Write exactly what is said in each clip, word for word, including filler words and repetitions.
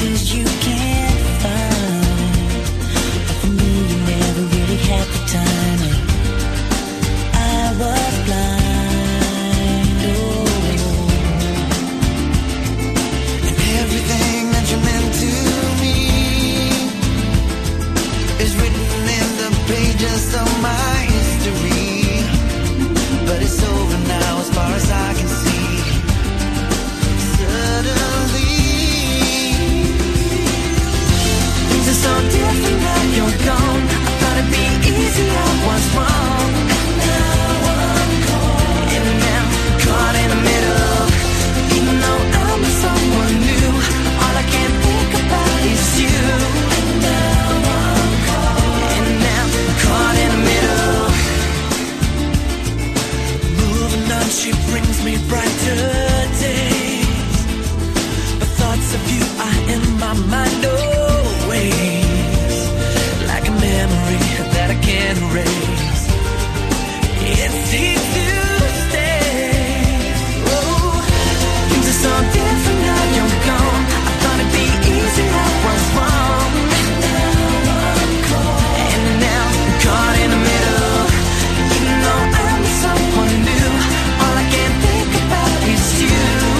places you can't find. But for me, you never really had the time. I was blind, oh. And everything that you meant to me is written in the pages of my history. But it's over now as far as I can see. Suddenly things are so different now you're gone. I thought it'd be easy, I was wrong. And now I'm caught, and now caught in the middle. Even though I'm with someone new, all I can think about is you. And now I'm caught, and now caught in the middle. Moving on, she brings me brighter days. The thoughts of you are in my mind always, like a memory that I can't erase. It's easy to stay. Oh, things are so different now you're gone. I thought it'd be easy, I was wrong. And now I'm caught, and now I'm caught in the middle. Even though I'm with someone new, all I can think about is you.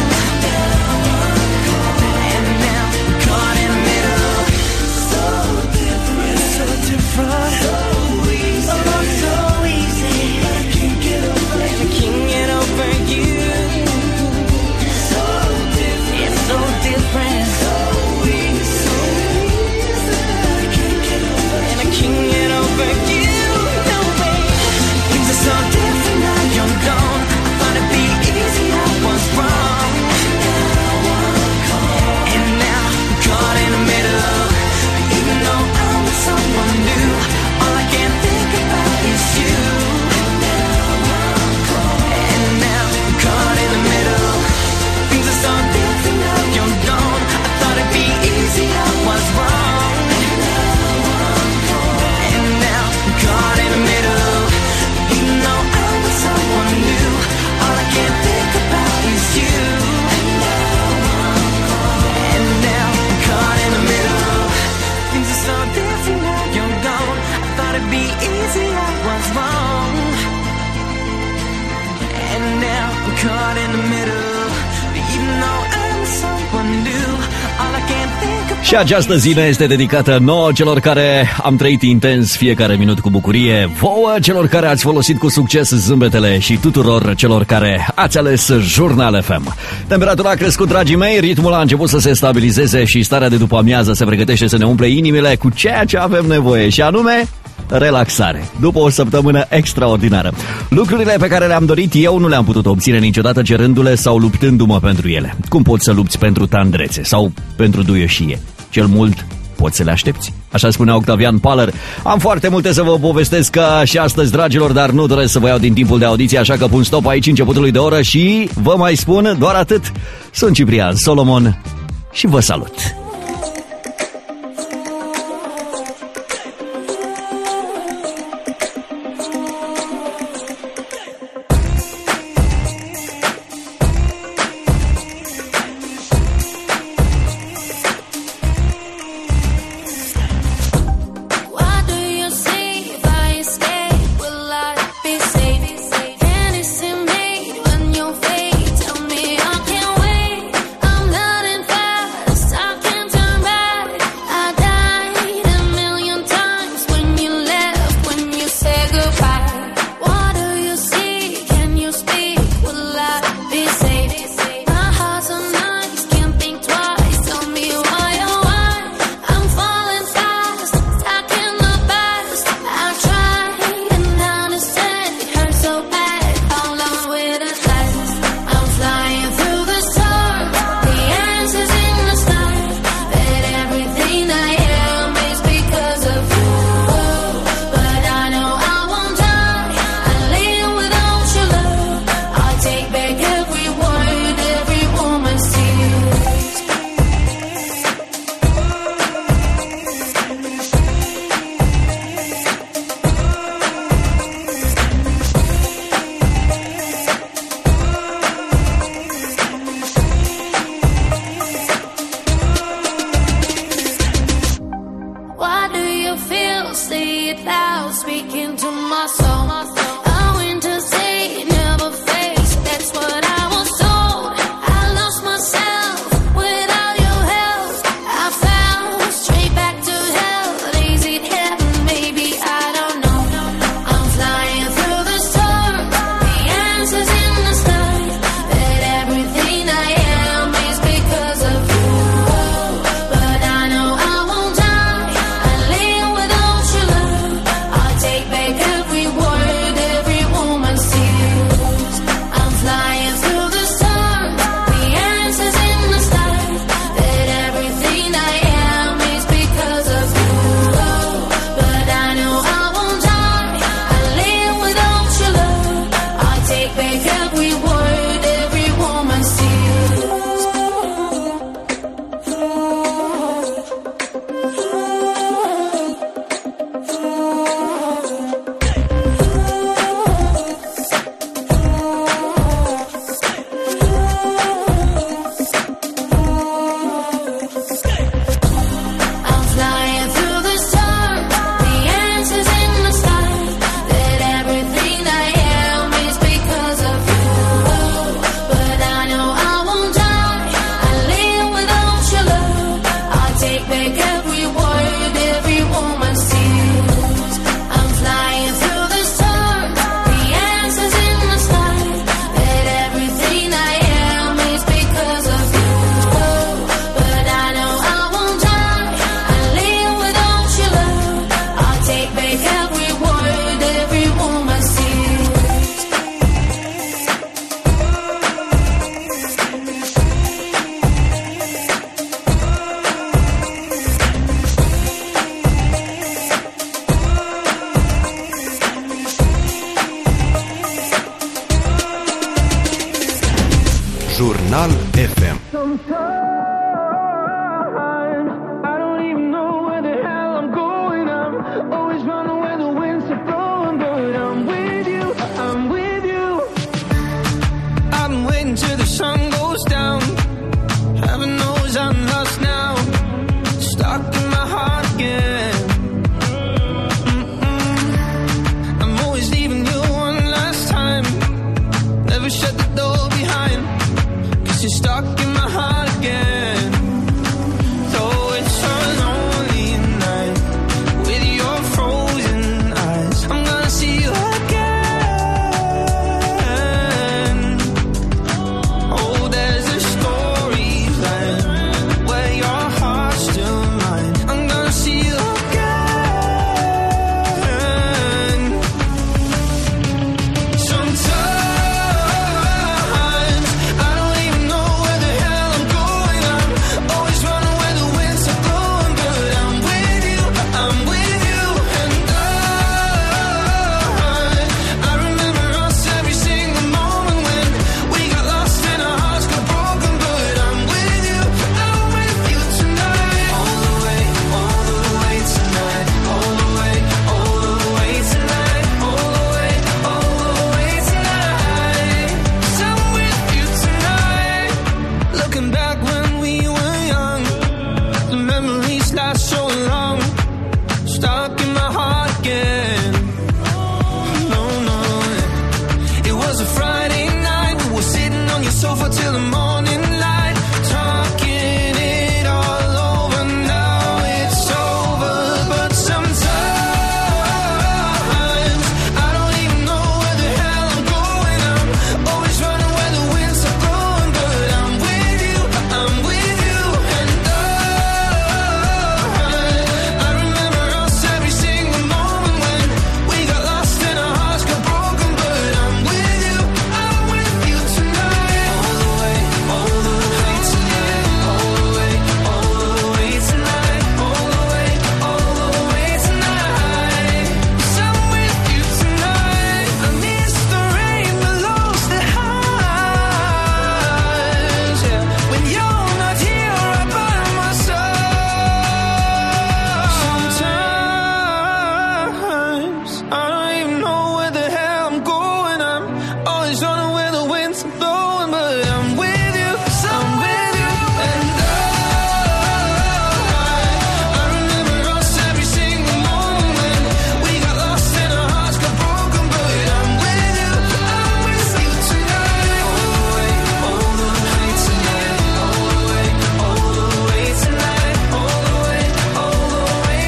And now I'm caught in the middle. So different, so different, so easy, oh, so easy. But I can't get over, I can't get over you. So different, it's so different, so easy, so easy. But I can't get over, and I can't get over you. No way. Things are so different now you're gone. I thought it'd be easy, I was wrong. And now I'm caught in the middle. Even though I'm with someone new, all I can think about is you. And now I'm caught, and now I'm caught in the middle. Things are so different now you're gone. I thought it'd be easy, I was wrong. And now I'm caught in the middle. Even though I'm with someone new, all I can think about is you. And now I'm caught in the middle. Things are so different now you're gone. I thought it'd be easy, I was wrong. And now I'm caught in the middle. Even though I'm with someone new, all I can think about. Și această zi ne este dedicată nouă, celor care am trăit intens fiecare minut cu bucurie, vouă, celor care ați folosit cu succes zâmbetele și tuturor celor care ați ales Jurnal F M. Temperatura a crescut, dragii mei, ritmul a început să se stabilizeze și starea de după amiază se pregătește să ne umple inimile cu ceea ce avem nevoie, și anume relaxare. După o săptămână extraordinară. Lucrurile pe care le-am dorit eu nu le-am putut obține niciodată cerându-le sau luptându-mă pentru ele. Cum poți să lupți pentru tandrețe sau pentru duioșie? Cel mult poți să le aștepți. Așa spunea Octavian Paler. Am foarte multe să vă povestesc și astăzi, dragilor, dar nu doresc să vă iau din timpul de audiție, așa că pun stop aici începutului de oră și vă mai spun doar atât. Sunt Ciprian Solomon și vă salut. Tell me I can't wait. I'm not in fast. I can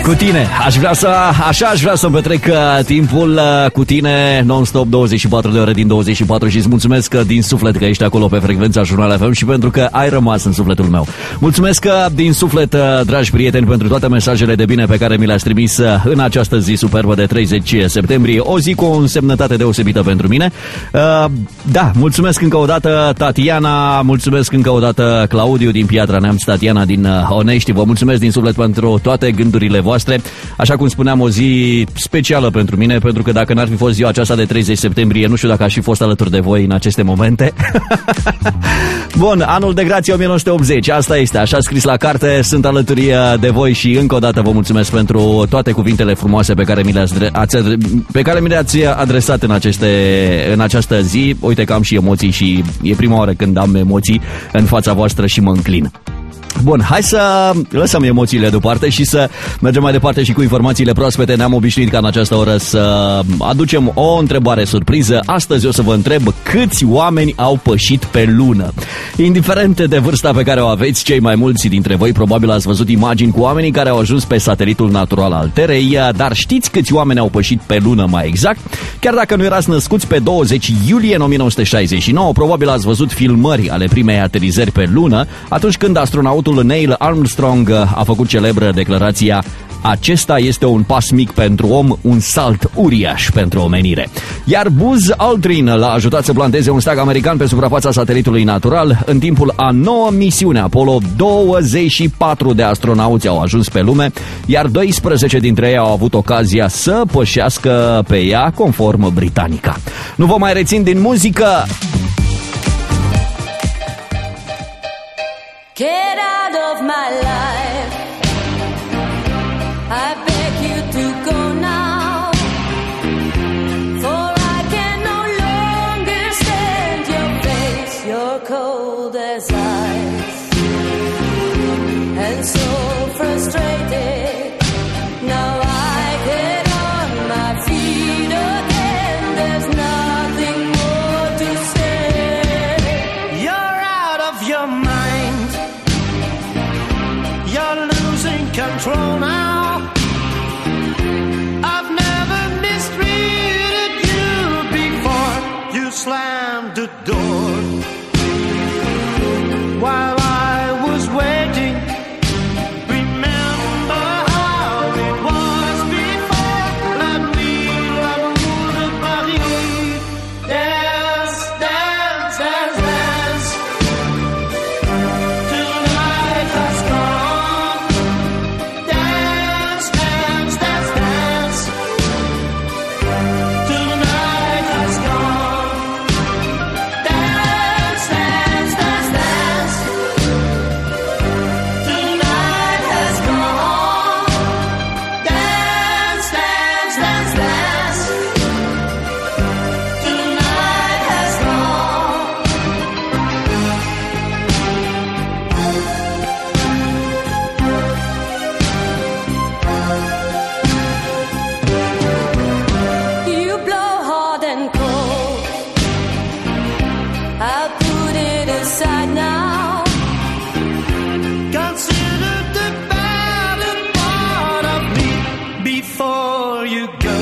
Cu tine, aș vrea să, așa aș vrea să-mi petrec timpul cu tine non-stop douăzeci și patru de ore din douăzeci și patru și îți mulțumesc din suflet că ești acolo pe frecvența Jurnal F M și pentru că ai rămas în sufletul meu. Mulțumesc din suflet, dragi prieteni, pentru toate mesajele de bine pe care mi le-ați trimis în această zi superbă de treizeci septembrie, o zi cu o însemnătate deosebită pentru mine. Da, mulțumesc încă o dată Tatiana, mulțumesc încă o dată Claudiu din Piatra Neamț, Tatiana din Onești, vă mulțumesc din suflet pentru toate gândurile voastre. Așa cum spuneam, o zi specială pentru mine, pentru că dacă n-ar fi fost ziua aceasta de treizeci septembrie, nu știu dacă aș fi fost alături de voi în aceste momente. Bun, anul de grație o mie nouă sute optzeci, asta este, așa scris la carte, sunt alături de voi și încă o dată vă mulțumesc pentru toate cuvintele frumoase pe care mi le-ați, pe care mi le-ați adresat în, aceste, în această zi. Uite că am și emoții și e prima oară când am emoții în fața voastră și mă înclin. Bun, hai să lăsăm emoțiile deoparte și să mergem mai departe și cu informațiile proaspete. Ne-am obișnuit ca în această oră să aducem o întrebare surpriză. Astăzi o să vă întreb câți oameni au pășit pe lună. Indiferent de vârsta pe care o aveți, cei mai mulți dintre voi probabil ați văzut imagini cu oamenii care au ajuns pe satelitul natural al Terei, dar știți câți oameni au pășit pe lună mai exact? Chiar dacă nu erați născuți pe douăzeci iulie o mie nouă sute șaizeci și nouă, probabil ați văzut filmări ale primei aterizări pe lună, atunci când astronautul Neil Armstrong a făcut celebră declarația: acesta este un pas mic pentru om, un salt uriaș pentru omenire. Iar Buzz Aldrin l-a ajutat să planteze un steag american pe suprafața satelitului natural. În timpul a noua misiune Apollo, douăzeci și patru de astronauți au ajuns pe lume, iar doisprezece dintre ei au avut ocazia să pășească pe ea, conform Britanica. Nu vă mai rețin din muzică. Get out of my life, I beg you to go now, for I can no longer stand your face, your cold as ice, and so frustrated, now I get on my feet again, there's nothing more to say. You're out of your mind, you're losing control now. I've never mistreated you before. You slammed the door while I was waiting. Remember how it was before. La nuit, l'amour de Paris. Dance, dance, dance, dance. Till the night has gone. Dance, dance, dance, dance. Till the night has gone. Dance, dance, dance, dance. Till the night has gone. Dance, dance, dance, dance. Till the night has You blow hard and cold, I'll put it aside now. Consider the better part of me before you go.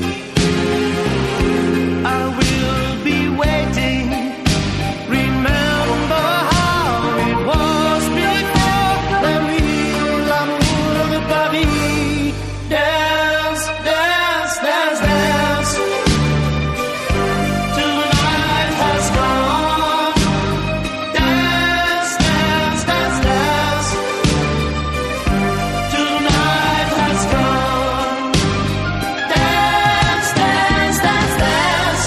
I will be waiting. Remember how it was before. La nuit, l'amour de Paris. Dance, dance, dance, dance. Till the night has gone. Dance, dance, dance, dance. Till the night has gone. Dance, dance, dance, dance.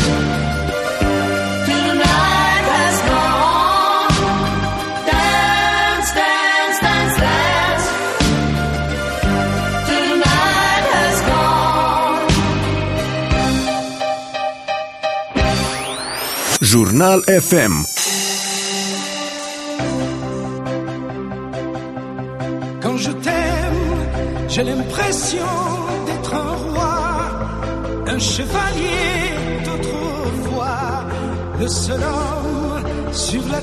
Till the night has gone. Dance, dance, dance, dance. Till the night has gone. Jurnal F M. Quand je t'aime, j'ai l'impression d'être un roi, un chevalier d'autrefois, le seul homme sur la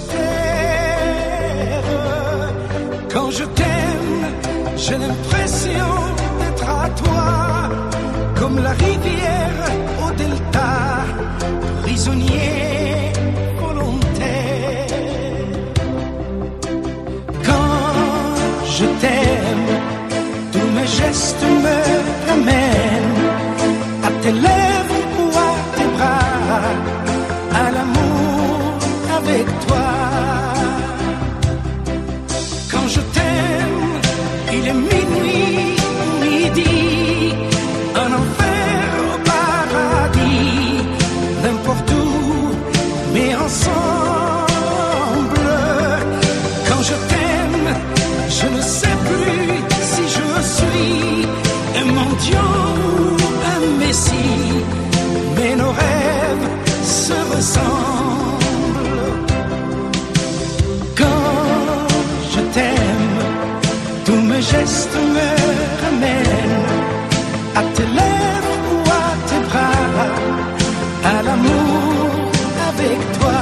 terre. Quand je t'aime, j'ai l'impression d'être à toi, comme la rivière au delta, prisonnier volontaire. Quand je t'aime, tous mes gestes me ramènent à tes lèvres ou à tes bras, à l'amour avec toi. Quand je t'aime, il est minuit, midi, un enfer au paradis, n'importe où, mais ensemble. Quand je t'aime, je ne sais plus si je suis un mendiant ou un messie, mais nos rêves se ressemblent. Quand je t'aime, tous mes gestes me ramènent à tes lèvres ou à tes bras, à l'amour avec toi.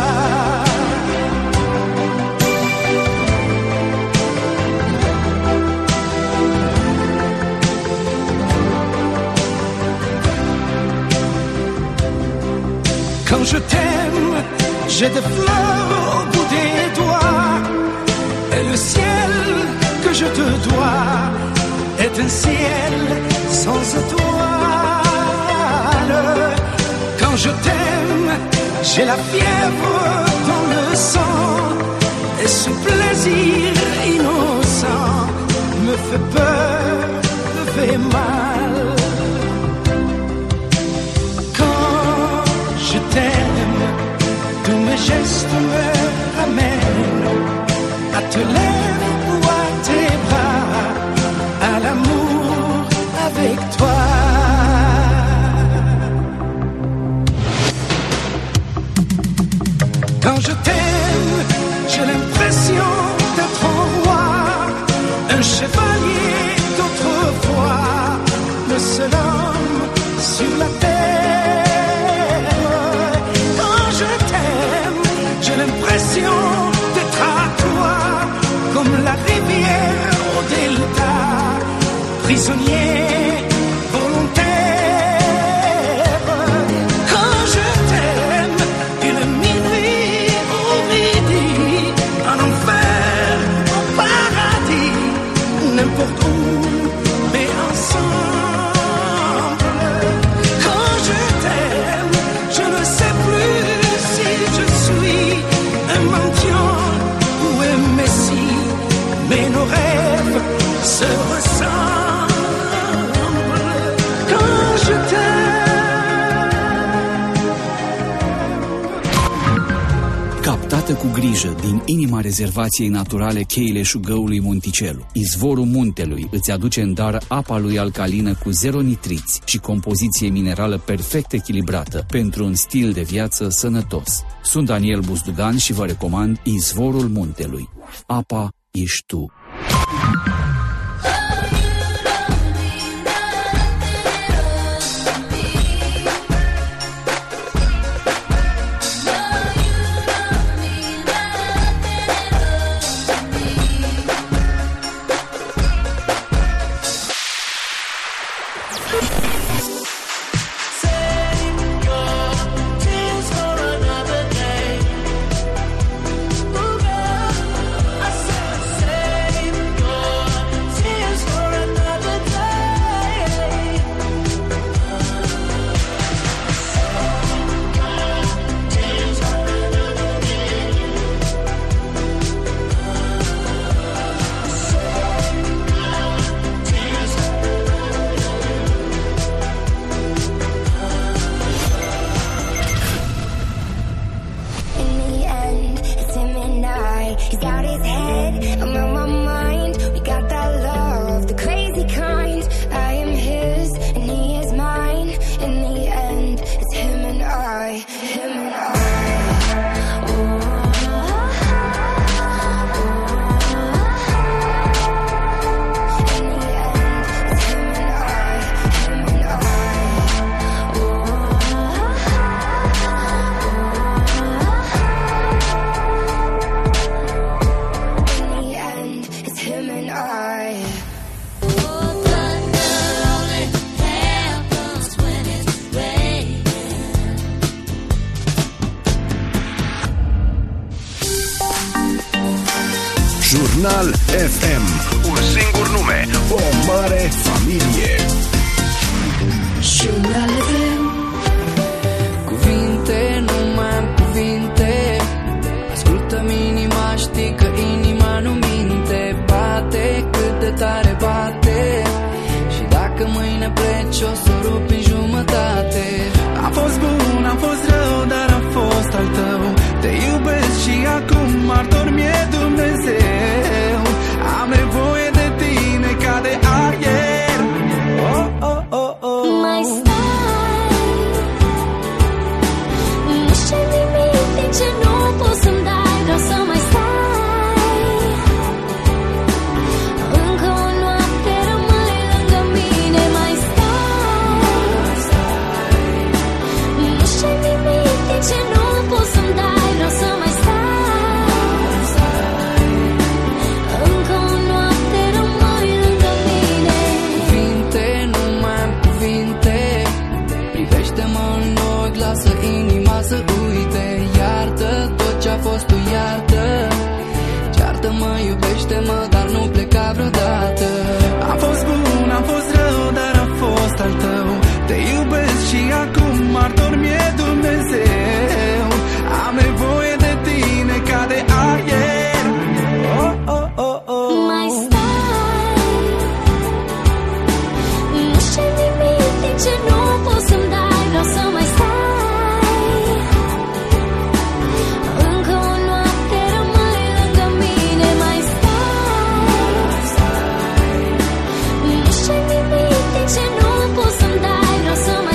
Quand je t'aime, j'ai des fleurs au bout des doigts, et le ciel que je te dois est un ciel sans étoiles. Quand je t'aime, j'ai la fièvre dans le sang, et ce plaisir innocent me fait peur, me fait mal. Quand je t'aime, tous mes gestes me ramènent à te lèvres ou à tes bras, à l'amour avec toi. Quand je t'aime, j'ai l'impression d'être un roi, un chevalier d'autrefois, le seul homme sur la terre. Quand je t'aime, j'ai l'impression d'être à toi, comme la rivière au delta, prisonnier volontaire. Quand je t'aime, il est minuit au midi, un enfer au paradis, n'importe où, mais ensemble. Quand je t'aime, je ne sais plus si je suis un mendiant ou un messie, mais nos rêves se ressemblent. Quand je t'aime. Captată cu grijă din inima rezervației naturale Cheile Șugăului Monticelu, izvorul muntelui îți aduce în dar apa lui alcalină cu zero nitriți și compoziție minerală perfect echilibrată pentru un stil de viață sănătos. Sunt Daniel Buzdugan și vă recomand Izvorul Muntelui. Apa ești tu. him and I. Oh, thunder. Jurnal F M. Un singur nume, o mare familie. Jurnal F M. Cuvinte, nu mai am cuvinte. Ascultă-mi inima, știi că inima nu minte. Bate cât de tare bate. Și dacă mâine pleci o să rupi în jumătate. Am fost bun, am fost rău, dar am fost al tău. Te iubesc și acum martor mi-e Dumnezeu. Am nevoie de tine ca de aer. Oh, oh, oh, oh. Mai stai, nu știu nimic de ce nu poți să-mi dai. Vreau să mai stai, încă o noapte rămâi lângă mine. Mai stai, nu știu nimic de ce nu poți să-mi dai. Vreau să mai stai, încă o noapte rămâi lângă mine. Cuvinte, nu mai am cuvinte. Privește-mă în ochi, lasă inima să uite. Iartă tot ce-a fost, tu iartă. Ceartă-mă, iubește-mă, dar nu pleca vreodată. Am fost bun, am fost rău, dar am fost al tău. Te iubesc și acum martor mi-e Dumnezeu. Am nevoie de tine ca de aer. Oh, oh, oh, oh. Mai stai, nu știu nimic de ce nu poți să-mi dai. Vreau să mai stai, încă o noapte rămâi lângă mine. Mai stai, nu știu nimic de ce nu poți să-mi dai. Vreau să mai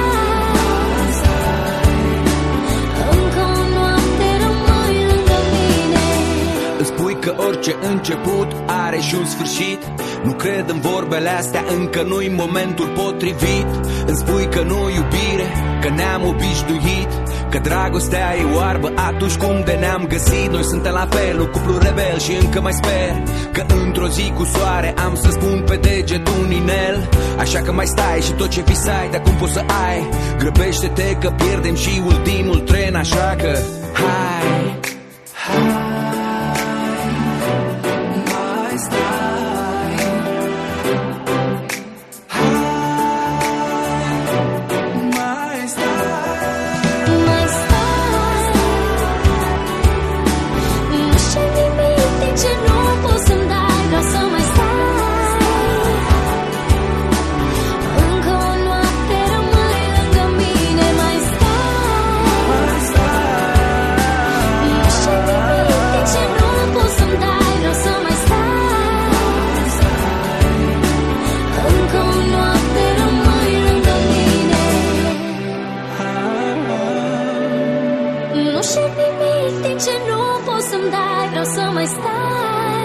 stai, încă o noapte rămâi lângă mine. Îmi spui că orice început are și un sfârșit. Nu cred în vorbele astea, încă nu-i momentul potrivit. Îmi spui că nu iubire, că ne-am obișnuit, că dragostea e oarbă atunci cum de ne-am găsit. Noi suntem la fel, un cuplu rebel și încă mai sper că într-o zi cu soare am să spun pe deget un inel. Așa că mai stai și tot ce visai de acum poți să ai. Grăbește-te că pierdem și ultimul tren. Așa că hai, hai. Mai stai, nu știu nimic de ce nu poți să-mi dai. Vreau să mai stai, încă o noapte rămâi lângă mine. Mai stai, nu știu nimic de ce nu poți să-mi dai. Vreau să mai stai, încă o noapte rămâi lângă mine. Nu știu nimic de ce nu poți să-mi dai. Vreau să mai stai,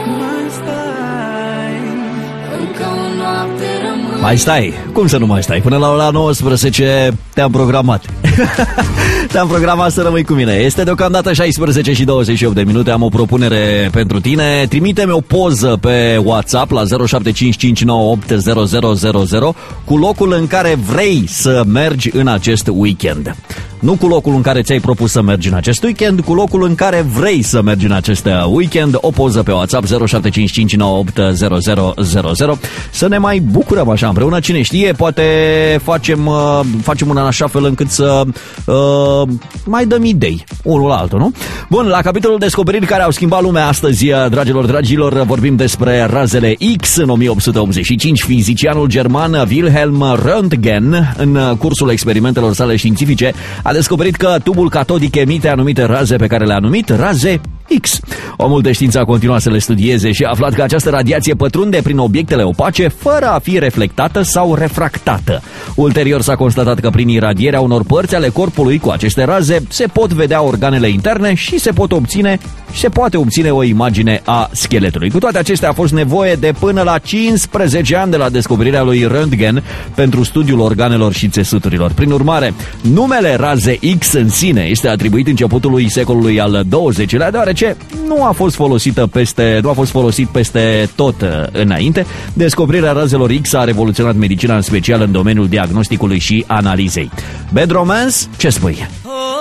încă o noapte rămâi. Mai stai? Cum să nu mai stai? Până la ora nouăsprezece te-am programat. Te-am programat să rămâi cu mine. Este deocamdată șaisprezece și douăzeci și opt de minute. Am o propunere pentru tine. Trimite-mi o poză pe WhatsApp la zero șapte cinci cinci nouă opt zero zero zero zero cu locul în care vrei să mergi în acest weekend. Nu cu locul în care ți-ai propus să mergi în acest weekend, cu locul în care vrei să mergi în acest weekend. O poză pe WhatsApp zero șapte cinci cinci nouă opt zero zero zero zero. Să ne mai bucurăm așa împreună. Cine știe, poate facem, uh, facem una în așa fel încât să uh, mai dăm idei unul la altul, nu? Bun, la capitolul descoperiri care au schimbat lumea astăzi, dragilor, dragilor, vorbim despre razele X. În o mie opt sute optzeci și cinci, fizicianul german Wilhelm Röntgen, în cursul experimentelor sale științifice, a descoperit că tubul catodic emite anumite raze pe care le-a numit raze X. Omul de știință a continuat să le studieze și a aflat că această radiație pătrunde prin obiectele opace fără a fi reflectată sau refractată. Ulterior s-a constatat că prin iradierea unor părți ale corpului cu aceste raze se pot vedea organele interne și se pot obține se poate obține o imagine a scheletului. Cu toate acestea a fost nevoie de până la cincisprezece ani de la descoperirea lui Röntgen pentru studiul organelor și țesuturilor. Prin urmare, numele raze X în sine este atribuit începutului secolului al douăzecilea, deoarece nu a fost folosită peste, nu a fost folosit peste tot înainte. Descoperirea razelor X a revoluționat medicina, în special în domeniul diagnosticului și analizei. Bad Romance, ce spui?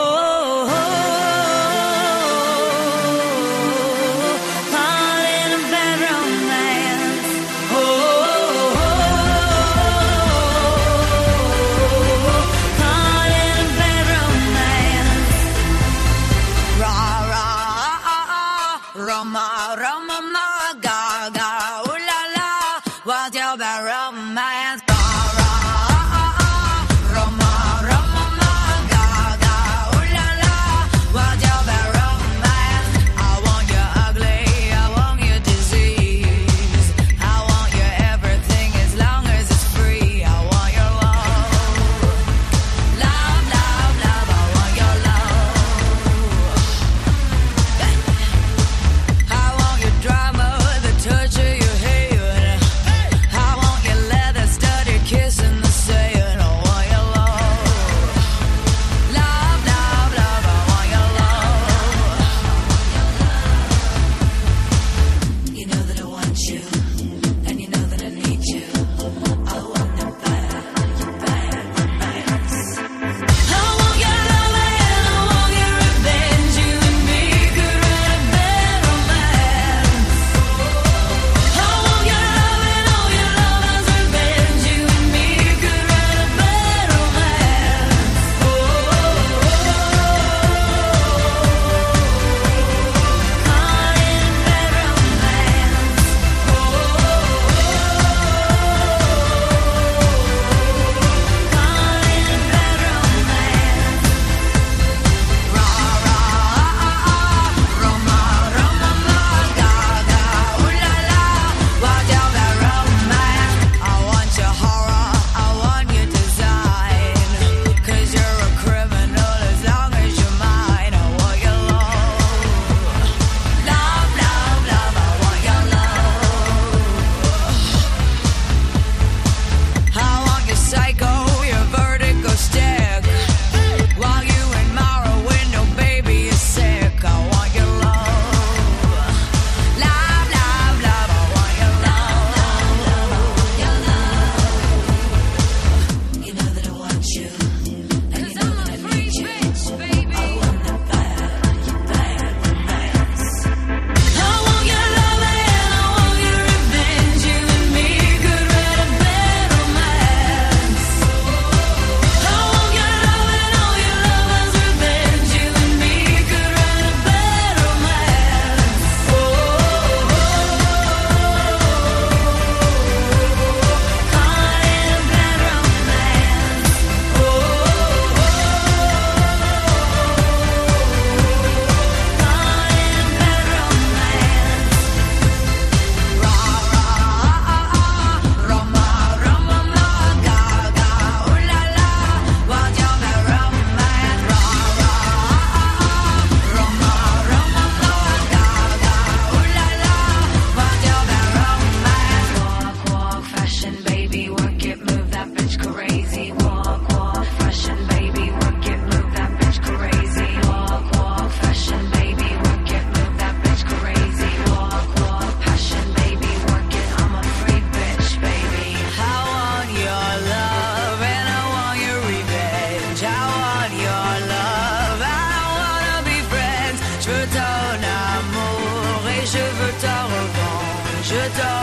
Heart in a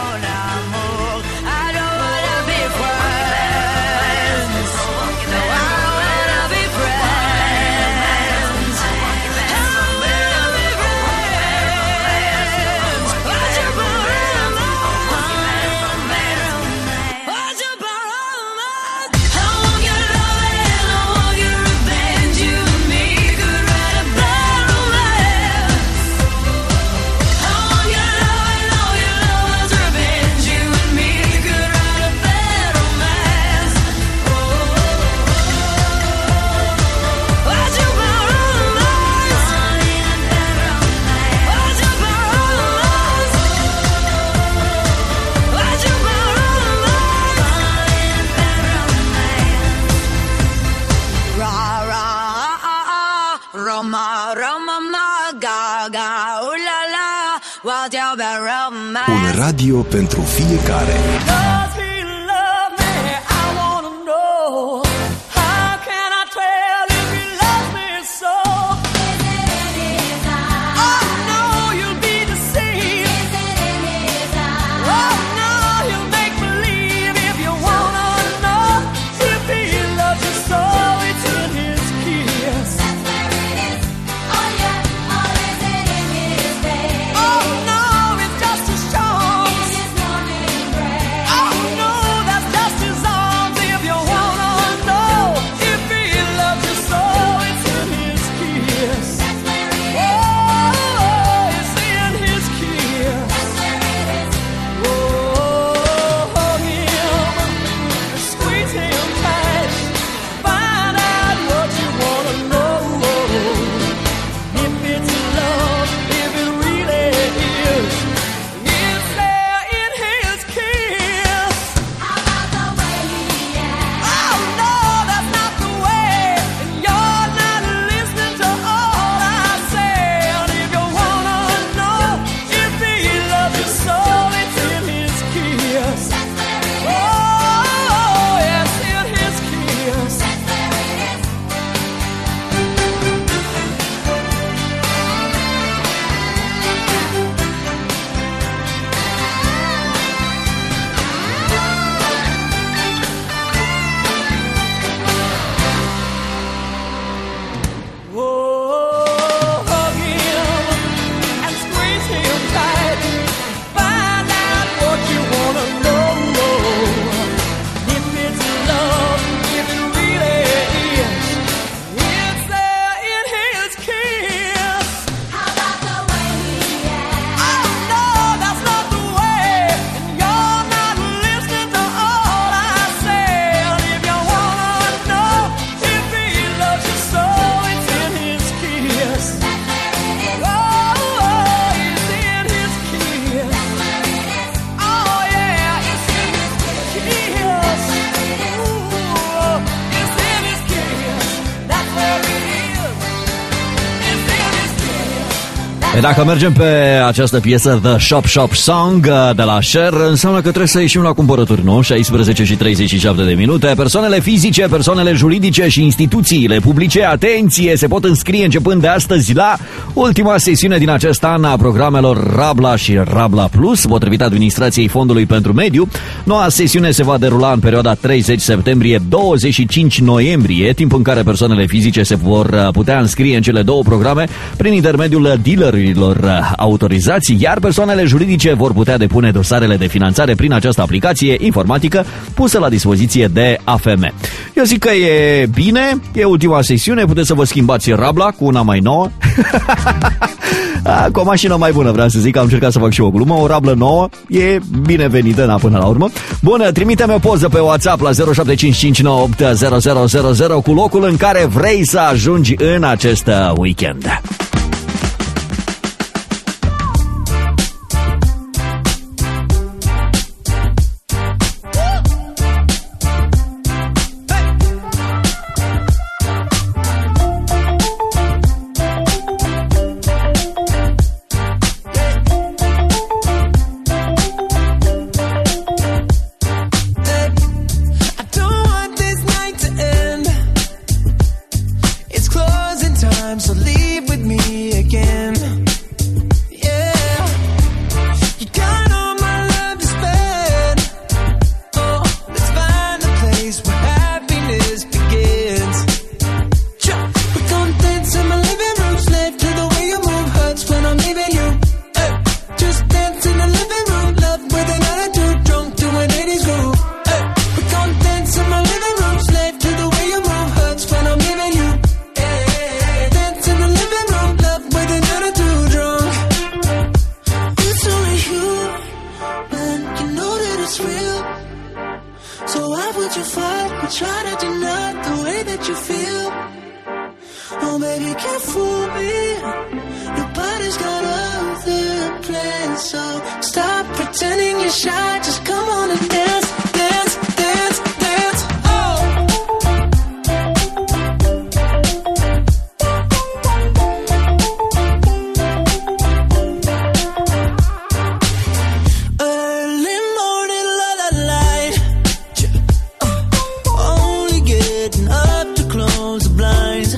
mon amour. I don't wanna be friends. No, I don't wanna be friends. I don't wanna be friends. Why'd you borrow mine? Why'd you borrow mine? I want your love and I want your revenge. You and me could write a bad romance. I want your love and all your love's revenge. You and me could write a bad romance. Why'd you borrow mine? Why'd you borrow mine? Why'd you borrow mine? Ra ra Roma Roma ma ga ga ooh la la Why'd you borrow mine? Un radio pentru fiecare. Does he love me? I wanna know. How can I tell if he loves me so? Oh no, you'll be deceived. Oh no, you'll make believe if you wanna know. If he loves you so, it's in his kiss. Oh no, it's just as strong. Oh no, that's just his arms. If you wanna know, if he loves you so, it's in his kiss. Oh, it's in his kiss. Oh, hug him, squeeze him tight, find out what you wanna know. If it's love, if it really is, it's there in his kiss. Oh no, that's not the way. And you're not listening to all I say. And if you wanna know if he loves you so, it's in his kiss. Oh, yes, in his kiss. Oh, hug him and squeeze him tight. Find out what you wanna know. If it's love, if it really is, it's there in his kiss. Oh no, that's not the way. And you're not listening to all I say. And if you wanna know if he loves you so, it's in his kiss. Oh, it's in his kiss. Oh yeah, it's in his kiss. Ooh, it's in his kiss. That's where it is. It's in his kiss. E dacă mergem pe această piesă The Shop Shop Song de la Cher, înseamnă că trebuie să ieșim la cumpărături, nu? șaisprezece și treizeci și șapte de minute. Persoanele fizice, persoanele juridice și instituțiile publice, atenție, se pot înscrie începând de astăzi la ultima sesiune din acest an a programelor Rabla și Rabla Plus, potrivit administrației Fondului pentru Mediu. Noua sesiune se va derula în perioada treizeci septembrie - douăzeci și cinci noiembrie, timp în care persoanele fizice se vor putea înscrie în cele două programe prin intermediul dealerilor autorizați, iar persoanele juridice vor putea depune dosarele de finanțare prin această aplicație informatică pusă la dispoziție de A F M. Eu zic că e bine, e ultima sesiune, puteți să vă schimbați Rabla cu una mai nouă. Cu o mașină mai bună, vreau să zic, am încercat să fac și o glumă. O rablă nouă e binevenită, na, până la urmă. Bun, trimite-mi o poză pe WhatsApp la zero șapte cinci cinci nouă opt zero zero zero zero cu locul în care vrei să ajungi în acest weekend. So leave with me. would you fight or try to deny the way that you feel? Oh baby, can't fool me. Nobody's got other plans, so stop pretending you're shy. Just come on and dance, dance, dance, dance. Oh. Early morning, la la light. Only getting up to close the blinds.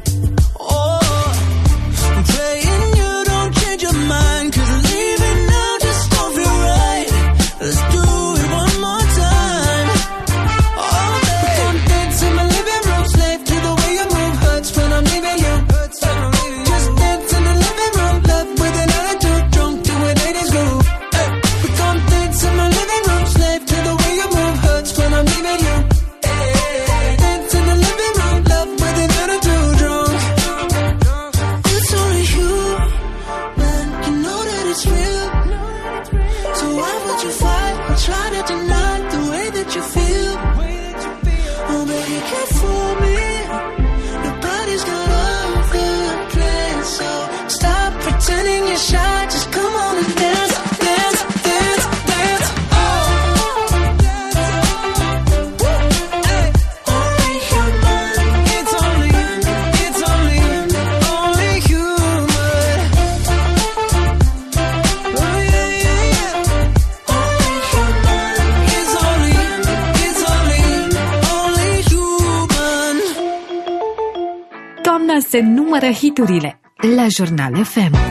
Se numără hiturile la Jurnal F M.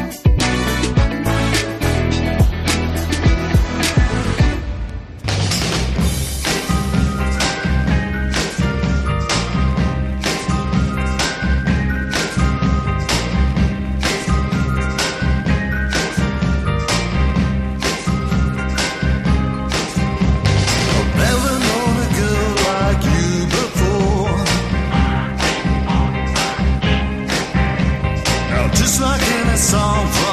Just like in a song from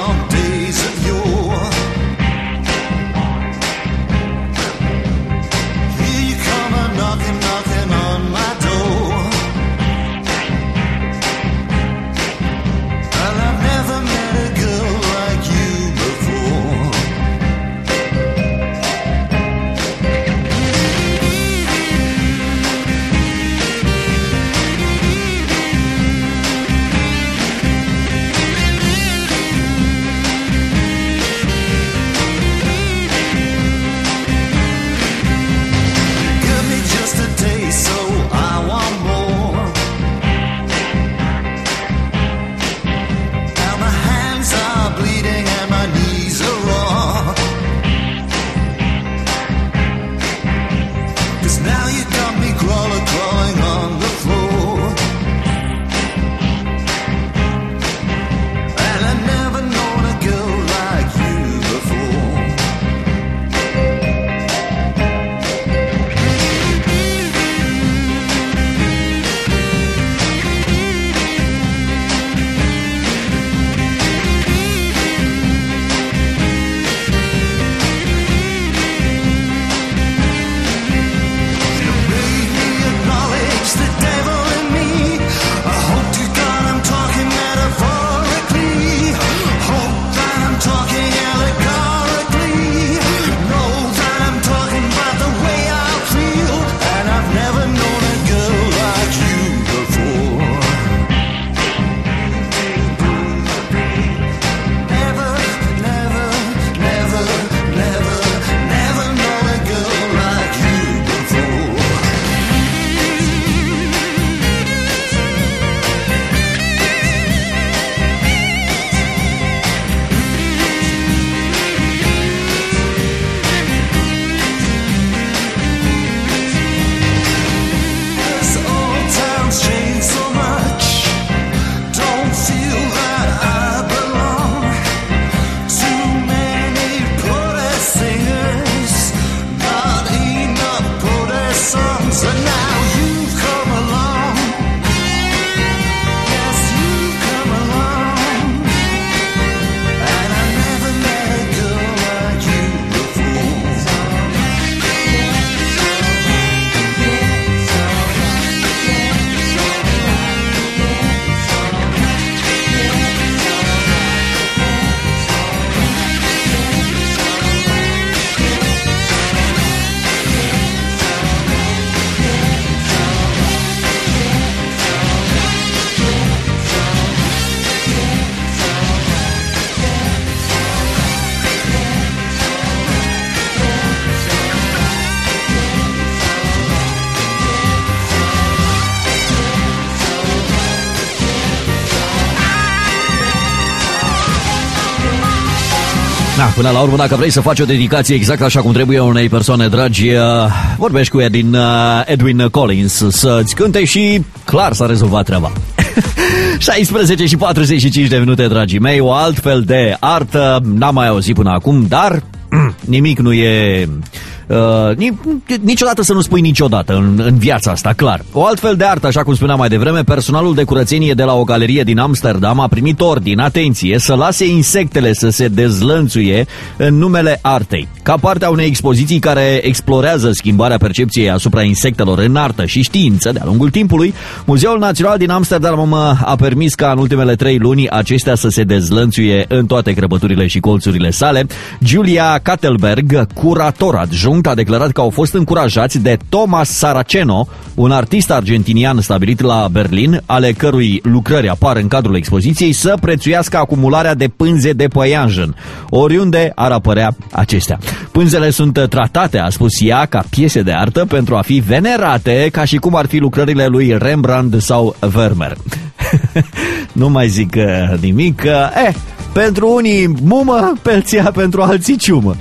Da, până la urmă, dacă vrei să faci o dedicație exact așa cum trebuie unei persoane dragi, vorbești cu Edwin, Edwin Collins să-ți cânte și clar s-a rezolvat treaba. șaisprezece și patruzeci și cinci de minute, dragii mei, o altfel de artă n-am mai auzit până acum, dar nimic nu e... Uh, niciodată să nu spui niciodată în, în viața asta, clar. O altfel de artă, așa cum spuneam mai devreme, personalul de curățenie de la o galerie din Amsterdam a primit ordin, atenție, să lase insectele să se dezlănțuie în numele artei. Ca parte a unei expoziții care explorează schimbarea percepției asupra insectelor în artă și știință de-a lungul timpului, Muzeul Național din Amsterdam a permis ca în ultimele trei luni acestea să se dezlănțuie în toate crăpăturile și colțurile sale. Julia Kattelberg, curator adjunct, a declarat că au fost încurajați de Thomas Saraceno, un artist argentinian stabilit la Berlin, ale cărui lucrări apar în cadrul expoziției, să prețuiască acumularea de pânze de păianjen, oriunde ar apărea acestea. Pânzele sunt tratate, a spus ea, ca piese de artă pentru a fi venerate ca și cum ar fi lucrările lui Rembrandt sau Vermeer. Nu mai zic uh, nimic. Uh, eh, pentru unii mumă, pelția, pentru alții ciumă.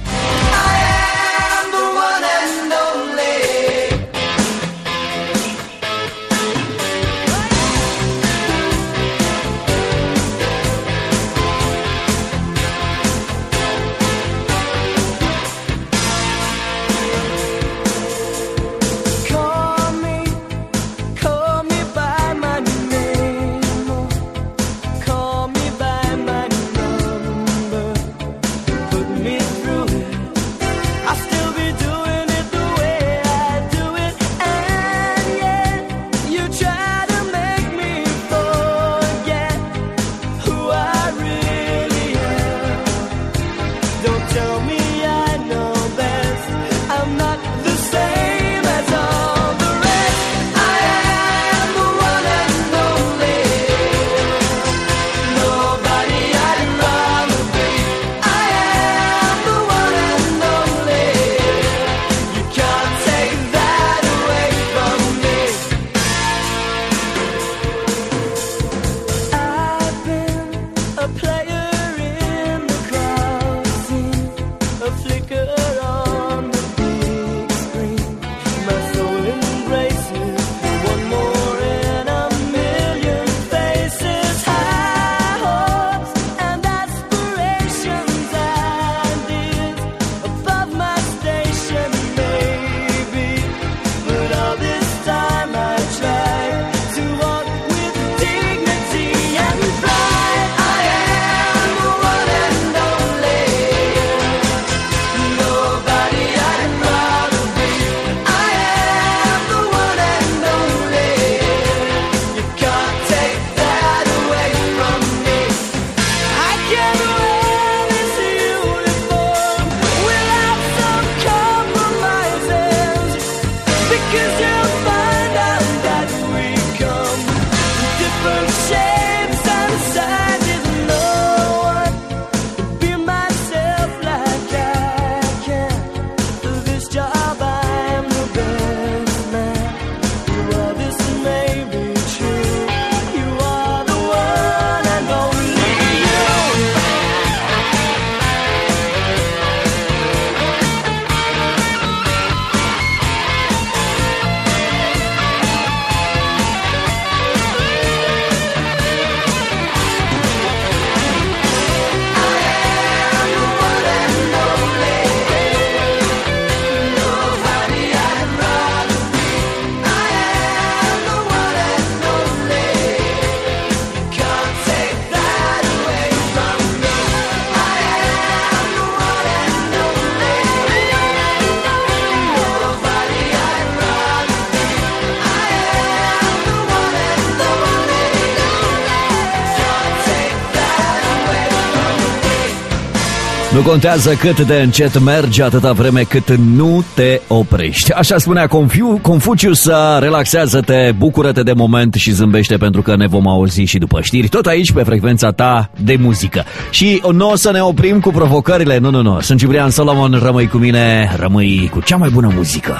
Nu contează cât de încet mergi, atâta vreme cât nu te oprești. Așa spunea Confu- Confucius, relaxează-te, bucură-te de moment și zâmbește, pentru că ne vom auzi și după știri, tot aici pe frecvența ta de muzică. Și nu o să ne oprim cu provocările, nu, nu, nu. Sunt Ciprian Solomon, rămâi cu mine, rămâi cu cea mai bună muzică.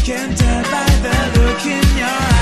can tell by the look in your eyes.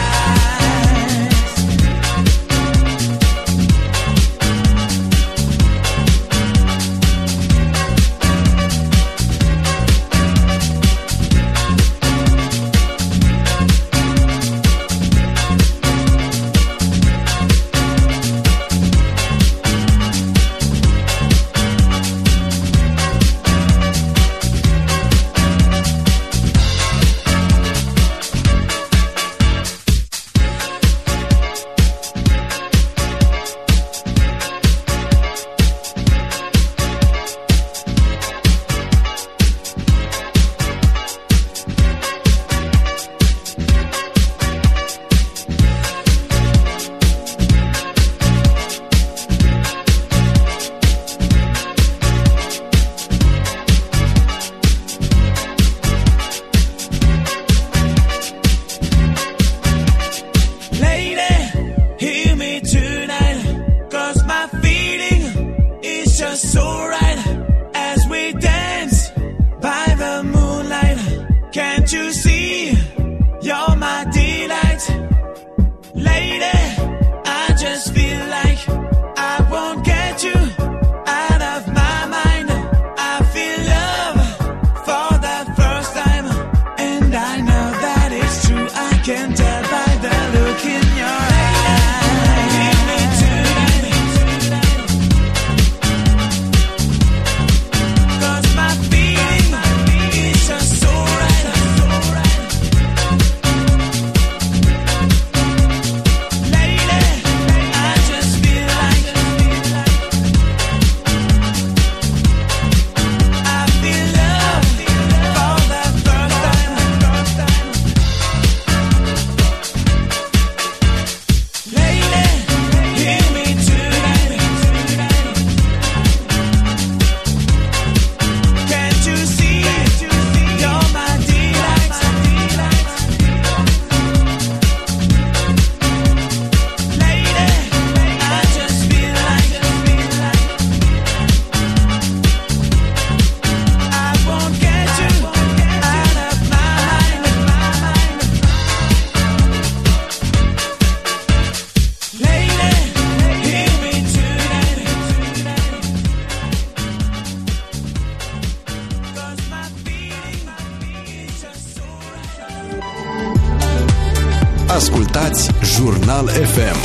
Ascultați Jurnal F M.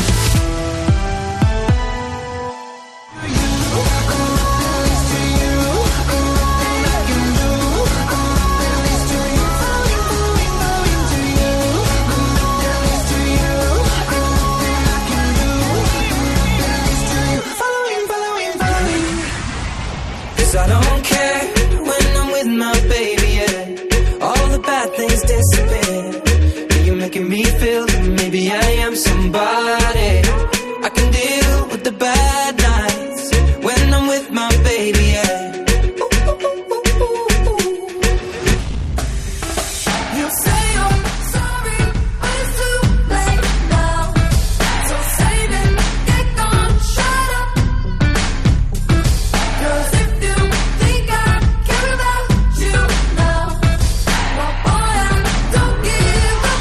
I don't care when I'm with my baby, yeah. All the bad things disappear. You're making me feel that maybe I am somebody. I can deal with the bad nights when I'm with my baby, yeah. You say I'm sorry, but it's too late now. So save it, get gone, shut up. 'Cause if you think I care about you now, well boy, I don't give up.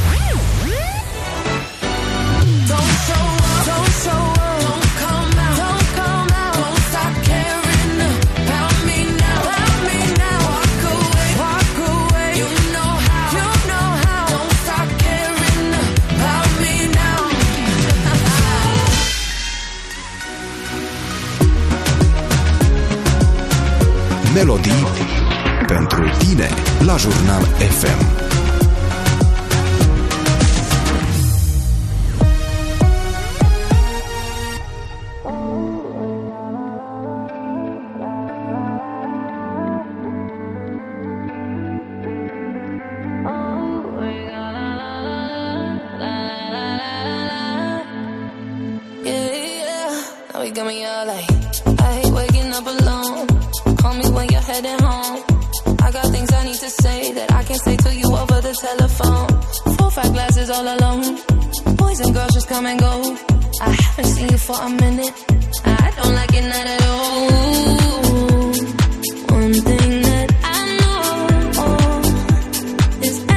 Don't show up, don't show up, don't come out, don't come out, don't stop caring about me now, about me now. Walk away, walk away. You know how, you know how. Don't stop caring about me now. Melodii pentru tine la Jurnal F M. Yeah, yeah. Now you got me all like, I hate waking up alone. Call me when you're heading home. I got things I need to say that I can't say to you over the telephone. Four, five glasses all alone. Boys and girls just come and go. I haven't seen you for a minute. I don't like it not at all. One thing that I know is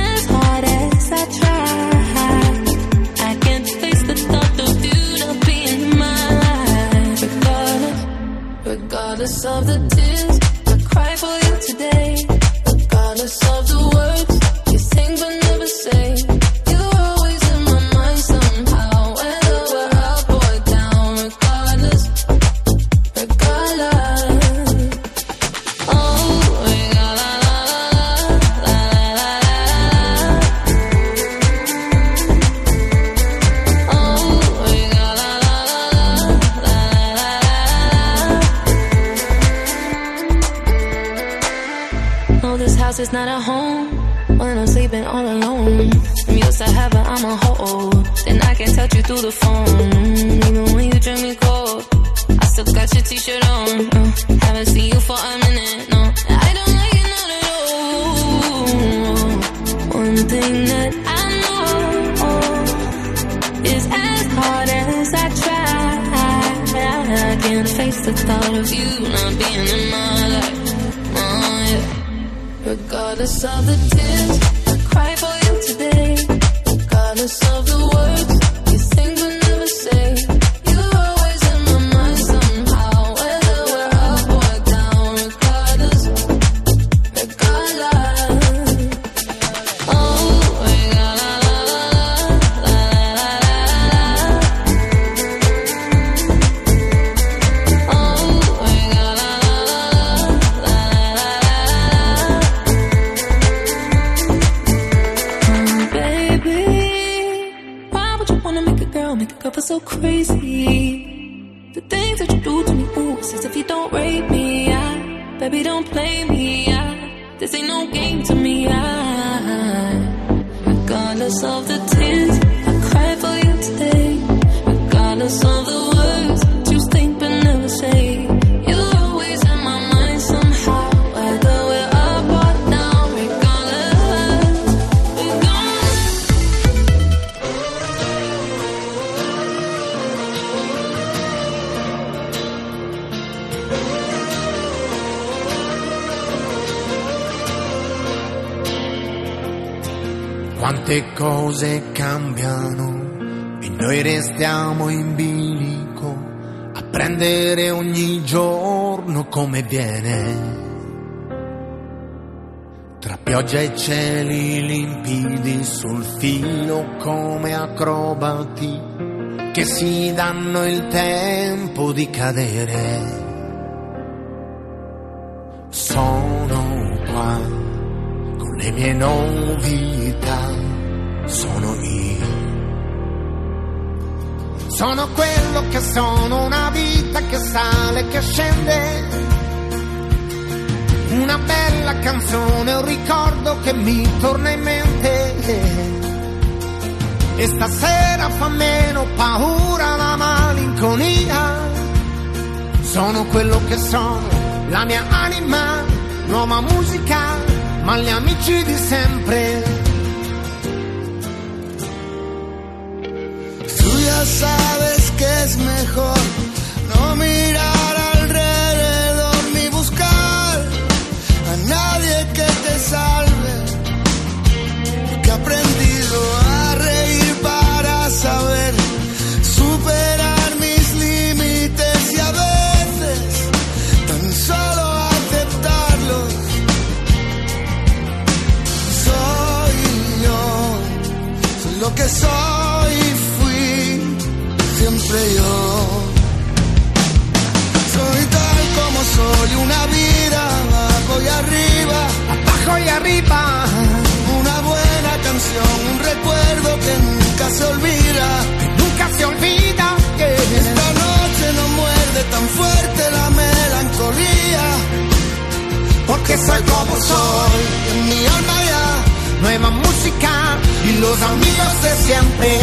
is not a home when I'm sleeping all alone. I'm used to having I'm a hoe, then I can touch you through the phone. Even when you drink me cold, I still got your t-shirt on. uh, Haven't seen you for a minute, no, I don't like it not at all. One thing that I know is as hard as I try, I can't face the thought of you not being in my life. Oh, yeah. Regardless of the tears I cry for you today, regardless of the words you think but never say, you're always in my mind somehow, whether we're up or down. Regardless, regardless. Oh, girl, so crazy. The things that you do to me, ooh, it's as if you don't rape me. I, baby, don't play me. I, this ain't no game to me. I, regardless of the tears I cry for you today, regardless of the words you think but never say, you're always in my mind somehow, whether we're up or down. Regardless, regardless. Quante cose cambiano e noi restiamo in bilico a prendere ogni giorno come viene, tra pioggia e cieli limpidi sul filo come acrobati che si danno il tempo di cadere. Sono qua con le mie novità, sono io, sono quello che sono, una vita che sale, che scende, una bella canzone, un ricordo che mi torna in mente, e stasera fa meno paura la malinconia. Sono quello che sono, la mia anima, nuova musica, ma gli amici di sempre. Tú ya sabes que es mejor no mirar alrededor ni buscar a nadie que te salve, porque he aprendido a reír para saber superar mis límites y a veces tan solo aceptarlos. Soy yo, soy lo que soy, siempre yo. Soy tal como soy, una vida abajo y arriba, abajo y arriba, una buena canción, un recuerdo que nunca se olvida, que nunca se olvida, que esta noche no muerde tan fuerte la melancolía, porque soy como soy, en mi alma ya nueva música y los amigos de siempre.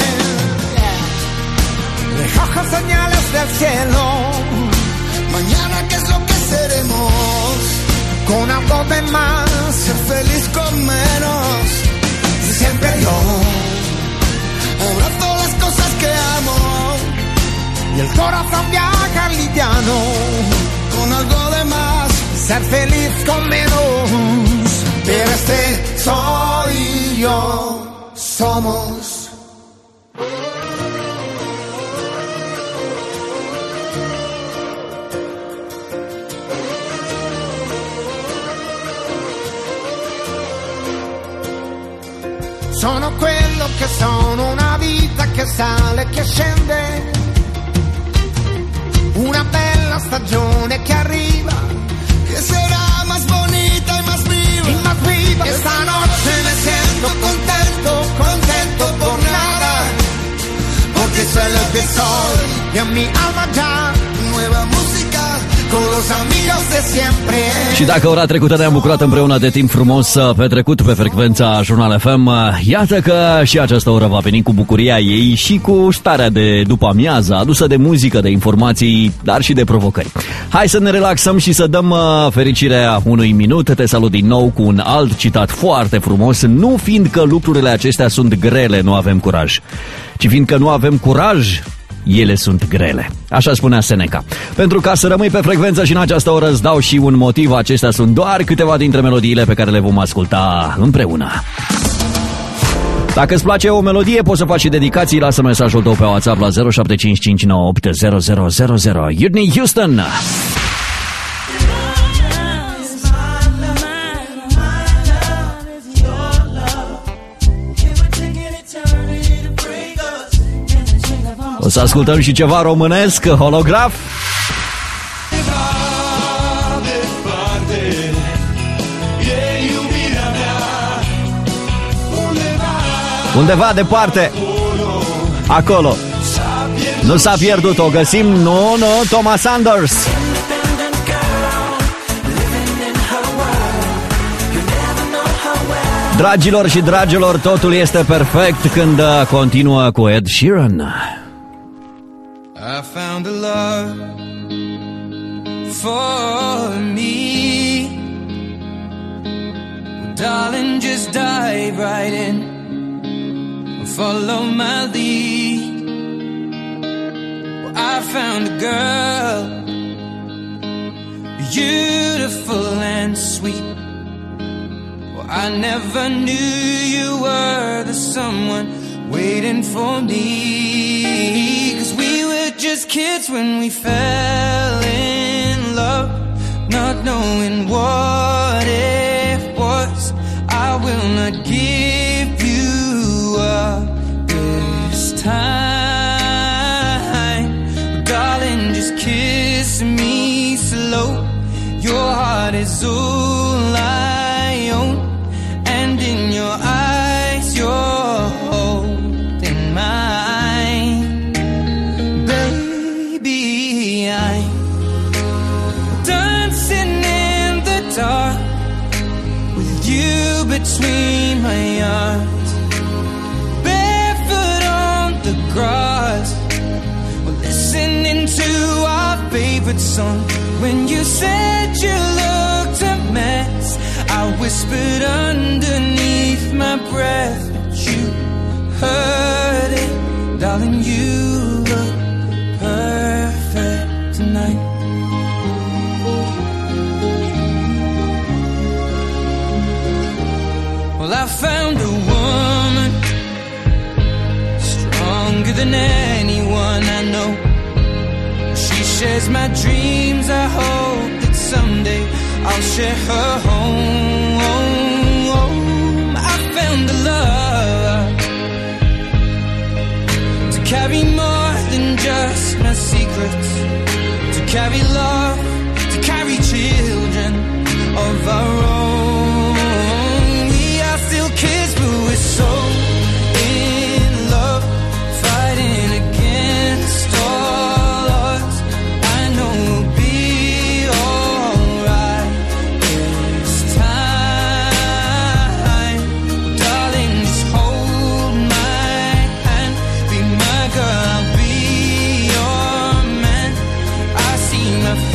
Recojo señales del cielo, mañana qué es lo que seremos, con algo de más, ser feliz con menos, y siempre yo abrazo las cosas que amo, y el corazón viaja liviano, con algo de más, ser feliz con menos, pero este soy yo, somos. Sono quello che sono, una vita che sale, che scende, una bella stagione che arriva, que será más bonita y más viva, y más viva. Esta noche me siento contento, contento por nada, porque soy lo que soy, y en mi alma ya nueva música, con los los amigos de siempre. Și dacă ora trecută ne-am bucurat împreună de timp frumos petrecut pe frecvența Jurnal F M, iată că și această oră va veni cu bucuria ei și cu starea de după amiază, adusă de muzică, de informații, dar și de provocări. Hai să ne relaxăm și să dăm fericirea unui minut. Te salut din nou cu un alt citat foarte frumos. Nu fiindcă lucrurile acestea sunt grele, nu avem curaj, ci fiindcă nu avem curaj, ele sunt grele. Așa spunea Seneca. Pentru ca să rămâi pe frecvență și în această oră îți dau și un motiv. Acestea sunt doar câteva dintre melodiile pe care le vom asculta împreună. Dacă îți place o melodie, poți să faci și dedicații. Lasă mesajul tău pe WhatsApp la zero șapte cinci cinci nouă opt zero zero zero zero. Whitney Houston. O să ascultăm și ceva românesc, Holograf. Undeva departe, acolo. Nu s-a pierdut, o găsim. Nu, nu, Thomas Anders. Dragilor și dragilor, totul este perfect când continuă cu Ed Sheeran. I found a love for me. Well, darling, just dive right in and follow my lead. Well, I found a girl, beautiful and sweet. Well, I never knew you were the someone waiting for me. 'Cause we were just kids when we fell in love, not knowing what it was. I will not give you up this time. Darling, just kiss me slow. Your heart is all I own, and in your eyes you're holding mine. Baby, I'm dancing in the dark with you between my arms, barefoot on the grass. We're listening to our favorite song. When you said you looked a mess, I whispered underneath my breath, but you heard it. Darling, you look perfect tonight. Well, I found a woman stronger than anyone I know. She shares my dreams. I hope that someday I'll share her home. I found a love to carry more than just my secrets, to carry love, to carry children of our own. We are still kids, but we're so in love, fighting against all odds. I know we'll be alright this time. Darling, just hold my hand, be my girl, I'll be your man. I see my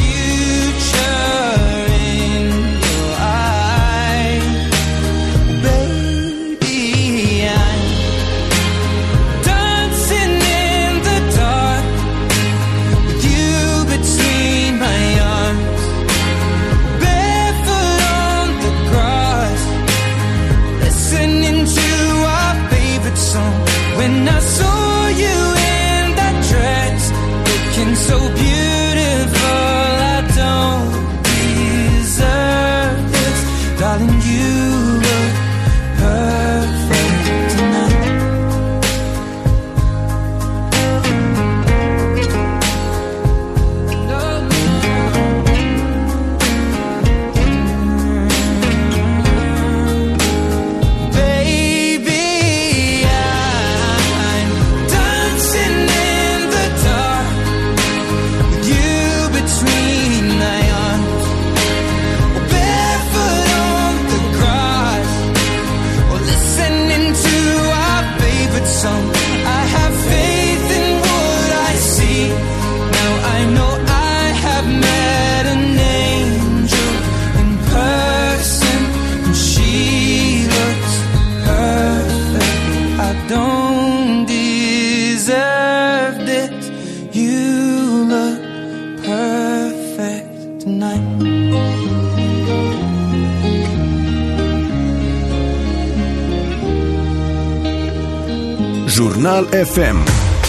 Jurnal F M.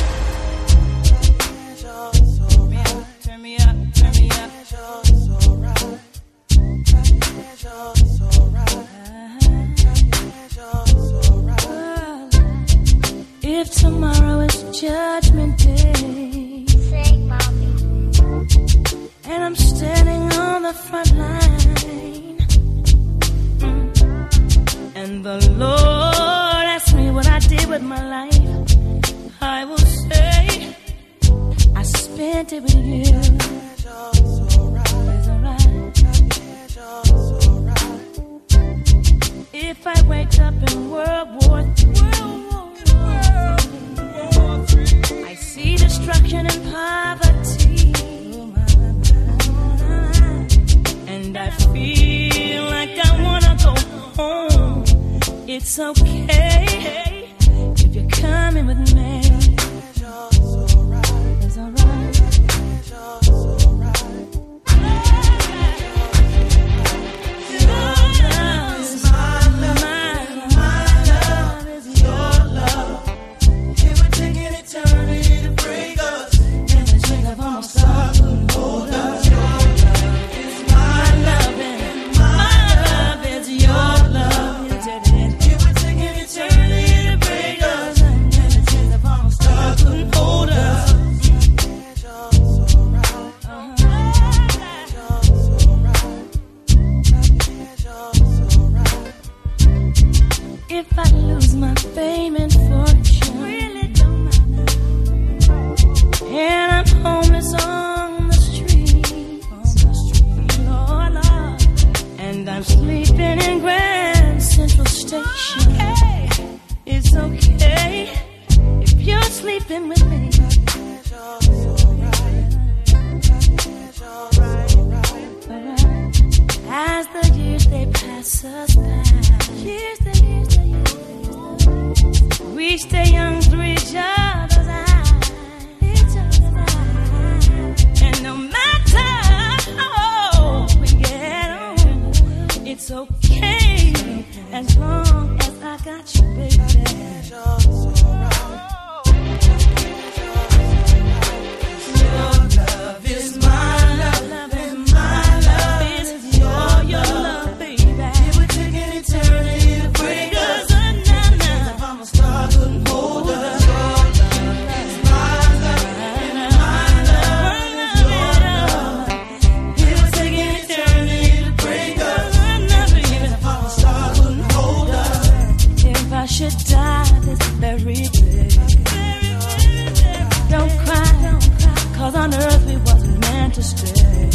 If tomorrow is Judgment Day, sing, mommy, and I'm standing on the front line, mm. and the Lord asks me what I did with my life, I will say I spent it with you. It's alright. If I wake up in World War Three, I see destruction and poverty, and I feel like I wanna go home. It's okay if you're coming with me. It's alright. If I lose my fame and fortune, really don't matter, and I'm homeless on the street, on the street, Lord, Lord, and I'm sleeping in Grand Central Station, okay. It's okay if you're sleeping with me. As the years they pass us by, years the years the years, we stay young through each other's eyes, each other's eyes. And no matter how we get on, it's okay as long as I got you, baby. Your love is my love, love is my love. It's your, your love, baby. It would take an eternity to break us. If I'm a star, couldn't hold us. Your love is my love, and my love is your love. It would take an eternity to break us. If I'm a star, couldn't hold us. If I should die this very day, don't cry, don't cry, 'cause on earth we wasn't meant to stay.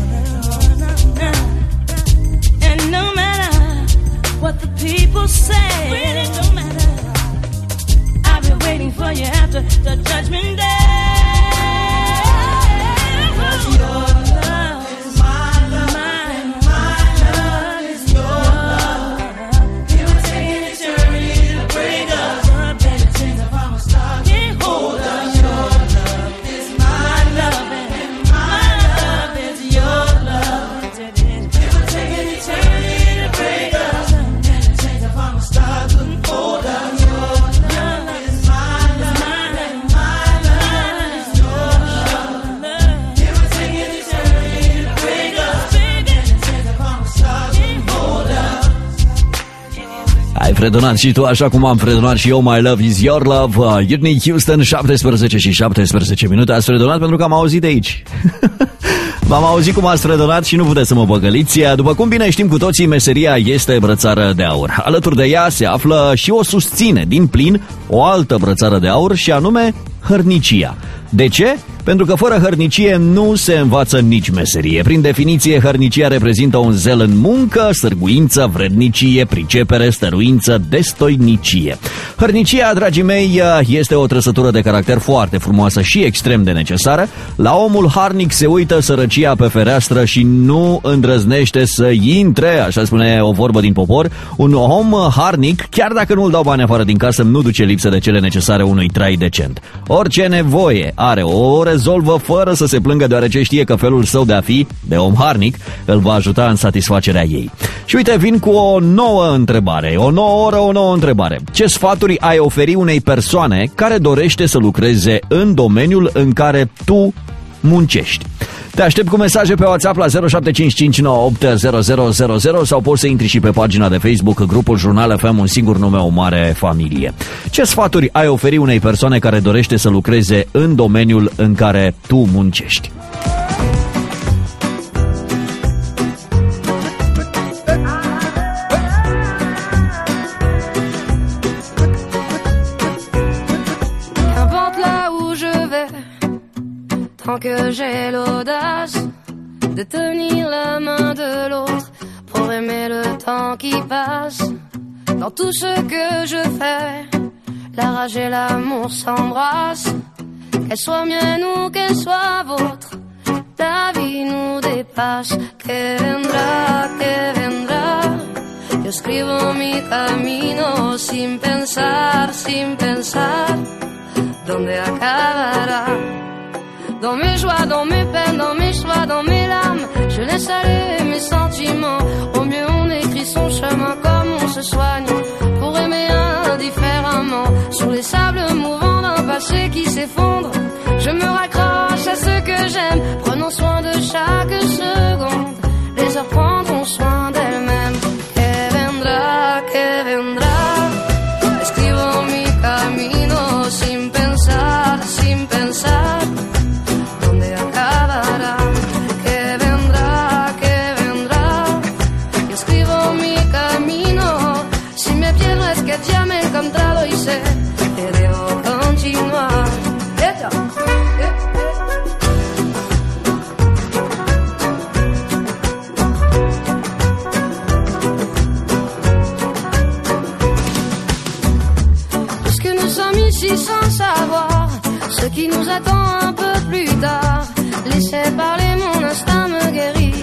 And no matter what the people say, really don't matter, I've been waiting for you after the judgment day. 'Cause your love is my love, mine, my love is your love. It would take an eternity to break us. Better things if I'm a star, can't hold us. Your love is my love, and my love is your love. It would take an eternity to break us. Better things if I'm a star, couldn't hold us. Your love is my love, and my love is your love. It would take an eternity to break us. Better things if I'm a star, couldn't hold us. Ai fredonat și tu așa cum am fredonat și eu. My Love Is Your Love. uh, Whitney Houston, șaptesprezece și șaptesprezece minute. Ați fredonat pentru că am auzit de aici. V-am auzit cum ați fredonat și nu puteți să mă băgăliți. După cum bine știm cu toții, meseria este brățară de aur. Alături de ea se află și o susține din plin o altă brățară de aur, și anume hărnicia. De ce? Pentru că fără hărnicie nu se învață nici meserie. Prin definiție, hărnicia reprezintă un zel în muncă, sârguință, vrednicie, pricepere, stăruință, destoinicie. Hărnicia, dragii mei, este o trăsătură de caracter foarte frumoasă și extrem de necesară. La omul harnic se uită sărăcia pe fereastră și nu îndrăznește să intre, așa spune o vorbă din popor. Un om harnic, chiar dacă nu-l dau bani afară din casă, nu duce lipsă de cele necesare unui trai decent. Orice nevoie are, o rezolvă fără să se plângă, deoarece știe că felul său de a fi, de om harnic, îl va ajuta în satisfacerea ei. Și uite, vin cu o nouă întrebare, o nouă oră, o nouă întrebare. Ce sfaturi ai oferi unei persoane care dorește să lucreze în domeniul în care tu muncești? Te aștept cu mesaje pe WhatsApp la zero șapte cinci cinci nouă opt zero zero zero zero sau poți să intri și pe pagina de Facebook, grupul Jurnal F M, un singur nume, o mare familie. Ce sfaturi ai oferi unei persoane care dorește să lucreze în domeniul în care tu muncești? Tant que j'ai l'audace de tenir la main de l'autre pour aimer le temps qui passe. Dans tout ce que je fais, la rage et l'amour s'embrassent. Qu'elle soit mienne ou qu'elle soit vôtre, la vie nous dépasse. Que vendrá, que vendrá. Yo escribo mi camino sin pensar, sin pensar dónde acabará. Dans mes joies, dans mes peines, dans mes choix, dans mes larmes, je laisse aller mes sentiments. Au mieux on écrit son chemin comme on se soigne pour aimer indifféremment. Sur les sables mouvants d'un passé qui s'effondre, je me raccroche à ce que j'aime. Prenons soin de chaque seconde, les heures prendront soin d'elles-mêmes. Que vendrá, que vendrá. Escribo mi camino sin pensar, sin pensar. Ya me he encontrado y sé que debo continuar. Puisque nous sommes ici sans savoir ce qui nous attend un peu plus tard, laissez parler, mon instinct me guérit.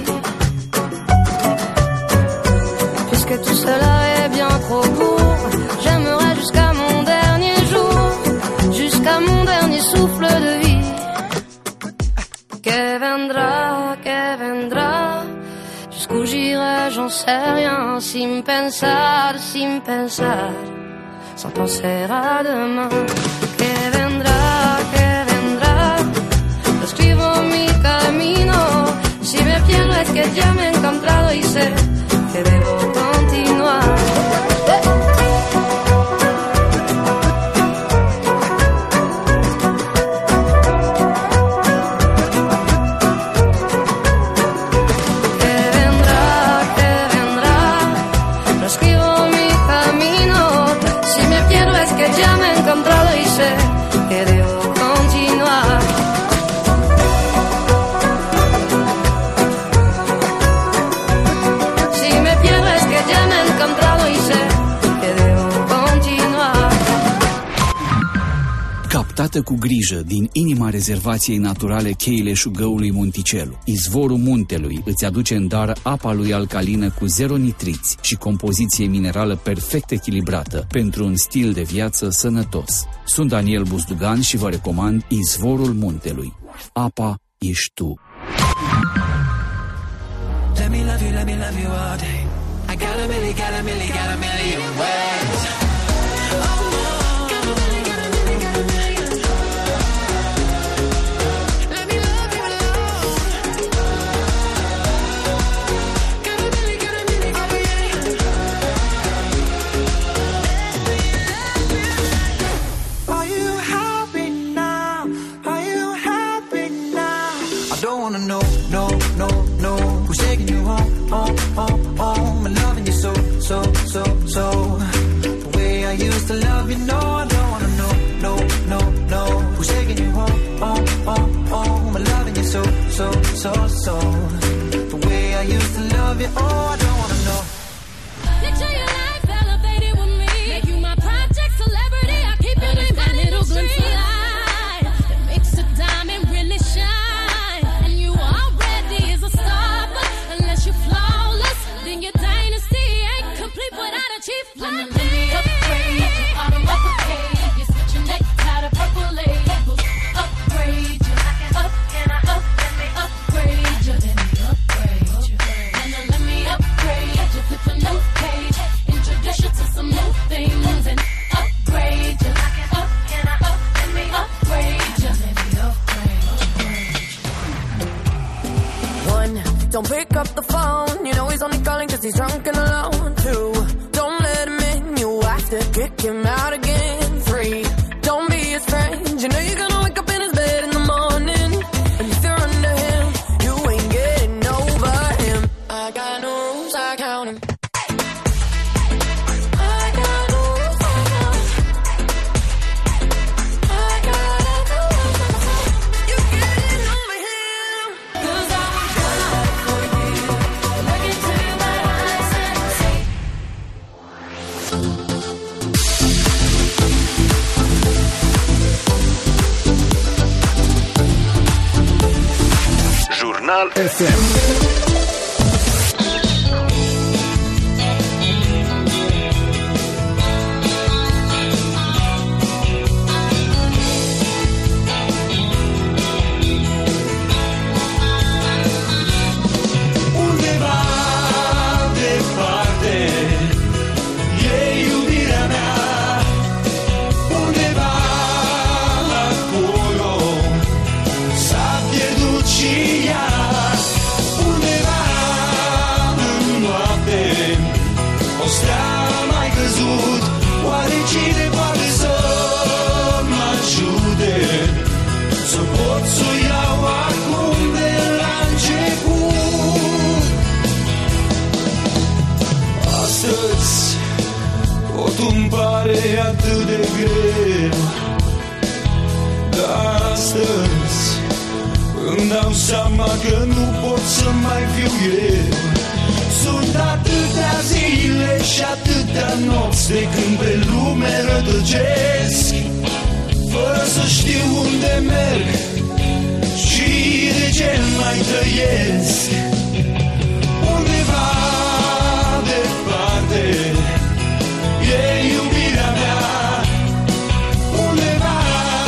Puisque tout cela est bien trop court, j'aimerais jusqu'à mon dernier jour, jusqu'à mon dernier souffle de vie. Que vendrá, que vendrá, jusqu'où j'irai, j'en sais rien, sin pensar, sin pensar, sans penser à demain. Que vendrá, que vendrá, escribo mi camino, si me pierdo es que ya me he encontrado y sé que debo continuar. Ya me he encontrado y sé que debo continuar. Si me pierdo es que ya me he encontrado y sé que debo continuar. Captată cu grijă din inima rezervației naturale Cheile Șugăului Monticelu, izvorul muntelui îți aduce în dar apa lui alcalină cu zero nitriți și compoziție minerală perfect echilibrată pentru un stil de viață sănătos. Sunt Daniel Buzdugan și vă recomand Izvorul Muntelui. Apa ești tu. Let me love you, let me love you all day. I got a million, got a million, got a million ways. No, no, no, no. Who's taking you home, home, home, home? And loving you so, so, so, so. The way I used to love you, no, I don't wanna know, no, no, no. Who's taking you home, home, home, home? And loving you so, so, so, so. The way I used to love you, oh, I don't wanna know. Picture your life elevated with me. Make you my project celebrity. I keep it in my little glimpse of light that makes a diamond really shine. Upgrade, kick him out again. Three, don't be his friend. You know you're gonna wake up in his bed in the morning. And if you're under him, you ain't getting over him. I got no rules, I count him. I got no rules, I count him. I got no rules, you getting over him. 'Cause I was good for you. Look into my eyes and see. Jurnal F M. Undeva departe e iubirea mea, undeva acolo s-a pierdut și ea, undeva în noapte o stea mai căzut. Oare cine poate să mă ajute să pot să o iau acum de la început? Astăzi totul îmi pare atât de greu, dar astăzi îmi dau seama că nu pot să mai fiu eu. Sunt atâtea zile și atâtea nopți de când pe lume rătăcesc, fără să știu unde merg și de ce mai trăiesc. Undeva departe e iubirea mea, undeva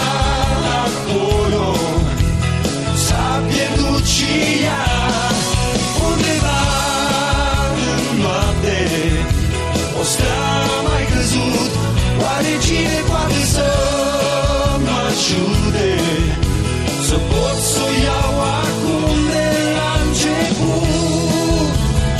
acolo s-a pierdut și ea, undeva în noapte o stea mai căzut. Oare cine poate să mă ajute să pot să o iau acum de la început?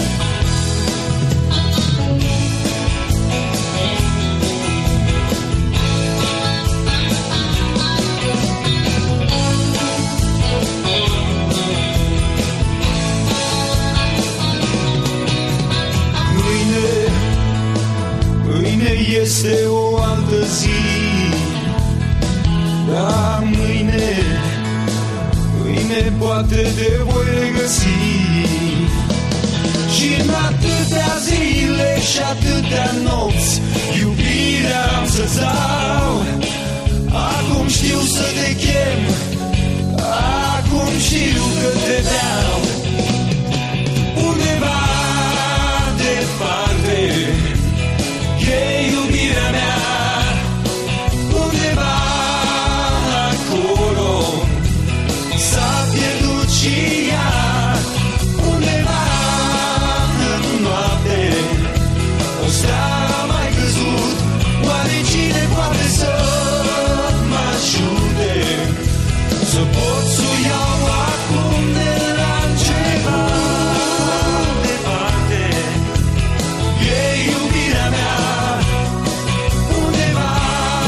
Mâine, mâine este o altă zi, dar mâine, mâine poate te voi regăsi. Și în atâtea zile și atâtea nopți iubirea am să-ți dau. Acum știu să te chem, acum știu că te vreau. Undeva departe e iubirea mea, undeva acolo s-a pierdut și ea, undeva în noapte o stea mai căzut. Oare cine poate să mă ajute să pot să o iau acum de la început? Departe e iubirea mea, undeva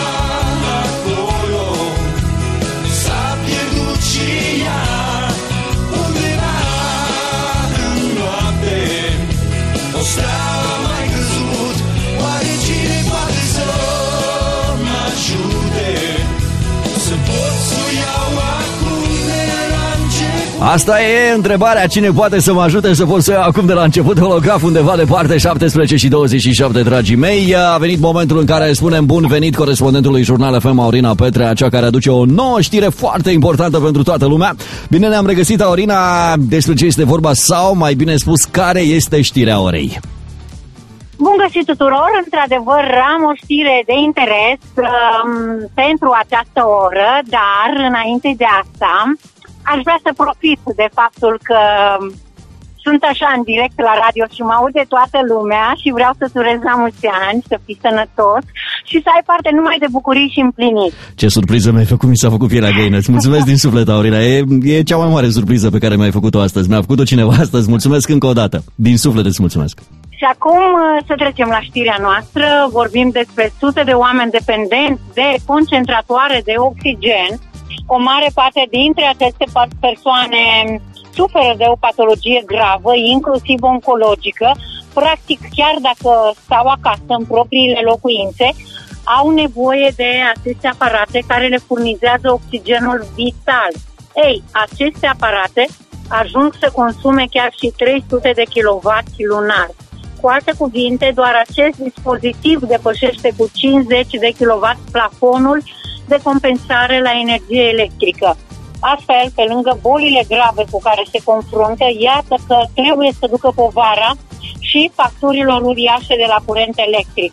acolo s-a pierdut și ea, undeva în noapte o stea mai căzut. Oare cine poate să mă ajute să pot să o iau acum de la început? Asta e întrebarea, cine poate să mă ajute să pot să iau acum de la început. Holograf undeva departe, șaptesprezece și douăzeci și șapte, dragii mei. A venit momentul în care spunem bun venit corespondentului Jurnal F M, Aurina Petrea, cea care aduce o nouă știre foarte importantă pentru toată lumea. Bine ne-am regăsit, Aurina, despre ce este vorba sau, mai bine spus, care este știrea orei? Bun găsit tuturor! Într-adevăr, am o știre de interes um, pentru această oră, dar înainte de asta aș vrea să profit de faptul că sunt așa în direct la radio și mă aude toată lumea și vreau să-ți urez la mulți ani, să fii sănătos și să ai parte numai de bucurii și împliniri. Ce surpriză mi-ai făcut, mi s-a făcut pielea găină. Îți mulțumesc din suflet, Aurina. E, e cea mai mare surpriză pe care mi-ai făcut-o astăzi. Mi-a făcut-o cineva astăzi. Mulțumesc încă o dată. Din suflet îți mulțumesc. Și acum să trecem la știrea noastră. Vorbim despre sute de oameni dependenți de concentratoare de oxigen. O mare parte dintre aceste persoane suferă de o patologie gravă, inclusiv oncologică. Practic, chiar dacă stau acasă în propriile locuințe, au nevoie de aceste aparate care le furnizează oxigenul vital. Ei, aceste aparate ajung să consume chiar și trei sute de kilowatt lunar. Cu alte cuvinte, doar acest dispozitiv depășește cu cincizeci de kilowatt plafonul de compensare la energie electrică. Astfel, pe lângă bolile grave cu care se confruntă, iată că trebuie să ducă povara și facturilor uriașe de la curent electric.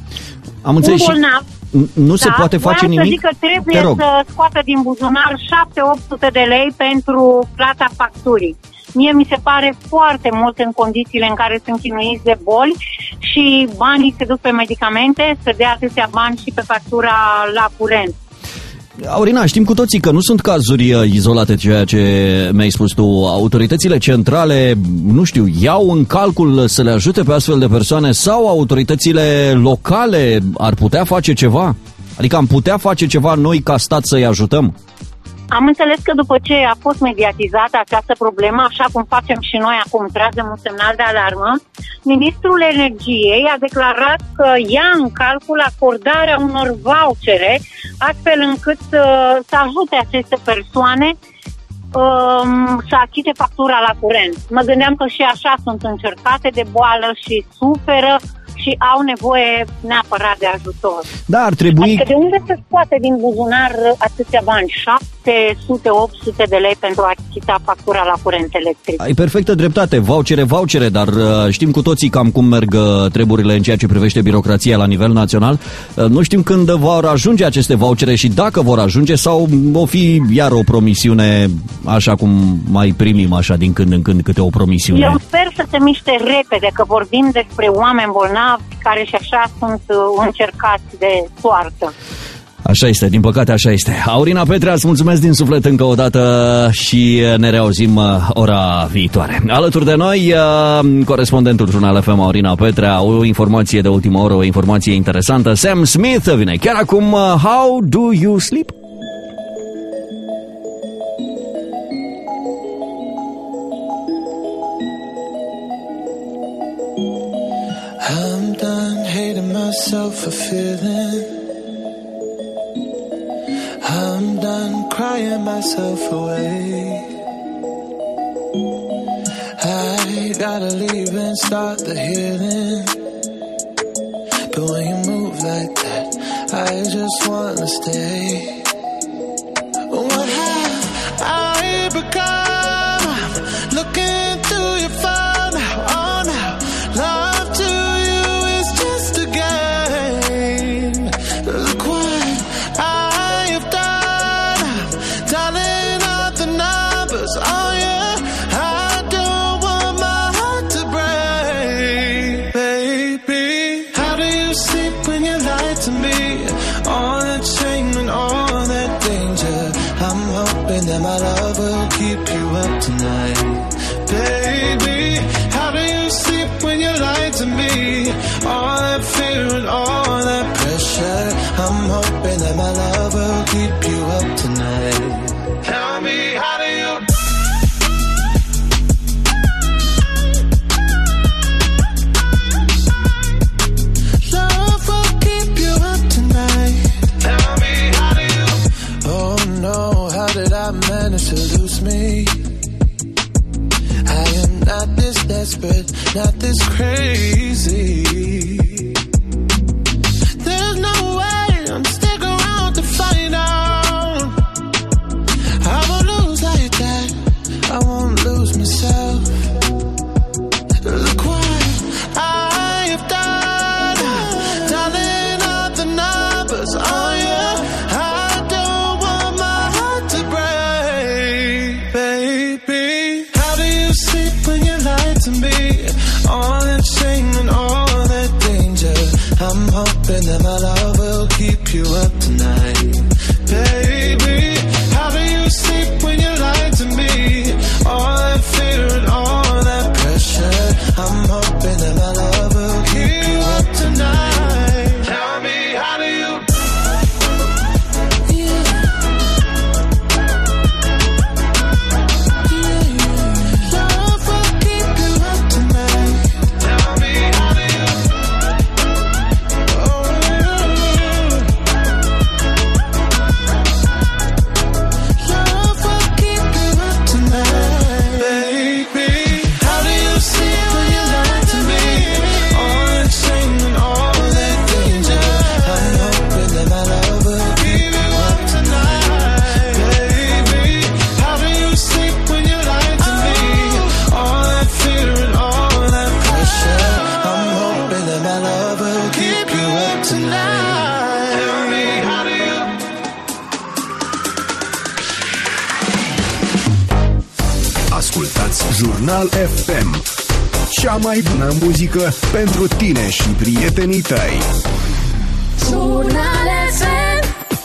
Am înțeles. Un bolnav, nu se da, poate face nimic? Să zic că trebuie să scoată din buzunar șapte opt sute de lei pentru plata facturii. Mie mi se pare foarte mult în condițiile în care sunt chinuiți de boli și banii se duc pe medicamente, să dea atâția bani și pe factura la curent. Aurina, știm cu toții că nu sunt cazuri izolate, ceea ce mi-ai spus tu. Autoritățile centrale, nu știu, iau în calcul să le ajute pe astfel de persoane sau autoritățile locale ar putea face ceva? Adică am putea face ceva noi ca stat să-i ajutăm? Am înțeles că după ce a fost mediatizată această problemă, așa cum facem și noi acum, tragem un semnal de alarmă, Ministrul Energiei a declarat că ia în calcul acordarea unor vouchere, astfel încât uh, să ajute aceste persoane uh, să achite factura la curent. Mă gândeam că și așa sunt încercate de boală și suferă și au nevoie neapărat de ajutor. Da, ar trebui... Adică de unde se scoate din buzunar atâția bani? șapte sute opt sute de lei pentru a achita factura la curent electric. Ai perfectă dreptate, vouchere, vouchere, dar știm cu toții cam cum merg treburile în ceea ce privește birocrația la nivel național. Nu știm când vor ajunge aceste vouchere și dacă vor ajunge sau o fi iar o promisiune, așa cum mai primim așa din când în când câte o promisiune. Eu sper să se miște repede, că vorbim despre oameni bolnavi care și așa sunt încercați de soartă. Așa este, din păcate așa este. Aurina Petrea, îți mulțumesc din suflet încă o dată și ne reauzim ora viitoare. Alături de noi, corespondentul Jurnal F M, Aurina Petrea, o informație de ultimă oră, o informație interesantă. Sam Smith vine chiar acum. How do you sleep? I'm done hating myself for feeling. I'm done crying myself away. I gotta leave and start the healing. But when you move like that, I just wanna stay. What have I become? I'm looking through your phone now, oh now. Love to you is just a game. Look what I have done. I'm dialing out the numbers, oh yeah. I don't want my heart to break, baby. How do you sleep when you lie to me? All that shame and all that danger. I'm hoping that my love will keep you up tonight, baby. How do you sleep when you lie to me? All that fear and all that pressure. I'm hoping that my love will keep you up tonight. Tell me, how do you? Love will keep you up tonight. Tell me, how do you? Oh no, how did I manage to lose me? I am not this desperate, not this crazy. There's no way I'm stick around to find out. I won't lose like that, I won't lose myself. Look what I have done, dialing out the numbers, oh yeah. I don't want my heart to break, baby. How do you sleep when you lie to me? All that shame and all that danger. I'm hoping that my love will keep you up tonight, baby. How do you sleep when you lie to me? All that fear and all that pressure. I'm hoping that my love Jurnal F M. Cea mai bună muzică pentru tine și prietenii tăi. Jurnal F M.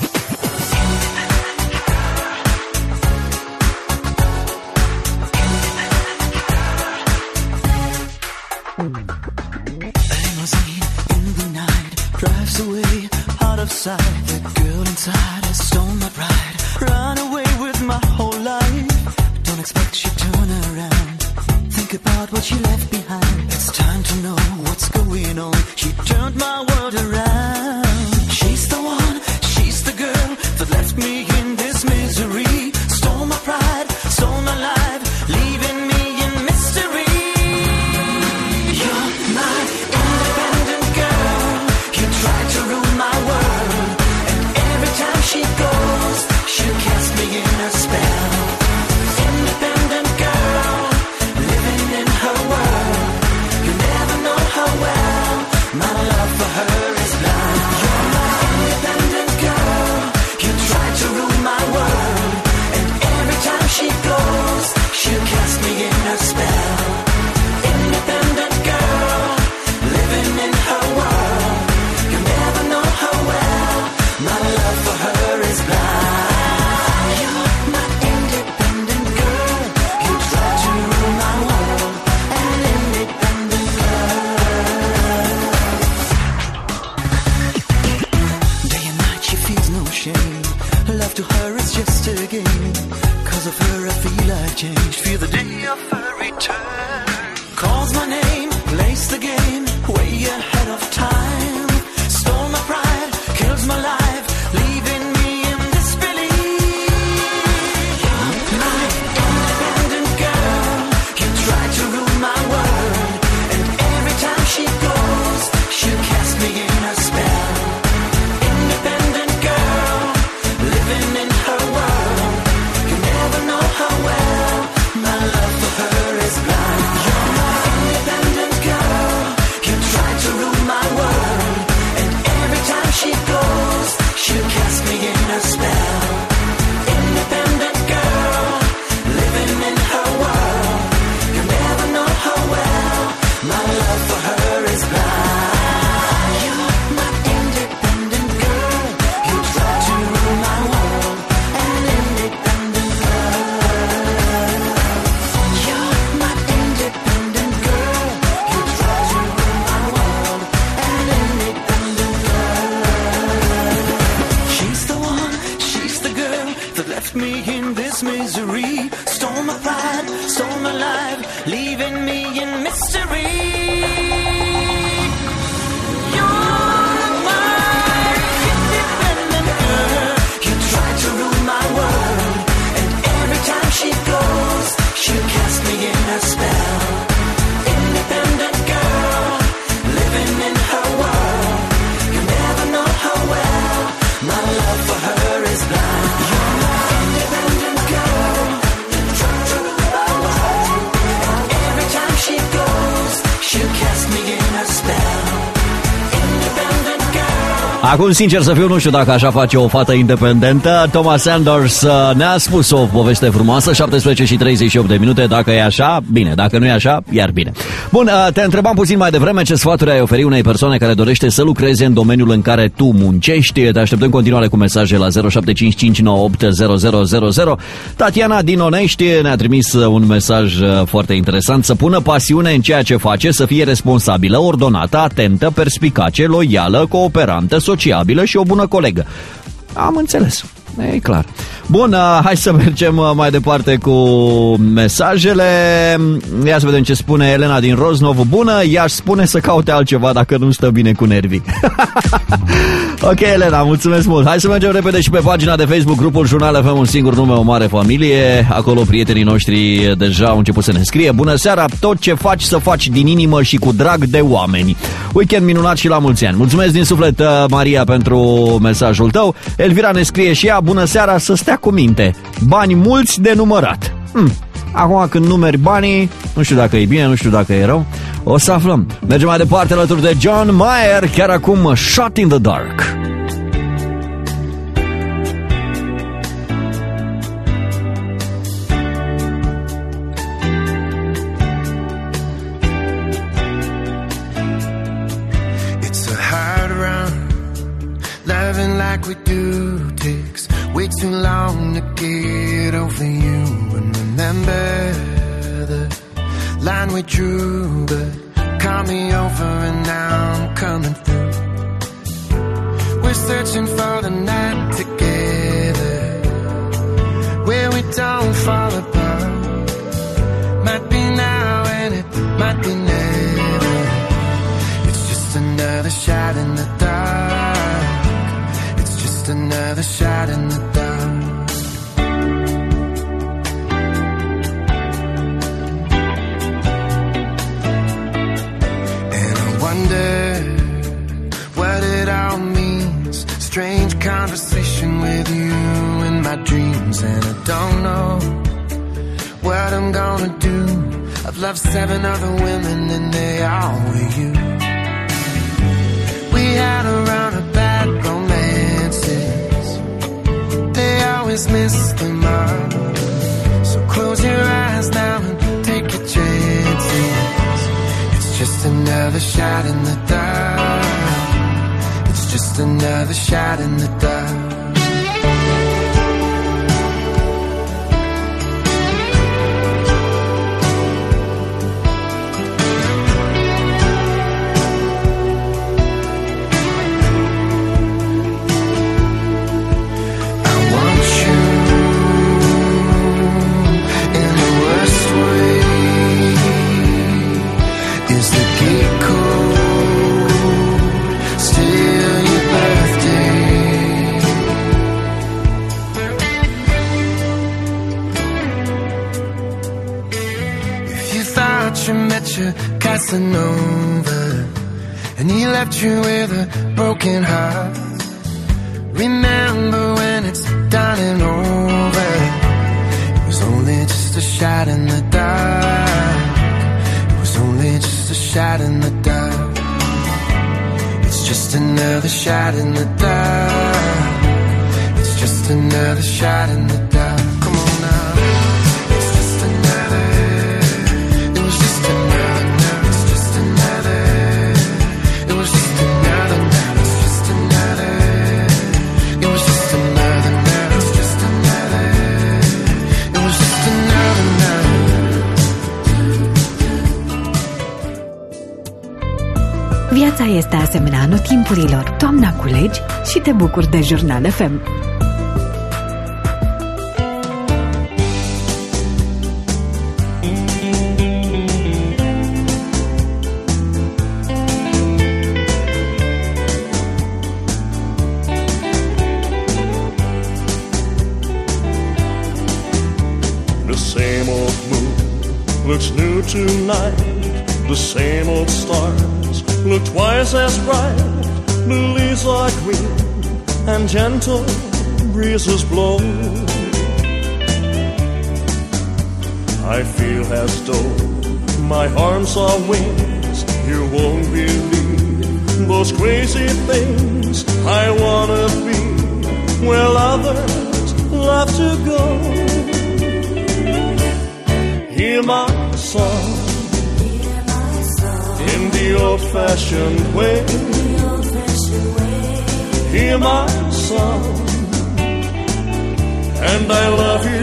Limousine in the night drives away out of sight. The girl inside has stolen my pride. Run away with my whole life. Don't expect she turn around. Think about what she left behind. It's time to know what's going on. She turned my world around. She's the one, she's the girl that left me in this misery. Stole my pride, stole my life, leaving me in mystery. You're my independent girl. You tried to ruin my world. And every time she goes, she'll cast me in a spell. Independent girl, living in her world. You never know how well my love for her is blind. You're my independent girl. You tried to ruin my world. And every time she goes, she'll cast me in a spell. Independent girl, living in her world. You never know how well my love for her is blind. You're my independent girl. You tried to rule my world. An independent girl. Day and night she feels no shame. Love to her is just a game. Cause of her I feel I've changed. Feel the day of her return. Calls my name, plays the game, way ahead of time. Stole my pride, kills my life, leaving me in disbelief. My independent girl, you tried to rule my world. And every time she goes, she'll cast me in a spell. Independent girl, living in her world. You never know how well my love for her is blind. You're my independent girl. You tried to rule my world. And every time she goes, she'll cast me in a spell. Independent girl, living in her world. You never know how well my love for her is blind. You're my independent girl. You tried to rule my world. An independent girl. You're my independent girl. You tried to rule my world. An independent girl. She's the one, she's the girl that left me in this misery. Stole my pride, stole my life, leaving me in mystery. You're my independent girl. You tried to rule my world. And every time she goes, she'll cast me in a spell. Independent girl, living in her world. You never know how well my love for her is blind. You're my independent girl. You tried to rule my world. And every time she goes, she'll cast me in a spell. Independent girl. Acum, sincer să fiu, nu știu dacă așa face o fată independentă. Thomas Sanders ne-a spus o poveste frumoasă, șaptesprezece și treizeci și opt de minute. Dacă e așa, bine. Dacă nu e așa, iar bine. Bun, te întrebam puțin mai devreme ce sfaturi ai oferi unei persoane care dorește să lucreze în domeniul în care tu muncești. Te așteptăm în continuare cu mesaje la zero șapte cinci cinci nouă opt zero zero zero zero. Tatiana din Onești ne-a trimis un mesaj foarte interesant. Să pună pasiune în ceea ce face, să fie responsabilă, ordonată, atentă, perspicace, loială, cooperantă, sociabilă și o bună colegă. Am înțeles. E clar. Bun, hai să mergem mai departe cu mesajele. Ia să vedem ce spune Elena din Roznov. Bună, i-aș spune să caute altceva dacă nu stă bine cu nervii. Ok, Elena, mulțumesc mult. Hai să mergem repede și pe pagina de Facebook, grupul Jurnal F M, un singur nume, o mare familie. Acolo prietenii noștri deja au început să ne scrie. Bună seara, tot ce faci să faci din inimă și cu drag de oameni. Weekend minunat și la mulți ani. Mulțumesc din suflet, Maria, pentru mesajul tău. Elvira ne scrie și ea. Bună seara, să stea cu minte. Bani mulți de numărat. Hm. Acum când numeri banii, nu știu dacă e bine, nu știu dacă e rău, o să aflăm. Mergem mai departe alături de John Mayer, chiar acum Shot in the Dark. loving like we do takes way too long to get over you. And remember the line we drew, but call me over and now I'm coming through. We're searching for the night together, where we don't fall apart. Might be now and it might be never. It's just another shot in the dark. It's just another shot in the dark. And I wonder what it all means. Strange conversation with you in my dreams, and I don't know what I'm gonna do. I've loved seven other women and they all were you. We had a run of bad romances, they always miss the mark. So close your eyes now and take your chances. It's just another shot in the dark. It's just another shot in the dark. Casanova, and he left you with a broken heart. Remember when it's done and over, it was only just a shot in the dark. It was only just a shot in the dark. It's just another shot in the dark. It's just another shot in the dark. Come on now. It's just another. It was just another. Viața este asemenea anotimpurilor. Toamna culegi și te bucuri de Jurnal F M. The same old moon looks new tonight. The same old stars look twice as bright. The leaves are green and gentle breezes blow. I feel as though my arms are wings. You won't believe those crazy things. I wanna be where others love to go. Hear my song in the old-fashioned way. Hear my song, and I love you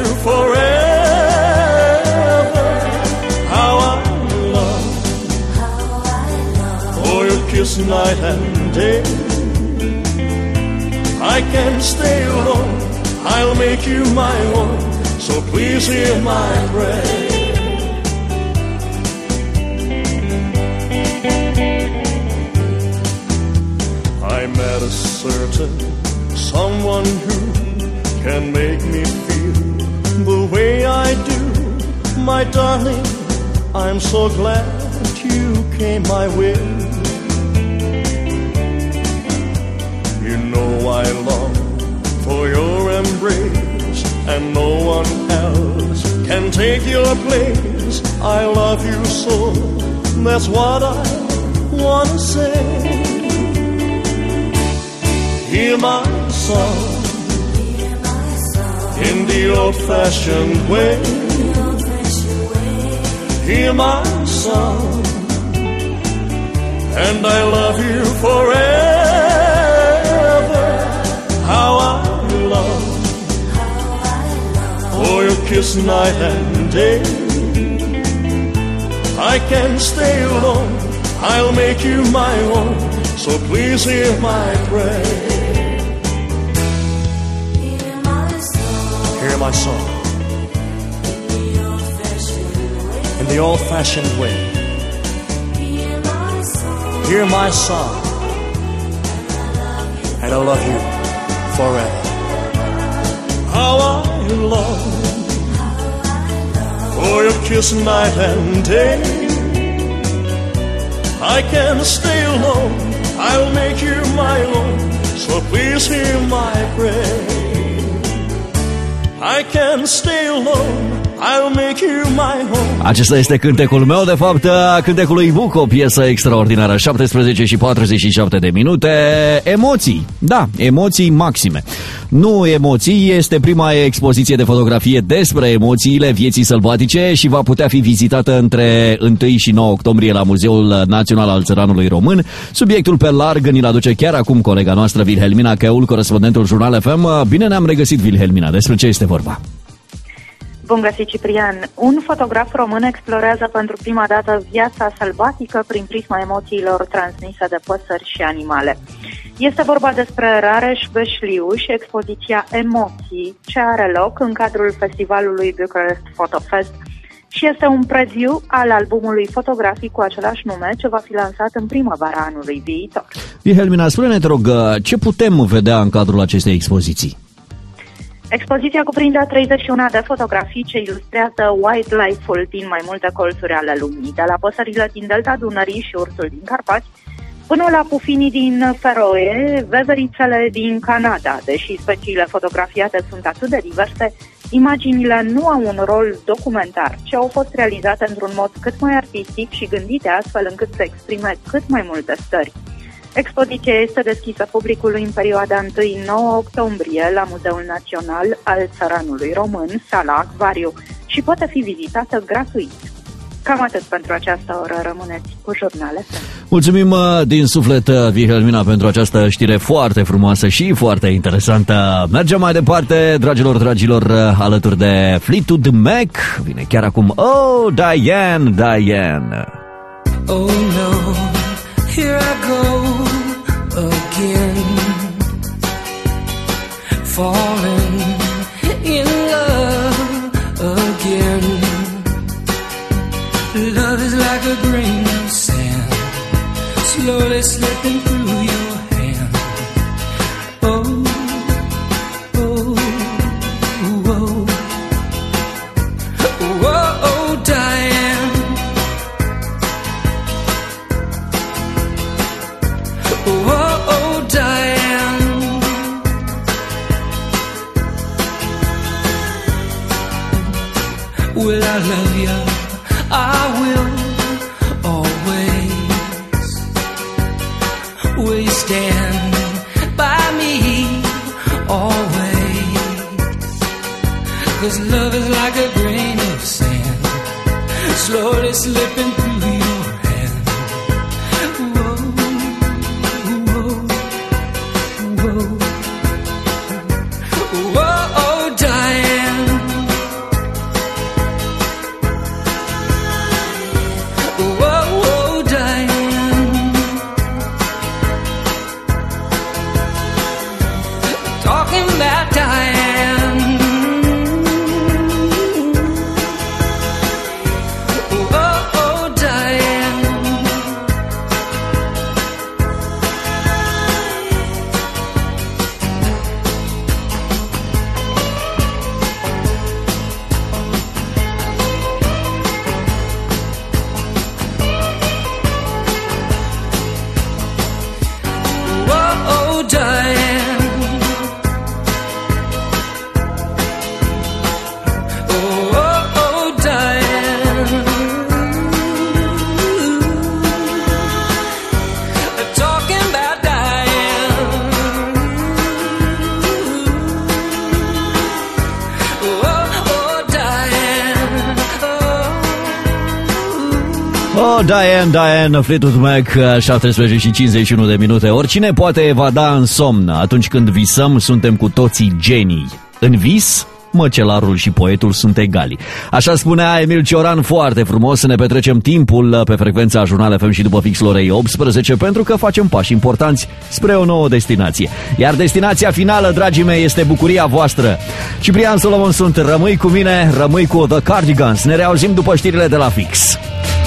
forever. How I love, for your kiss night and day. I can't stay alone, I'll make you my own. So please hear my prayer. I met a certain someone who can make me feel the way I do. My darling, I'm so glad you came my way. You know I long for your embrace, and no one else can take your place. I love you so, that's what I wanna say. Hear my song in the old-fashioned way. Hear my song, and I love you forever. kiss night and day. I can't stay alone, I'll make you my own, so please hear my prayer. Hear my song in the old-fashioned way. Hear my song, and I love you forever. How I long for your kiss night and day. I can't stay alone, I'll make you my own, so please hear my prayer. I can't stay alone, I'll make you my home. Acesta este cântecul meu, de fapt, cântecul lui Buco, o piesă extraordinară, șaptesprezece și patruzeci și șapte de minute. Emoții, da, emoții maxime. Nu emoții, este prima expoziție de fotografie despre emoțiile vieții sălbatice și va putea fi vizitată între întâi și nouă octombrie la Muzeul Național al Țăranului Român. Subiectul pe larg ni-l aduce chiar acum colega noastră Wilhelmina Cheul, corespondentul Jurnal F M. Bine ne-am regăsit, Wilhelmina, despre ce este vorba? Bun găsit, Ciprian! Un fotograf român explorează pentru prima dată viața sălbatică prin prisma emoțiilor transmise de păsări și animale. Este vorba despre Rareș Beșliu și expoziția Emoții, ce are loc în cadrul festivalului Bucharest Photo Fest și este un preview al albumului fotografic cu același nume, ce va fi lansat în primăvara anului viitor. Wilhelmina, spune-ne, te rog, ce putem vedea în cadrul acestei expoziții? Expoziția cuprinde treizeci și unu de fotografii ce ilustrează wildlife-ul din mai multe colțuri ale lumii, de la păsările din delta Dunării și ursul din Carpați, până la pufinii din Feroe, veverițele din Canada. Deși speciile fotografiate sunt atât de diverse, imaginile nu au un rol documentar, ci au fost realizate într-un mod cât mai artistic și gândite astfel încât să exprime cât mai multe stări. Expoziția este deschisă publicului în perioada întâi nouă octombrie la Muzeul Național al Țăranului Român, sala Acvariu, și poate fi vizitată gratuit. Cam atât pentru această oră, rămâneți cu Jurnal F M. Mulțumim din suflet, Wilhelmina, pentru această știre foarte frumoasă și foarte interesantă. Mergem mai departe, dragilor, dragilor, alături de Fleetwood Mac. Vine chiar acum, oh, Diane, Diane. Oh no, here I go again, falling in love again. Love is like a grain of sand, slowly slipping through your hand. Oh, oh, oh, oh, oh, Diane. Oh, oh, Diane. Will I love you? I will always. Will you stand by me always? 'Cause love is like a grain of sand, slowly slipping through your hand. Whoa, whoa, whoa. Whoa, oh, Diane. Oh, Diane, Diane, Fleetwood Mac, șaptesprezece și cincizeci și unu de minute. Oricine poate evada în somn. Atunci când visăm, suntem cu toții genii. În vis, măcelarul și poetul sunt egali. Așa spunea Emil Cioran foarte frumos. Să ne petrecem timpul pe frecvența Jurnal F M și după fixul orei optsprezece, pentru că facem pași importanți spre o nouă destinație. Iar destinația finală, dragii mei, este bucuria voastră. Ciprian Solomon sunt, rămâi cu mine, rămâi cu The Cardigans. Ne reauzim după știrile de la fix.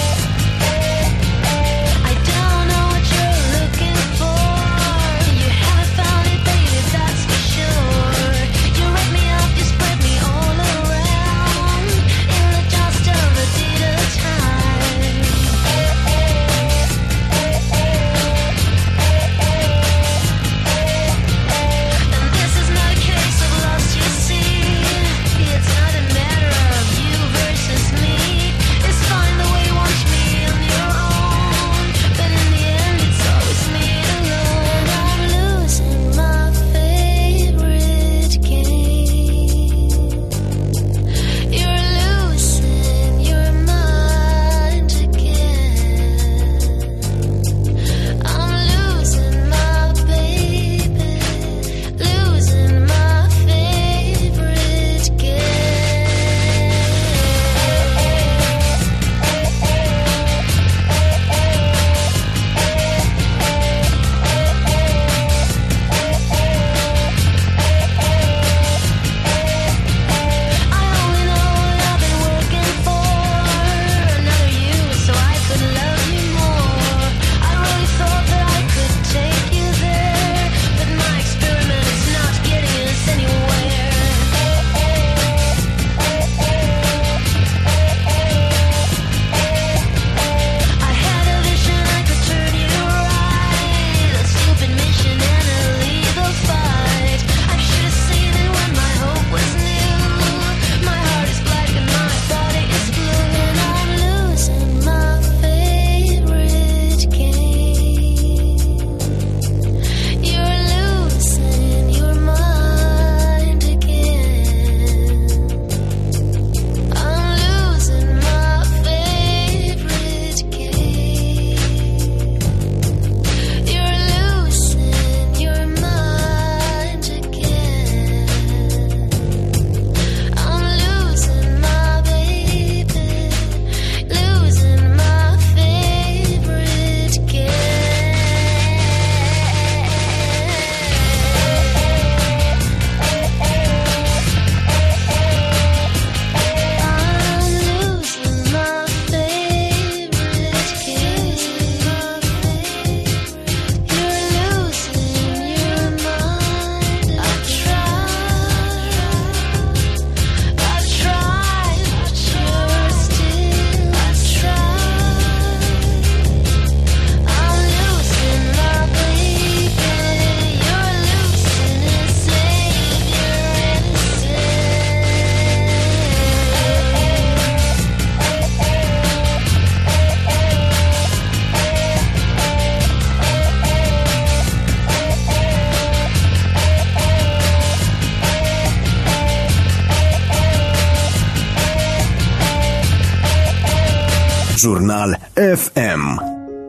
Jurnal F M.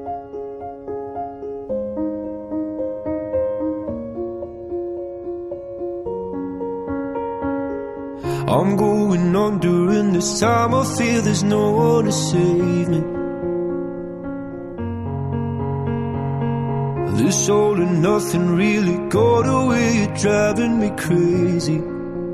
I'm going on during this time. I feel there's no one to save me. This all and nothing really got away. You're driving me crazy.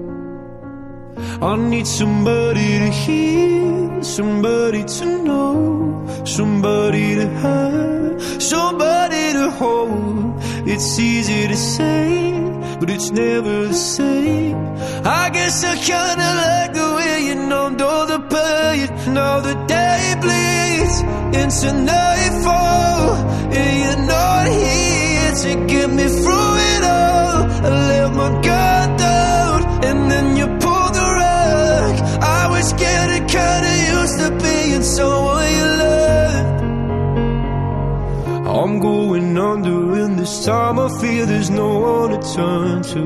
I need somebody to hear, somebody to know, somebody to have, somebody to hold. It's easy to say, but it's never the same. I guess I kinda like the way you numbed all the pain. Now the day bleeds into nightfall, and you're not here to get me through it all. I let my guard down, and then you pulled the rug. I was getting kinda used to being someone you loved. I'm going under, and this time I feel there's no one to turn to.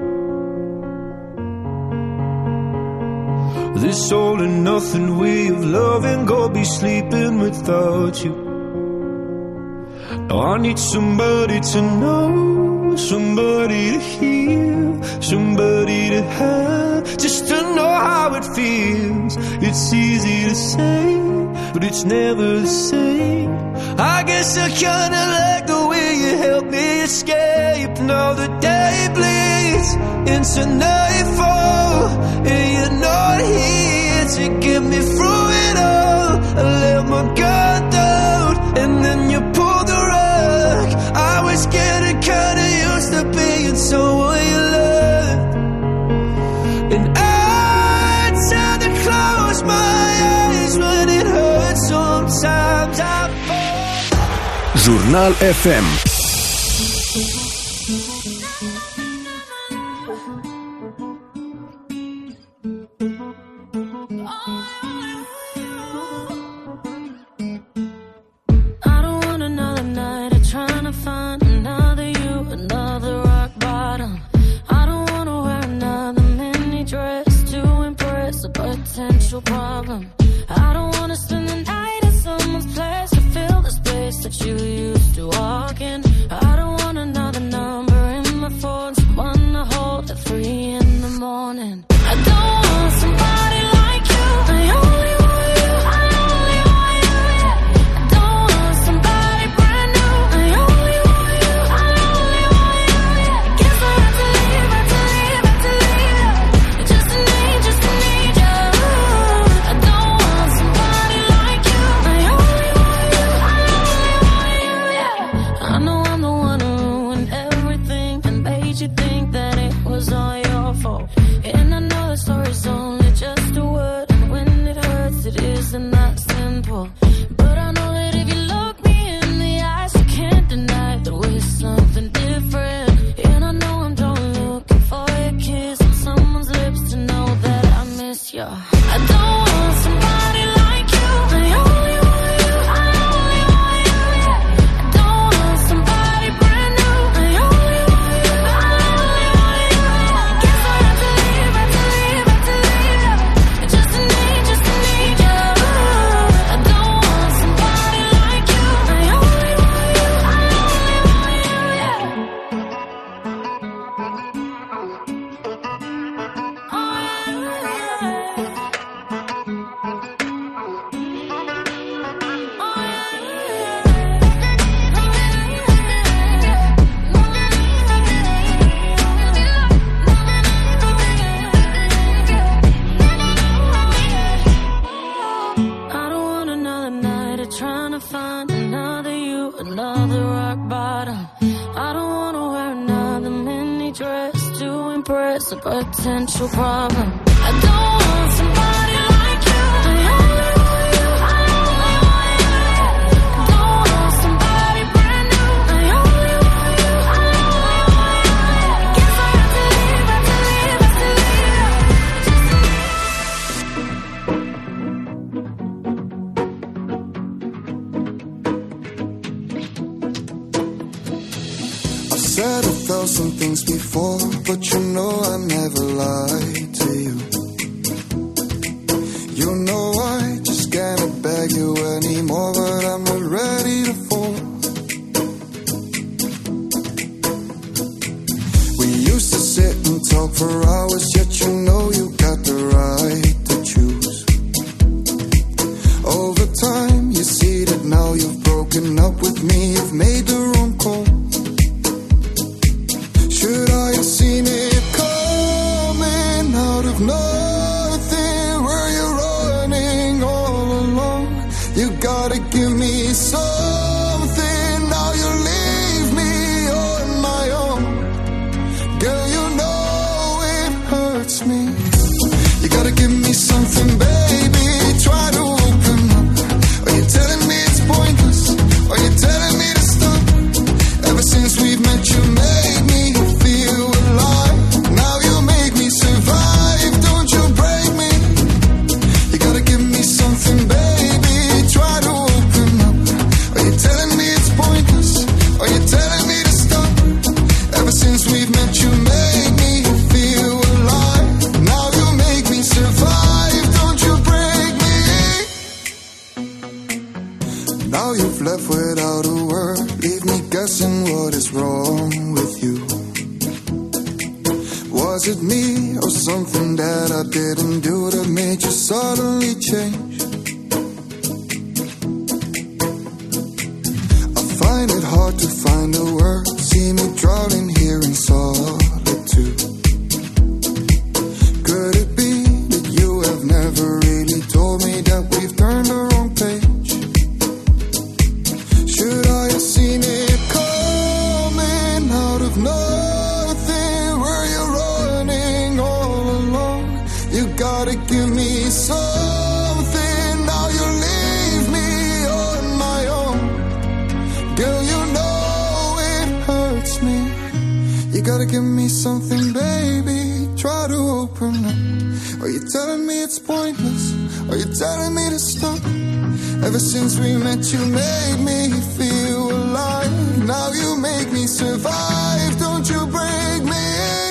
This all and nothing way of loving, go be sleeping without you. Now I need somebody to know, somebody to hear, somebody to have, just to know how it feels. It's easy to say, but it's never the same. I guess I kinda like the way you help me escape. Now the day bleeds into nightfall, and you're not here to get me through it all. I let my guard down, and then you pulled the rug. I was getting kinda used to being someone you loved, and I tend to close my eyes when it hurts. Sometimes I fall. Jurnal F M. Problem. I don't wanna spend the night at someone's place to fill the space that you used to walk in. I don't want another number in my phone, someone to hold at three in the morning. I don't want somebody like you. I only want you. I only want you. Yeah. I don't want somebody brand new. I only want you. I only want you. Yeah. Guess I have to leave, have to leave, have to leave. Yeah. Just a need, just a need you. Story's only just a word, and when it hurts, it isn't that simple. But I know that if you look me in the eyes, you can't deny that we're something different. And I know I'm done looking for your kiss on someone's lips to know that I miss you. I don't want somebody like you. I only want you. I only want you. Yeah. I don't want somebody brand new. I only want you. I only want you. Yeah. Guess I have to leave, have to leave. A potential problem. I don't want somebody like you. I only want you. I only want you. I don't want somebody brand new. I only want you. I only want you. Guess I have to leave, have to leave, have to leave. I've said a thousand things before, but you know I never lied to you. You know I just can't beg you anymore, but I'm not ready to fall. We used to sit and talk for hours, yet you know you got the right to choose. Over time you see that now you've broken up with me, you've made the wrong call. Should I have seen it coming out of nothing? Were you running all along? You gotta give me something. Now you leave me on my own. Girl, you know it hurts me. Was it me or something that I didn't do that made you suddenly change? I find it hard to find a word. See me drowning here in solitude. Could it be that you have never really told me that we've turned the wrong page? Should I have seen it coming out of nothing? Were you running all along? You gotta give me something. Now you leave me on my own. Girl, you know it hurts me. You gotta give me something, baby. Try to open up. Are you telling me it's pointless? Are you telling me to stop? Ever since we met you made me feel alive. Now you make me survive. Don't you break me.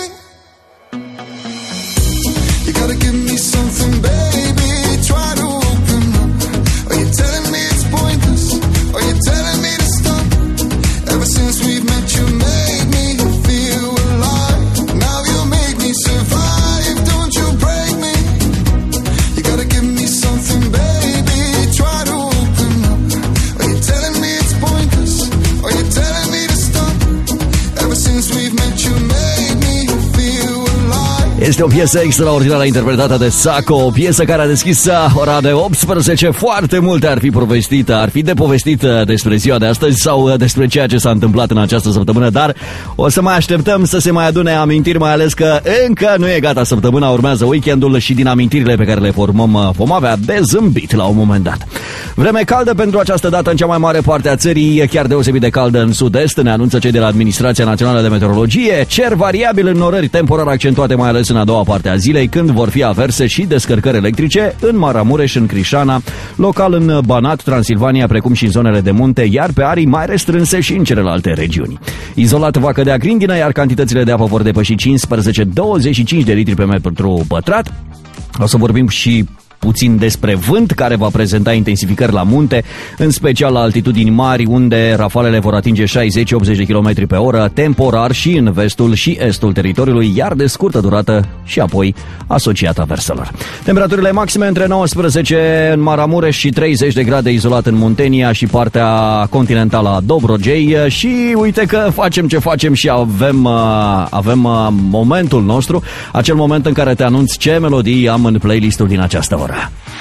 You gotta give me something, baby. Try to open up. Are you telling me it's pointless? Are you telling me to stop? Ever since we've met you made me feel alive. Now you make me survive. Don't you break me. You gotta give me something, baby. Try to open up. Are you telling me it's pointless? Are you telling me to stop? Ever since we've met you made me feel alive. Este o piesă extraordinară interpretată de Saco, o piesă care a deschis ora de optsprezece. Foarte multe ar fi povestit, ar fi de povestit despre ziua de astăzi sau despre ceea ce s-a întâmplat în această săptămână, dar o să mai așteptăm să se mai adune amintiri, mai ales că încă nu e gata săptămâna, urmează weekendul și din amintirile pe care le formăm vom avea de zâmbit la un moment dat. Vreme caldă pentru această dată în cea mai mare parte a țării, chiar deosebit de caldă în sud-est, ne anunță cei de la Administrația Națională de Meteorologie. Cer variabil în norări temporar accentuate, mai ales în a doua parte a zilei, când vor fi averse și descărcări electrice în Maramureș, în Crișana, local în Banat, Transilvania, precum și în zonele de munte, iar pe arii mai restrânse și în celelalte regiuni. Izolat va cădea grindină, iar cantitățile de apă vor depăși cincisprezece douăzeci și cinci de litri pe metru pătrat. O să vorbim și puțin despre vânt, care va prezenta intensificări la munte, în special la altitudini mari, unde rafalele vor atinge șaizeci optzeci de kilometri pe oră, temporar și în vestul și estul teritoriului, iar de scurtă durată și apoi asociat averselor. Temperaturile maxime între nouăsprezece în Maramureș și treizeci de grade izolat în Muntenia și partea continentală a Dobrogei. Și uite că facem ce facem și avem, avem momentul nostru, acel moment în care te anunț ce melodii am în playlistul din această oră.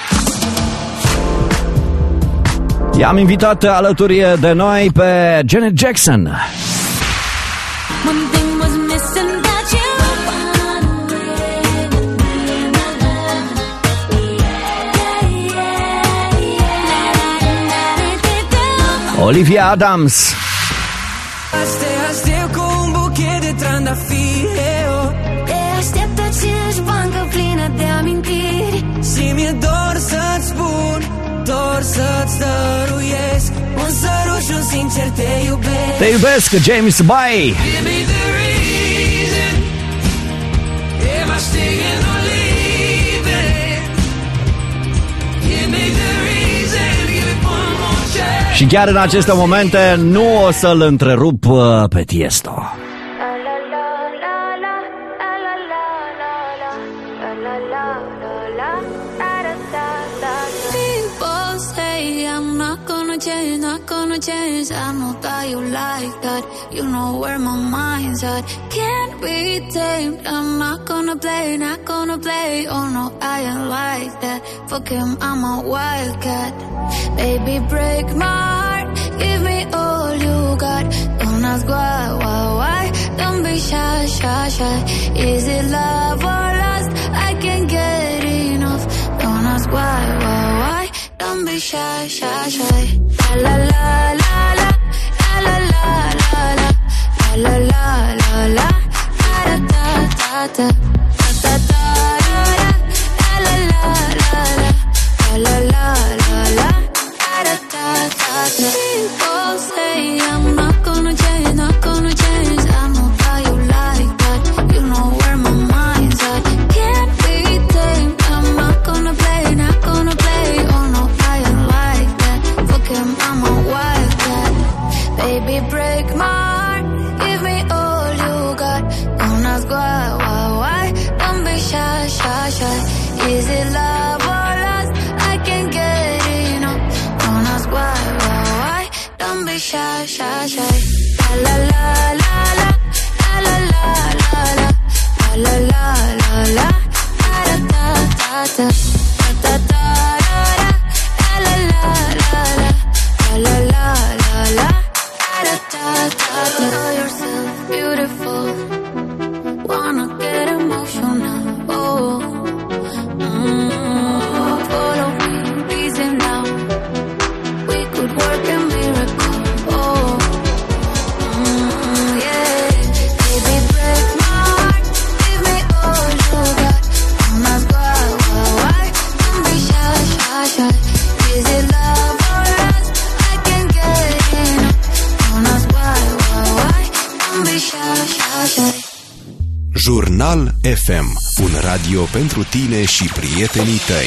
I-am invitat alături de noi pe Janet Jackson. Olivia Adams. Aștept cu un buchet de trandafiri. Te aștept aceeași bancă plină de amintiri. Și mi-e dor să-ți spun, dor să-ți dăruiesc un sărut și un sincer te iubesc. Te iubesc, James Bay. Give me the reason if I stay and or leave it. Give me the reason, give it one more chance. Și chiar în aceste momente nu o să-l întrerup pe Tiesto. Change, not gonna change. I know that you like that. You know where my mind's at. Can't be tamed. I'm not gonna play, not gonna play. Oh no, I ain't like that. Fuck him, I'm a wildcat. Baby, break my heart. Give me all you got. Don't ask why, why, why. Don't be shy, shy, shy. Is it love or lust? I can't get enough. Don't ask why, why, why. Don't be shy, shy, shy. La la la la, la la la la, la la la la, da da da da, da da da, la la la la, la la la la, da da da da. People say I'm not gonna change, not gonna change. I know how you like that. You know where my mind's at. Can't be tamed. I'm not gonna play, not gonna play. Oh no, I ain't like that. Fuck him, I'm a wildcat. Baby, break my heart. Give me all you got. Don't ask why, why, why. Jurnal F M, un radio pentru tine și prietenii tăi.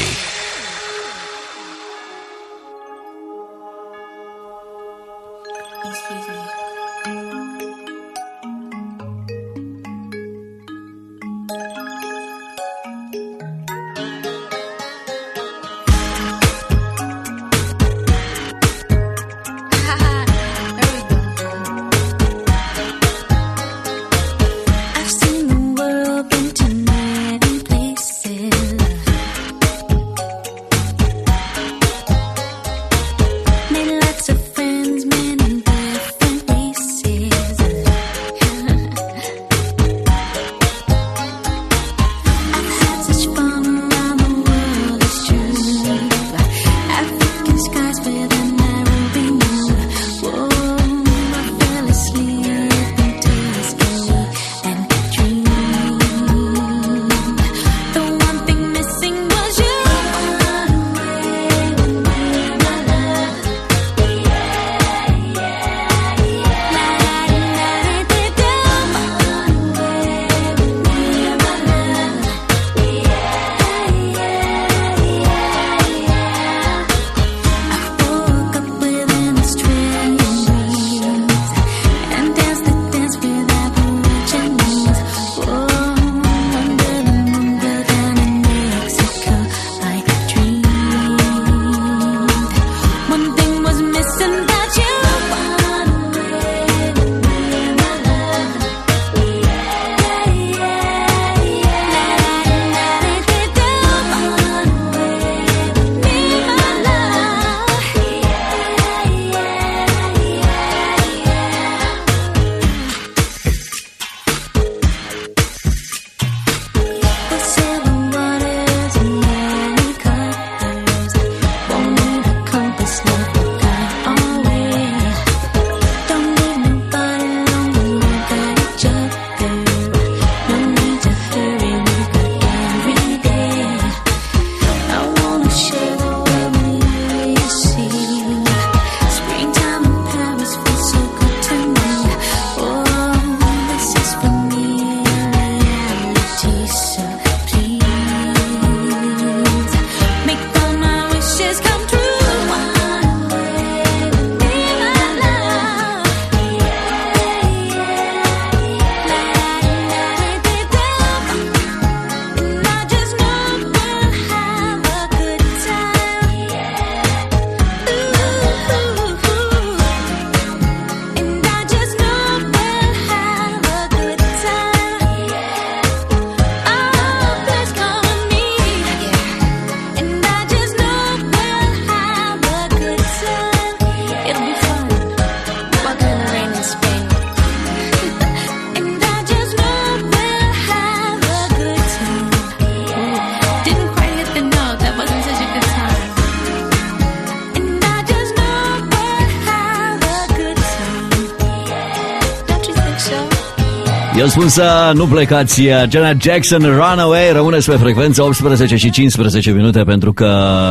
Eu spun să nu plecați. Janet Jackson, Runaway. Rămâneți pe frecvență optsprezece și cincisprezece minute, pentru că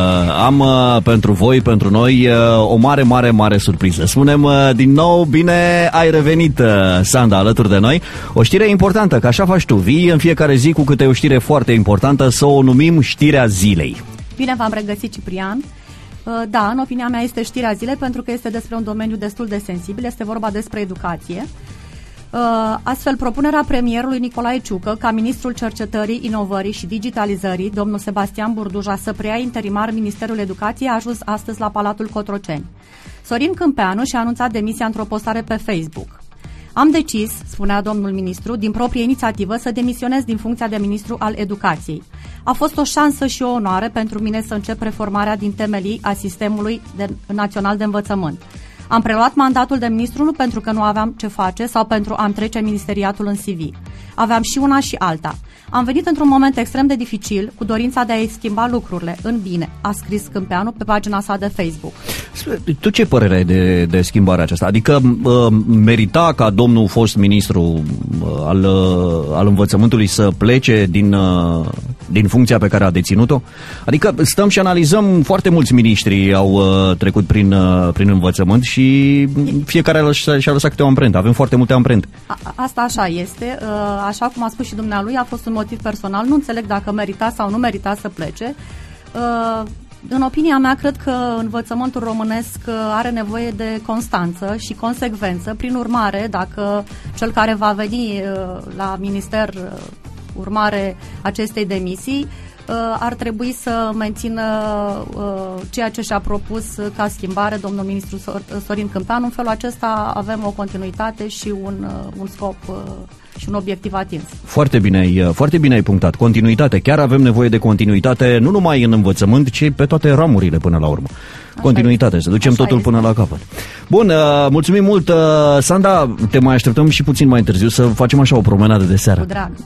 am pentru voi, pentru noi, o mare, mare, mare surpriză. Spunem din nou, bine ai revenit, Sanda, alături de noi. O știre importantă, că așa faci tu. Vii în fiecare zi cu câte o știre foarte importantă, să o numim știrea zilei. Bine v-am regăsit, Ciprian. Da, în opinia mea este știrea zilei, pentru că este despre un domeniu destul de sensibil. Este vorba despre educație. Astfel, propunerea premierului Nicolae Ciucă ca ministrul cercetării, inovării și digitalizării, domnul Sebastian Burduja, să preia interimar Ministerul Educației a ajuns astăzi la Palatul Cotroceni. Sorin Câmpeanu și-a anunțat demisia într-o postare pe Facebook. Am decis, spunea domnul ministru, din proprie inițiativă să demisionez din funcția de ministru al educației. A fost o șansă și o onoare pentru mine să încep reformarea din temelii a sistemului de, național de învățământ. Am preluat mandatul de ministru nu pentru că nu aveam ce face sau pentru a-mi trece ministeriatul în C V. Aveam și una și alta. Am venit într-un moment extrem de dificil, cu dorința de a-i schimba lucrurile în bine, a scris Câmpeanu pe pagina sa de Facebook. Tu ce părere ai de, de schimbarea aceasta? Adică merita ca domnul fost ministru al, al învățământului să plece din din funcția pe care a deținut-o? Adică stăm și analizăm, foarte mulți miniștri au uh, trecut prin, uh, prin învățământ și fiecare și-a lăsat câte o amprentă. Avem foarte multe amprente. A, asta așa este. Uh, așa cum a spus și dumnealui, a fost un motiv personal. Nu înțeleg dacă merita sau nu merita să plece. Uh, În opinia mea, cred că învățământul românesc are nevoie de constanță și consecvență. Prin urmare, dacă cel care va veni la minister urmare acestei demisii ar trebui să mențină ceea ce și-a propus ca schimbare domnul ministru Sorin Câmpeanu. În felul acesta avem o continuitate și un, un scop și un obiectiv atins. Foarte bine, foarte bine ai punctat. Continuitate. Chiar avem nevoie de continuitate, nu numai în învățământ, ci pe toate ramurile până la urmă. Așa continuitate, să ducem Așa totul este. Până la capăt. Bun, mulțumim mult, Sanda. Te mai așteptăm și puțin mai târziu să facem așa o promenadă de seară. Cu drag.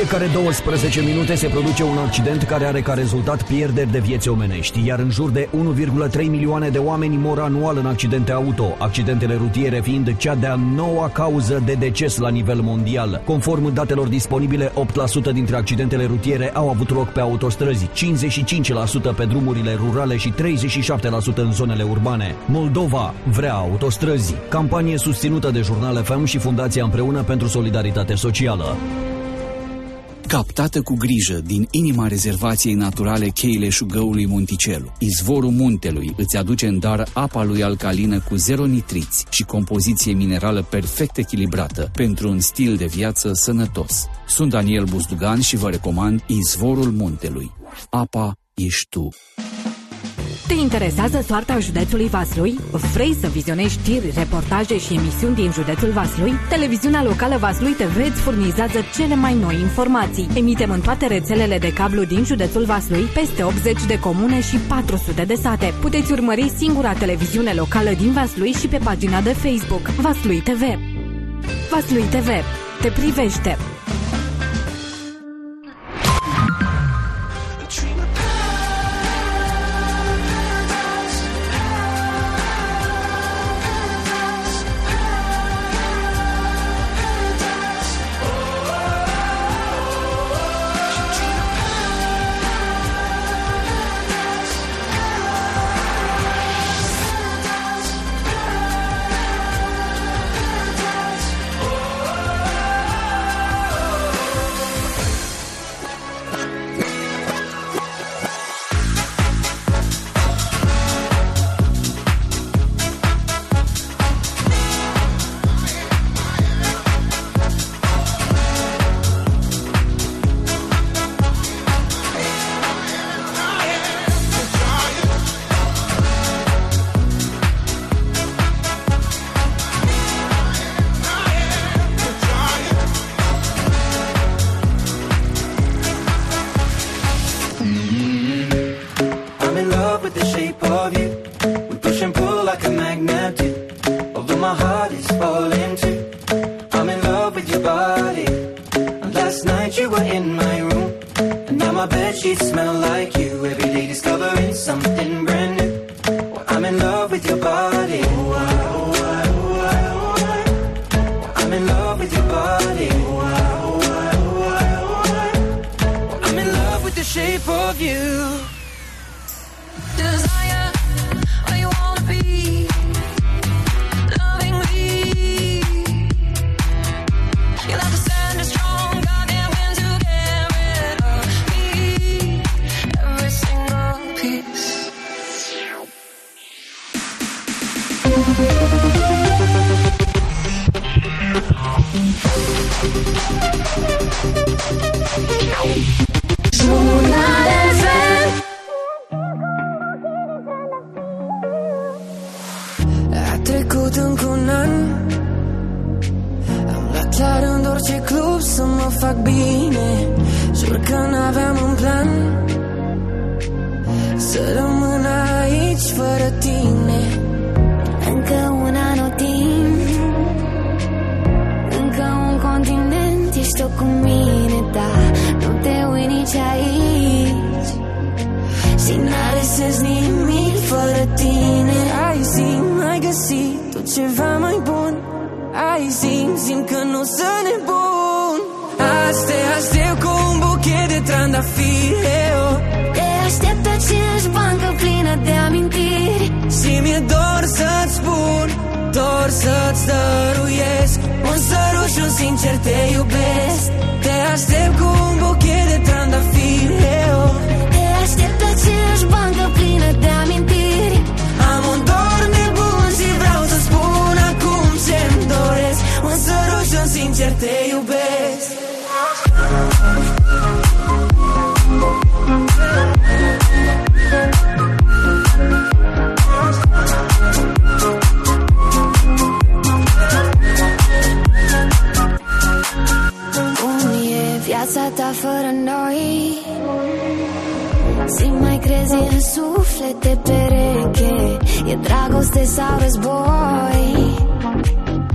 fiecare douăsprezece minute se produce un accident care are ca rezultat pierderi de vieți omenești, iar în jur de unu virgulă trei milioane de oameni mor anual în accidente auto, accidentele rutiere fiind cea de-a noua cauză de deces la nivel mondial. Conform datelor disponibile, opt la sută dintre accidentele rutiere au avut loc pe autostrăzi, cincizeci și cinci la sută pe drumurile rurale și treizeci și șapte la sută în zonele urbane. Moldova vrea autostrăzi. Campanie susținută de Jurnal F M și Fundația Împreună pentru Solidaritate Socială. Captată cu grijă din inima rezervației naturale Cheile Șugăului Monticelu, izvorul muntelui îți aduce în dar apa lui alcalină cu zero nitriți și compoziție minerală perfect echilibrată pentru un stil de viață sănătos. Sunt Daniel Buzdugan și vă recomand izvorul muntelui. Apa ești tu. Te interesează soarta județului Vaslui? Vrei să vizionezi știri, reportaje și emisiuni din județul Vaslui? Televiziunea locală Vaslui T V îți furnizează cele mai noi informații. Emitem în toate rețelele de cablu din județul Vaslui, peste optzeci de comune și patru sute de sate. Puteți urmări singura televiziune locală din Vaslui și pe pagina de Facebook Vaslui T V. Vaslui T V te privește.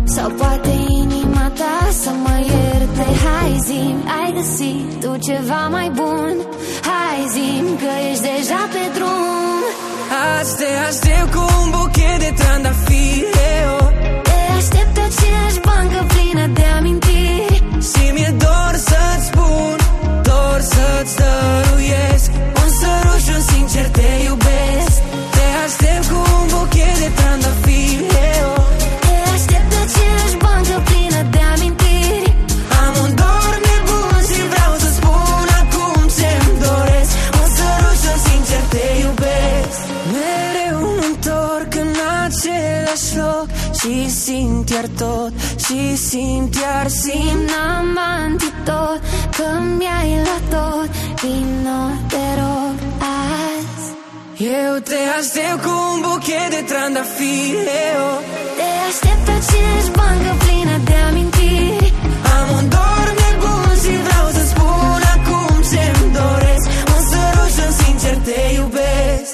Sau poate inima ta să mă ierte. Hai zi-mi, ai găsit tu ceva mai bun. Hai zi-mi că ești deja pe drum. Azi te aștept cu un buchet de trandafiri, oh. Te aștept pe aceeași bancă plină de amintiri. Și mi-e dor să-ți spun, dor să-ți dăruiesc un sărut și un sincer te iubesc. Te aștept cu un buchet de trandafiri, oh. Te aștept pe aceeași bancă plină de amintiri. Am un dor nebun și vreau să spun acum ce-mi doresc un sărut și un sincer te iubesc. Mereu mă întorc în același loc și simt iar tot, și simt iar Simt n-am antitot, că mi-ai luat tot. Vino, te rog, azi. Eu te aștept cu un buchet de trandafiri, oh. Te aștept pe aceeași bancă plină de amintiri. Am un dor nebun și vreau să spun acum ce-mi doresc un sărut și un sincer te iubesc.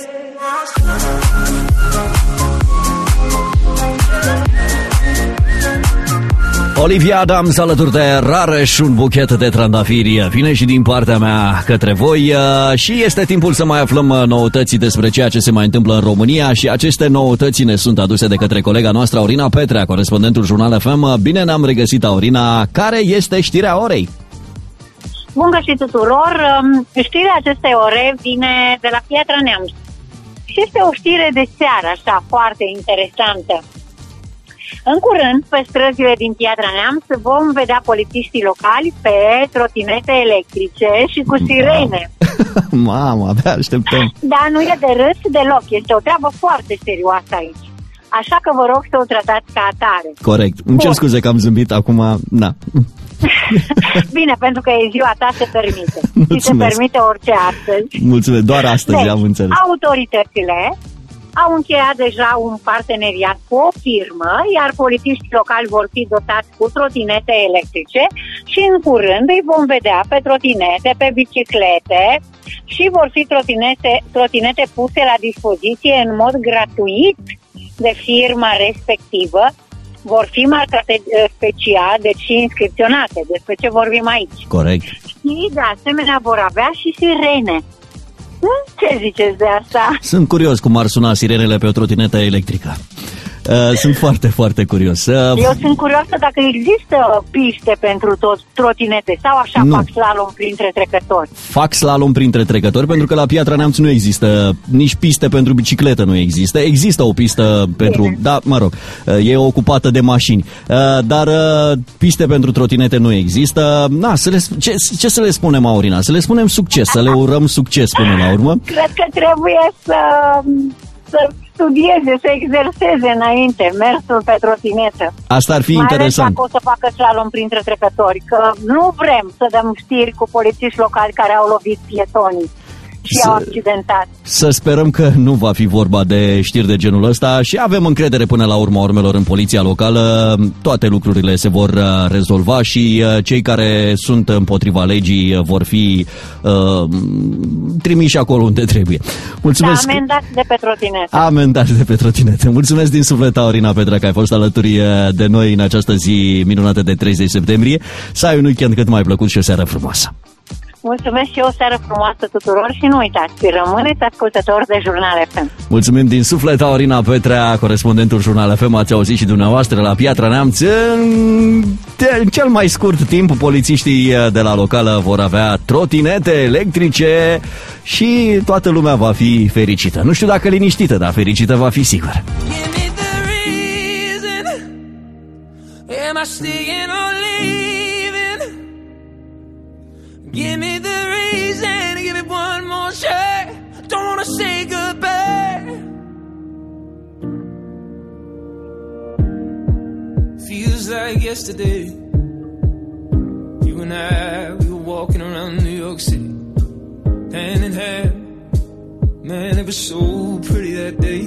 Olivia Adams alături de Rareș, un buchet de trandafiri vine și din partea mea către voi și este timpul să mai aflăm noutăți despre ceea ce se mai întâmplă în România și aceste noutăți ne sunt aduse de către colega noastră Aurina Petrea, corespondentul Jurnal F M. Bine ne-am regăsit, Aurina. Care este știrea orei? Bun găsit tuturor! Știrea acestei ore vine de la Piatra Neamț și este o știre de seară, așa, foarte interesantă. În curând, pe străzile din Piatra Neamț, vom vedea polițiștii locali pe trotinete electrice și cu sirene. Mamă, abia așteptăm. Dar nu e de râs deloc, este o treabă foarte serioasă aici. Așa că vă rog să o tratați ca atare. Corect. Îmi cer scuze că am zâmbit acum, na. Bine, pentru că e ziua ta, se permite. Și se permite orice astăzi. Mulțumesc, doar astăzi, deci, am înțeles. Autoritățile au încheiat deja un parteneriat cu o firmă, iar polițiștii locali vor fi dotați cu trotinete electrice și în curând îi vom vedea pe trotinete, pe biciclete și vor fi trotinete, trotinete puse la dispoziție în mod gratuit de firma respectivă. Vor fi marcate special, deci și inscripționate. Despre ce vorbim aici? Corect. Și de asemenea vor avea și sirene. Ce ziceți de asta? Sunt curios cum ar suna sirenele pe o trotinetă electrică. Uh, sunt foarte, foarte curios. Uh, Eu sunt curioasă dacă există piste pentru tot trotinete sau așa nu. Fac slalom printre trecători. Fac slalom printre trecători pentru că la Piatra Neamț nu există nici piste pentru bicicletă, nu există. Există o pistă pentru... Bine. Da, mă rog, uh, e ocupată de mașini. Uh, dar uh, piste pentru trotinete nu există. Na, să le, ce, ce să le spunem, Aurina? Să le spunem succes, să le urăm succes până la urmă. Cred că trebuie să... să studieze, să exerseze înainte mersul pe trotinetă. Asta ar fi mai interesant. Mai ales dacă o să facă slalom printre trecători, că nu vrem să dăm știri cu polițiști locali care au lovit pietonii și să, au accidentat. Să sperăm că nu va fi vorba de știri de genul ăsta și avem încredere până la urma urmelor în poliția locală. Toate lucrurile se vor rezolva și cei care sunt împotriva legii vor fi uh, trimiși acolo unde trebuie. Mulțumesc. Da, amendați de pe trotinete. Amendați de pe trotinete. Mulțumesc din suflet, Aurina Petrea, că ai fost alături de noi în această zi minunată de treizeci septembrie. Să ai un weekend cât mai plăcut și o seară frumoasă. Mulțumesc și o seară frumoasă tuturor și nu uitați, rămâneți ascultători de Jurnal F M. Mulțumim din suflet, Aurina Petrea, corespondentul Jurnal F M. Ați auzit și dumneavoastră la Piatra Neamț. În cel mai scurt timp, polițiștii de la locală vor avea trotinete electrice și toată lumea va fi fericită. Nu știu dacă liniștită, dar fericită va fi sigur. Give me the reason, give it one more shot. Don't wanna say goodbye. Feels like yesterday, you and I, we were walking around New York City, hand in hand. Man, it was so pretty that day.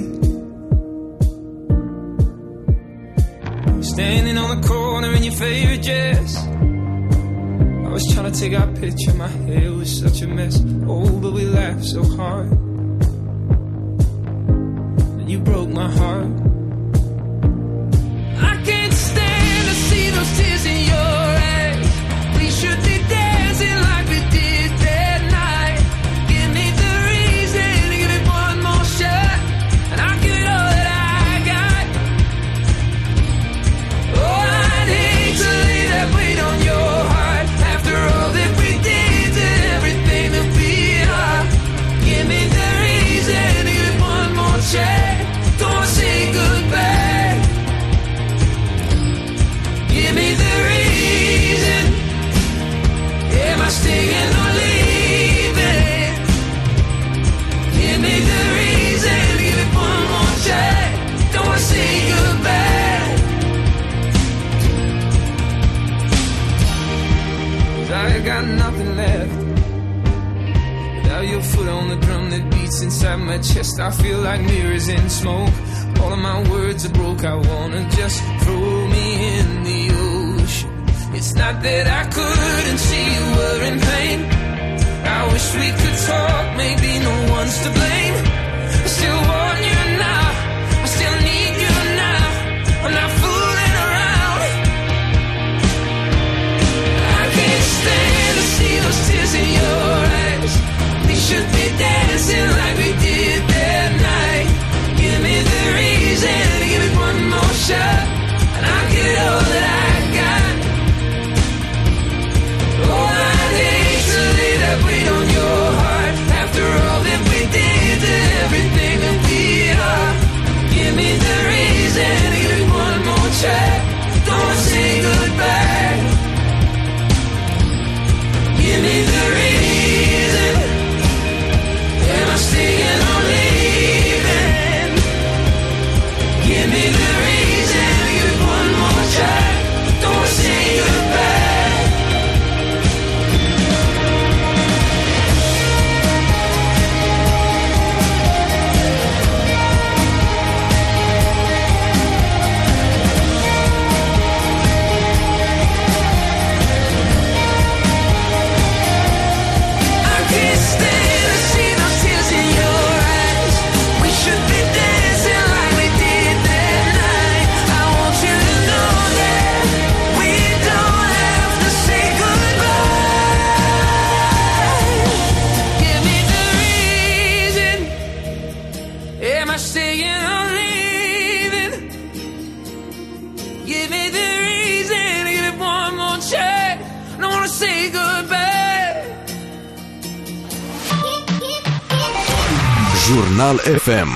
Standing on the corner in your favorite dress, I was trying to take our picture, my hair was such a mess. Oh, but we laughed so hard, and you broke my heart. I can't stand inside my chest, I feel like mirrors in smoke. All of my words are broke, I wanna just throw me in the ocean. It's not that I couldn't see you were in pain. I wish we could talk, maybe no one's to blame. I still want you now, I still need you now. I'm not fooling around. I can't stand to see those tears in your eyes. We should be dancing like we did that night. Give me the reason, give it one more shot, and I'll get all that I got. Oh, I'd hate to lay that weight on your heart. After all that we did to everything that we are. Give me the reason, give it one more try. Don't say goodbye. Give me the reason. Am I staying or leaving? Give me the reason, give it one more try. Don't say goodbye. I can't stand to see those tears in your eyes. We should be dancing like we did that night. I want you to know that we don't have to say goodbye. Give me the reason. Am I staying or leaving? Give me the reason. Give it one more try. I don't wanna say goodbye. Jurnal F M.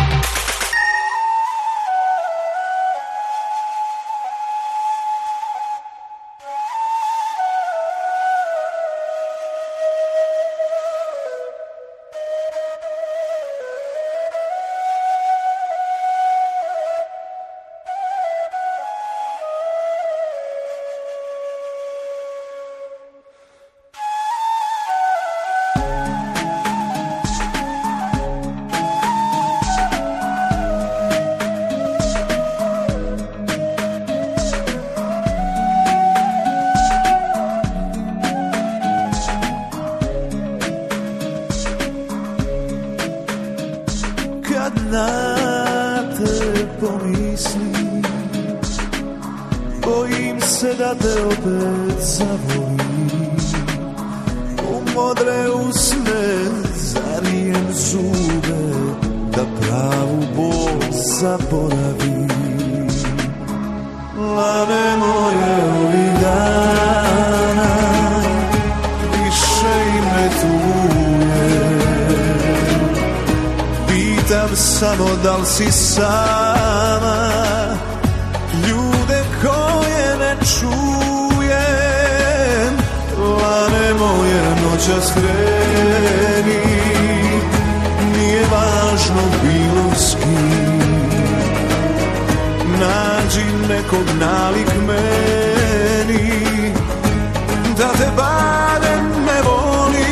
Kad na te pomislim, bojim se da te opet zavolim. U modre usne zarijem zube, da pravu bol zaboravim. Lane moje ovih dana više i ne tuje. Pitam samo da li si sama, ljude koje ne čujem. Lane moje noćas kreni, nije važno bilo s kim. Nađi nekog nalik meni, da te barem ne volim.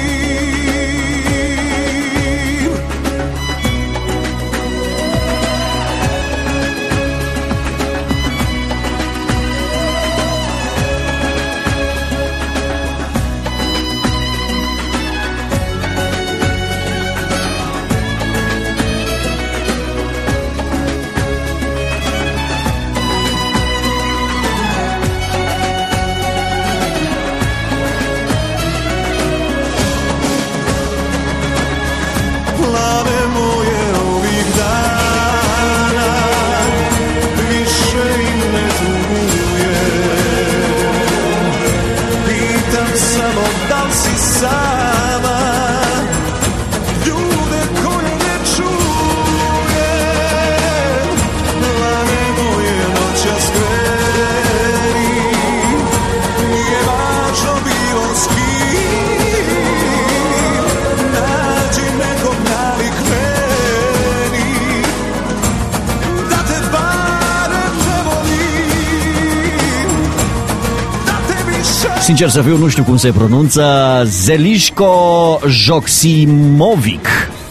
Sincer să fiu, nu știu cum se pronunță. Zeliško Joksimovic.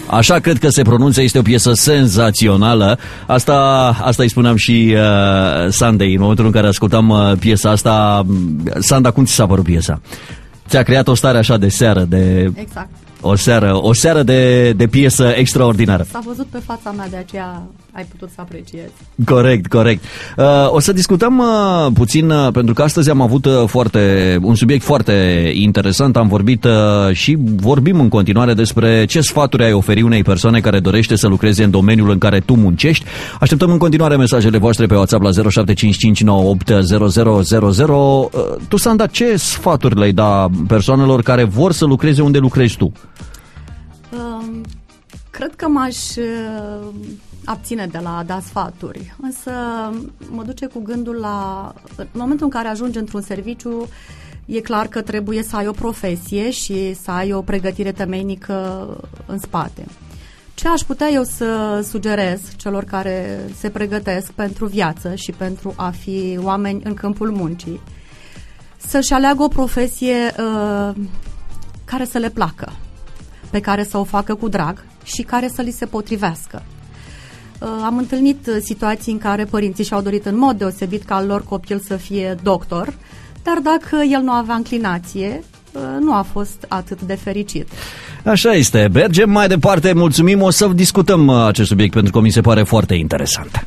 Așa cred că se pronunță, este o piesă senzațională. Asta, asta îi spuneam și uh, Sandei în momentul în care ascultam uh, piesa asta. Sanda, cum ți s-a părut piesa? Ți-a creat o stare așa de seară, de... Exact. O seară, o seară de, de piesă extraordinară. S-a văzut pe fața mea, de aceea ai putut să apreciezi. Corect, corect. Uh, o să discutăm uh, puțin, uh, pentru că astăzi am avut uh, foarte, un subiect foarte interesant. Am vorbit uh, și vorbim în continuare despre ce sfaturi ai oferi unei persoane care dorește să lucreze în domeniul în care tu muncești. Așteptăm în continuare mesajele voastre pe WhatsApp la zero șapte cinci cinci nouă opt zero zero zero zero. Uh, tu, Sanda, ce sfaturi le-ai da persoanelor care vor să lucreze unde lucrezi tu? Uh, cred că m-aș uh, abține de la a da sfaturi, însă mă duce cu gândul la... În momentul în care ajungi într-un serviciu, e clar că trebuie să ai o profesie și să ai o pregătire temeinică în spate. Ce aș putea eu să sugerez celor care se pregătesc pentru viață și pentru a fi oameni în câmpul muncii? Să-și aleagă o profesie uh, care să le placă, pe care să o facă cu drag și care să li se potrivească. Am întâlnit situații în care părinții și-au dorit în mod deosebit ca al lor copil să fie doctor, dar dacă el nu avea înclinație, nu a fost atât de fericit. Așa este. Mergem mai departe. Mulțumim. O să discutăm acest subiect pentru că mi se pare foarte interesant.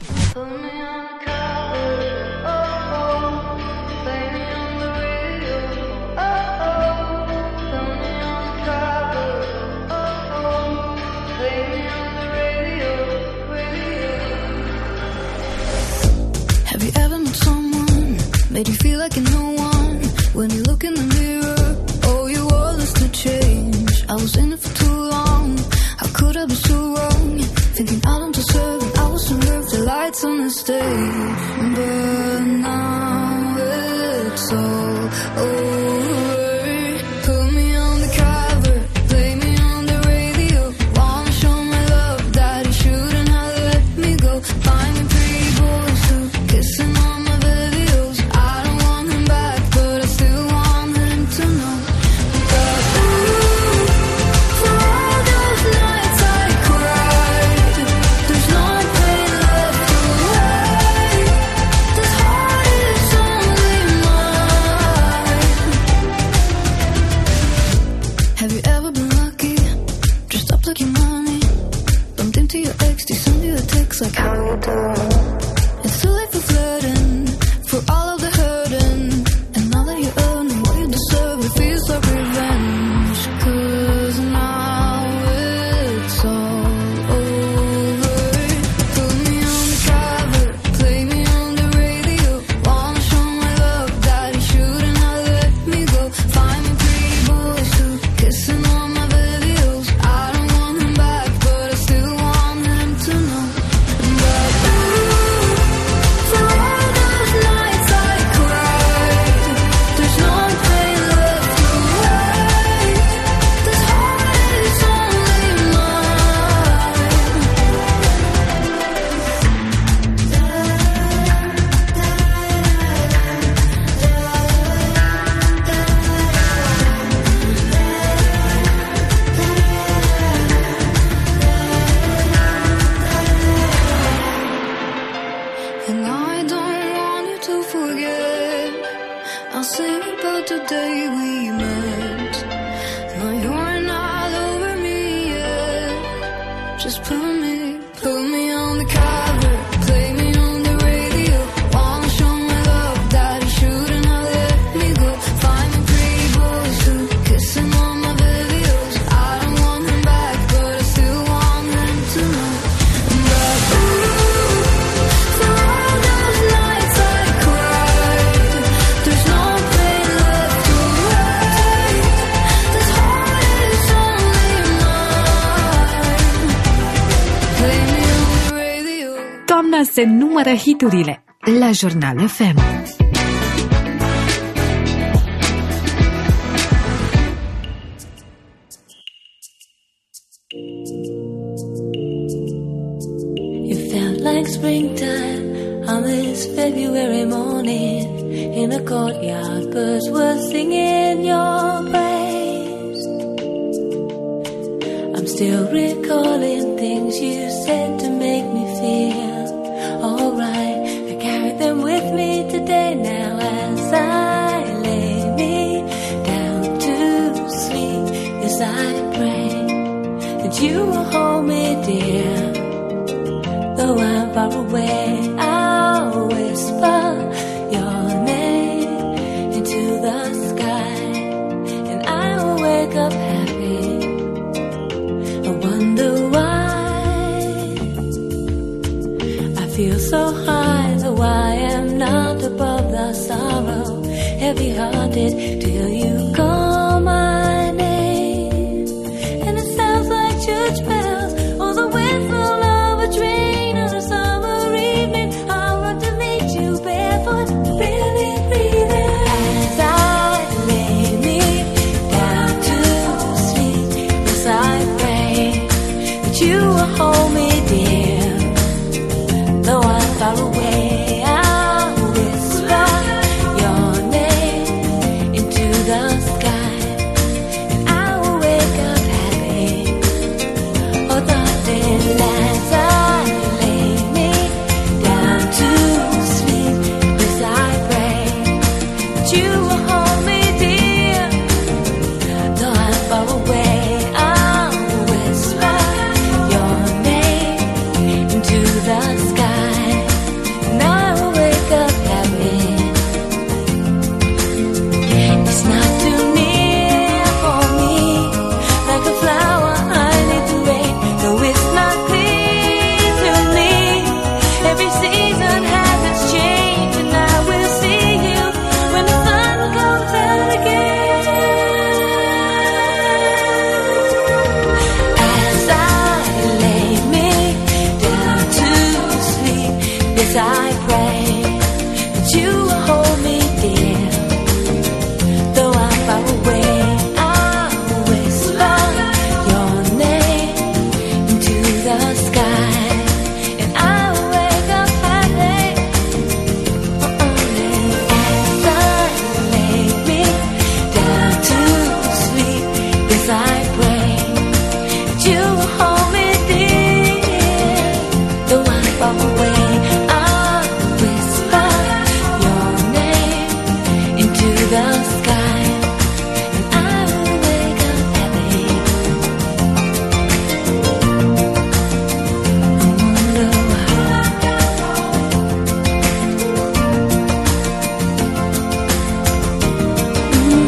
Made you feel like you're no one when you look in the mirror. Oh, you all is to change. I was in it for too long. How could I be so wrong? Thinking I don't deserve it. I was nerve the lights on the stage, but now it's all over. Put me on the cover, play me on the radio. Wanna show my love that you shouldn't have let me go. Find me pretty boys who kissing on my videos. Like how you doing? It's too late for flirting, for all of the hurting. And now that you're earning what you deserve, it feels like revenge. Cause now it's all over. Put me on the cover, play me on the radio. Wanna show my love that you shouldn't have let me go. Find me pretty boys who kissing on my videos. I don't want them back, but I still want them to know. Se numără hiturile la Jurnal F M. It felt like springtime on this February morning. In a courtyard, birds were singing your praise. I'm still still recalling things you said to make me feel alright. I carry them with me today now as I lay me down to sleep. Yes, I pray that you will hold me dear. Though I'm far away, I'll whisper your name into the sky, and I will wake up happy. I wonder why I feel so high, though I am not above the sorrow, heavy-hearted till you call my name, and it sounds like church bells or the whistle of a train on a summer evening. I'll run to meet you barefoot, barely breathing as I lay me down to sleep. Yes, I pray that you will hold me dear. Though I'm far away, I'll whisper your name into the sky, and I will wake up happy. Oh, darling, as I lay me down to sleep, yes, I pray that you will hold me dear. Though I'm far away, I'll whisper your name into the sky, and I will wake up happy. It's not too near for me, like a flower I need the rain. Though it's not clear to me, every season has its change, and I will see you when the sun comes out again. As I lay me down to sleep, yes, I pray that you will hold me dear. Though I'm far away, I'll whisper your name into the sky, and I will wake up happy. As I lay me down to sleep, yes, I pray that you will hold me dear. Though I'm far away, I'll whisper your name into the sky, and I will wake up happy. I wonder why. Mm.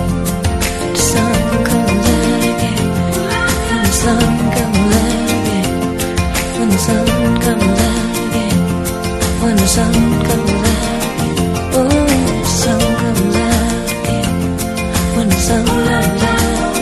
The sun comes out again. When the sun comes out again. When the sun comes out again. When the sun comes out again. Oh, the sun comes out again. When the sun comes out again.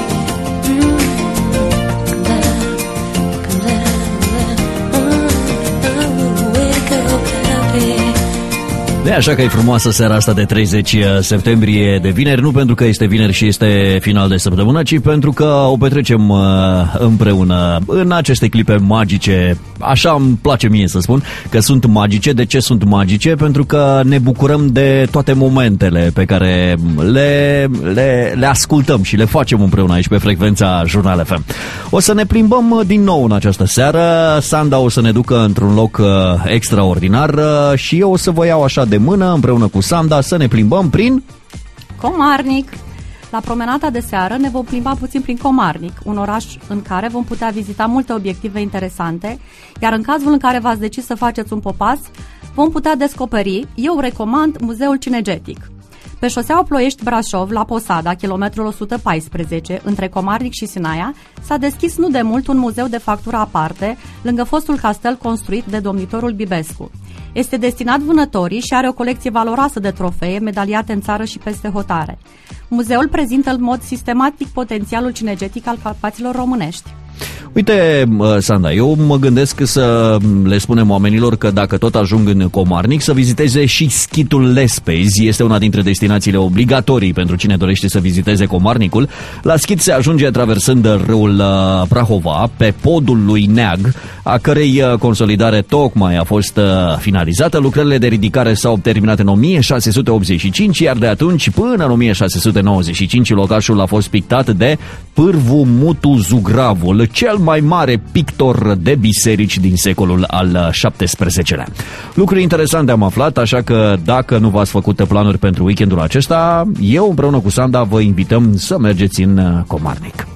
Mm. Comes out, comes out, oh, I will wake up happy. De așa că e frumoasă seara asta de treizeci septembrie, de vineri, nu pentru că este vineri și este final de săptămână, ci pentru că o petrecem uh, împreună în aceste clipe magice. Așa îmi place mie să spun că sunt magice. De ce sunt magice? Pentru că ne bucurăm de toate momentele pe care le, le, le ascultăm și le facem împreună aici pe frecvența Jurnal F M. O să ne plimbăm din nou în această seară. Sanda o să ne ducă într-un loc uh, extraordinar uh, și eu o să vă iau așa de mână împreună cu Sanda să ne plimbăm prin Comarnic. La promenada de seară ne vom plimba puțin prin Comarnic, un oraș în care vom putea vizita multe obiective interesante, iar în cazul în care v-ați decis să faceți un popas, vom putea descoperi, eu recomand, Muzeul Cinegetic. Pe șoseaua Ploiești-Brașov, la Posada, kilometrul o sută paisprezece, între Comarnic și Sinaia, s-a deschis nu de mult un muzeu de factură aparte, lângă fostul castel construit de domnitorul Bibescu. Este destinat vânătorii și are o colecție valoroasă de trofee medaliate în țară și peste hotare. Muzeul prezintă în mod sistematic potențialul cinegetic al Carpaților românești. Uite, Sanda, eu mă gândesc să le spunem oamenilor că dacă tot ajung în Comarnic, să viziteze și Schitul Lespezi. Este una dintre destinațiile obligatorii pentru cine dorește să viziteze Comarnicul. La Schit se ajunge traversând râul Prahova, pe podul lui Neag, a cărei consolidare tocmai a fost finalizată. Lucrările de ridicare s-au terminat în o mie șase sute optzeci și cinci, iar de atunci până în o mie șase sute nouăzeci și cinci locașul a fost pictat de Pârvu Mutu Zugravul, cel mai mare pictor de biserici din secolul al șaptesprezecelea. Lucruri interesante am aflat, așa că dacă nu v-ați făcut planuri pentru weekendul acesta, eu împreună cu Sanda vă invităm să mergeți în Comarnic.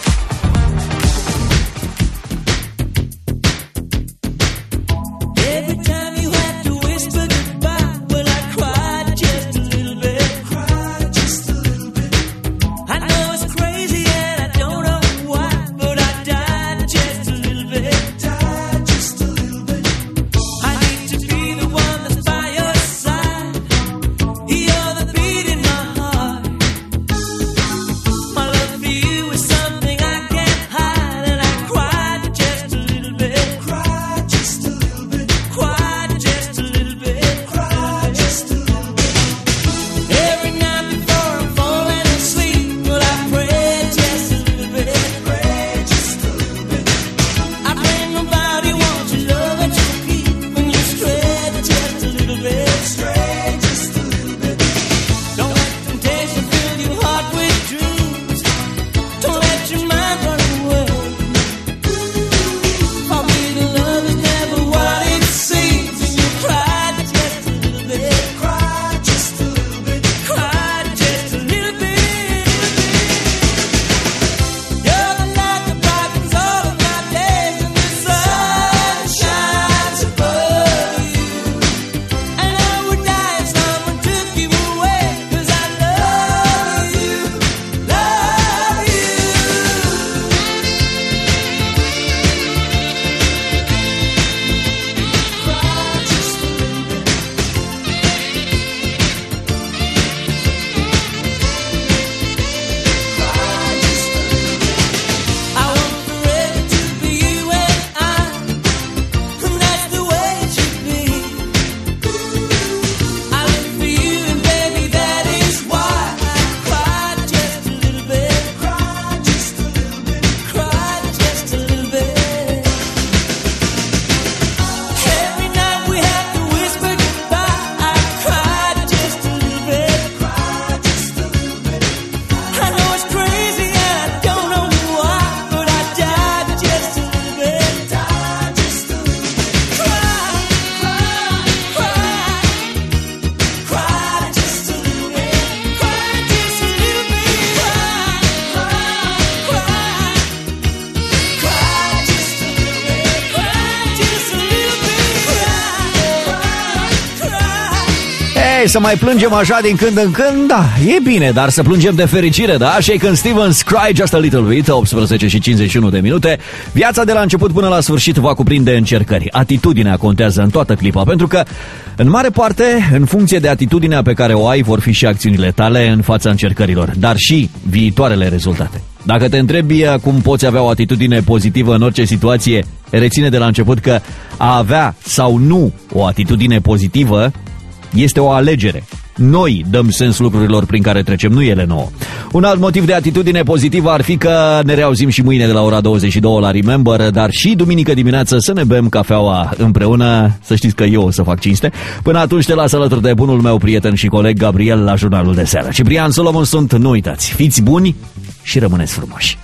Să mai plângem așa din când în când, da, e bine, dar să plângem de fericire, da? Shaken Stevens, Cry Just a Little Bit, optsprezece și cincizeci și unu de minute. Viața de la început până la sfârșit va cuprinde încercări. Atitudinea contează în toată clipa, pentru că, în mare parte, în funcție de atitudinea pe care o ai, vor fi și acțiunile tale în fața încercărilor, dar și viitoarele rezultate. Dacă te întrebi cum poți avea o atitudine pozitivă în orice situație, reține de la început că a avea sau nu o atitudine pozitivă este o alegere. Noi dăm sens lucrurilor prin care trecem, nu ele nouă. Un alt motiv de atitudine pozitivă ar fi că ne reauzim și mâine de la ora douăzeci și două la Remember, dar și duminică dimineață să ne bem cafeaua împreună. Să știți că eu o să fac cinste. Până atunci te las alături de bunul meu prieten și coleg Gabriel la jurnalul de seară. Ciprian Solomon sunt, nu uitați, fiți buni și rămâneți frumoși.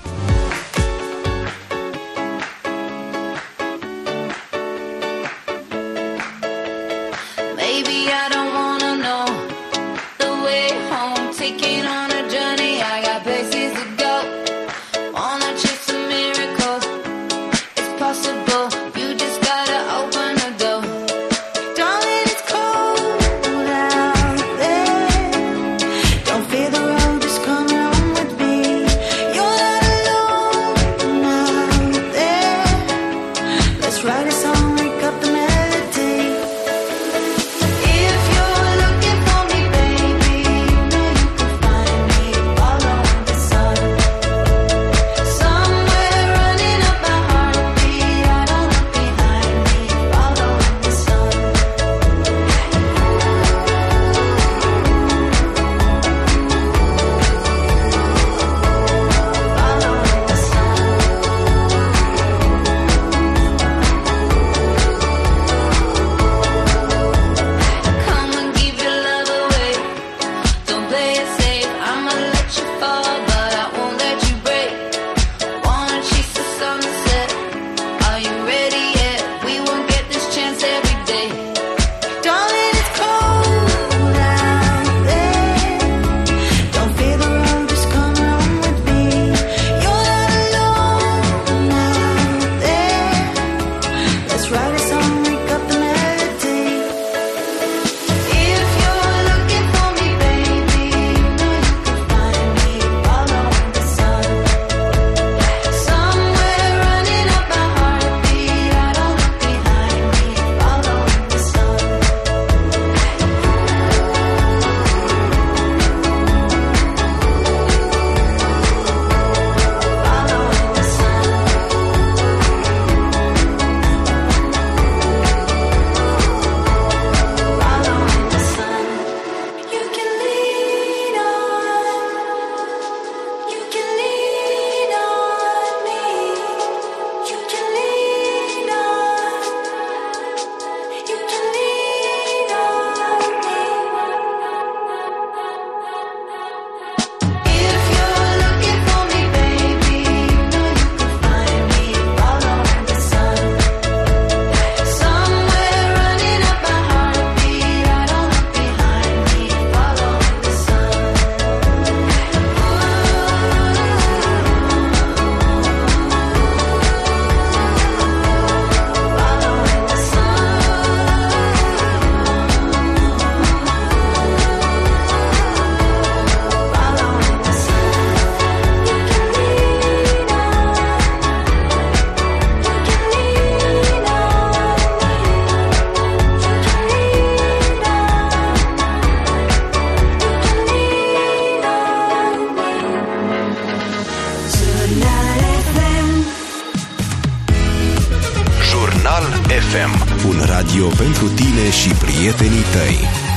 Don't fear the road is coming on with me. You're not Jurnal F M. Un radio pentru tine și prietenii tăi.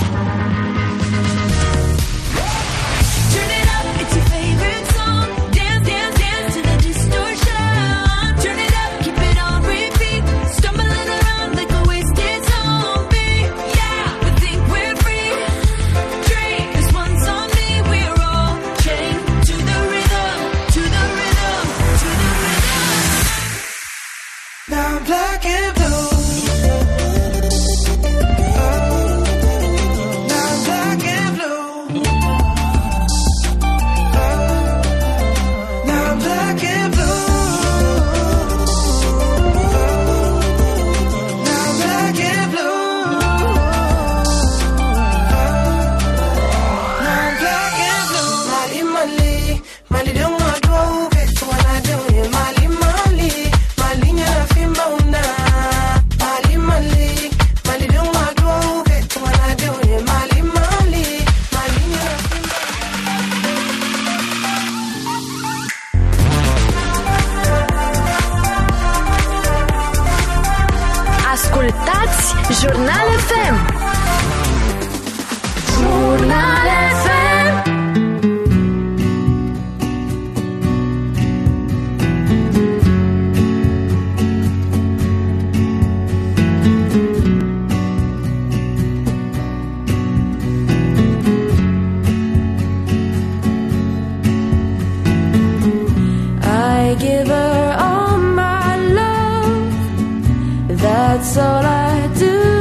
Jurnal F M. Jurnal F M. I give her all my love. That's all I do.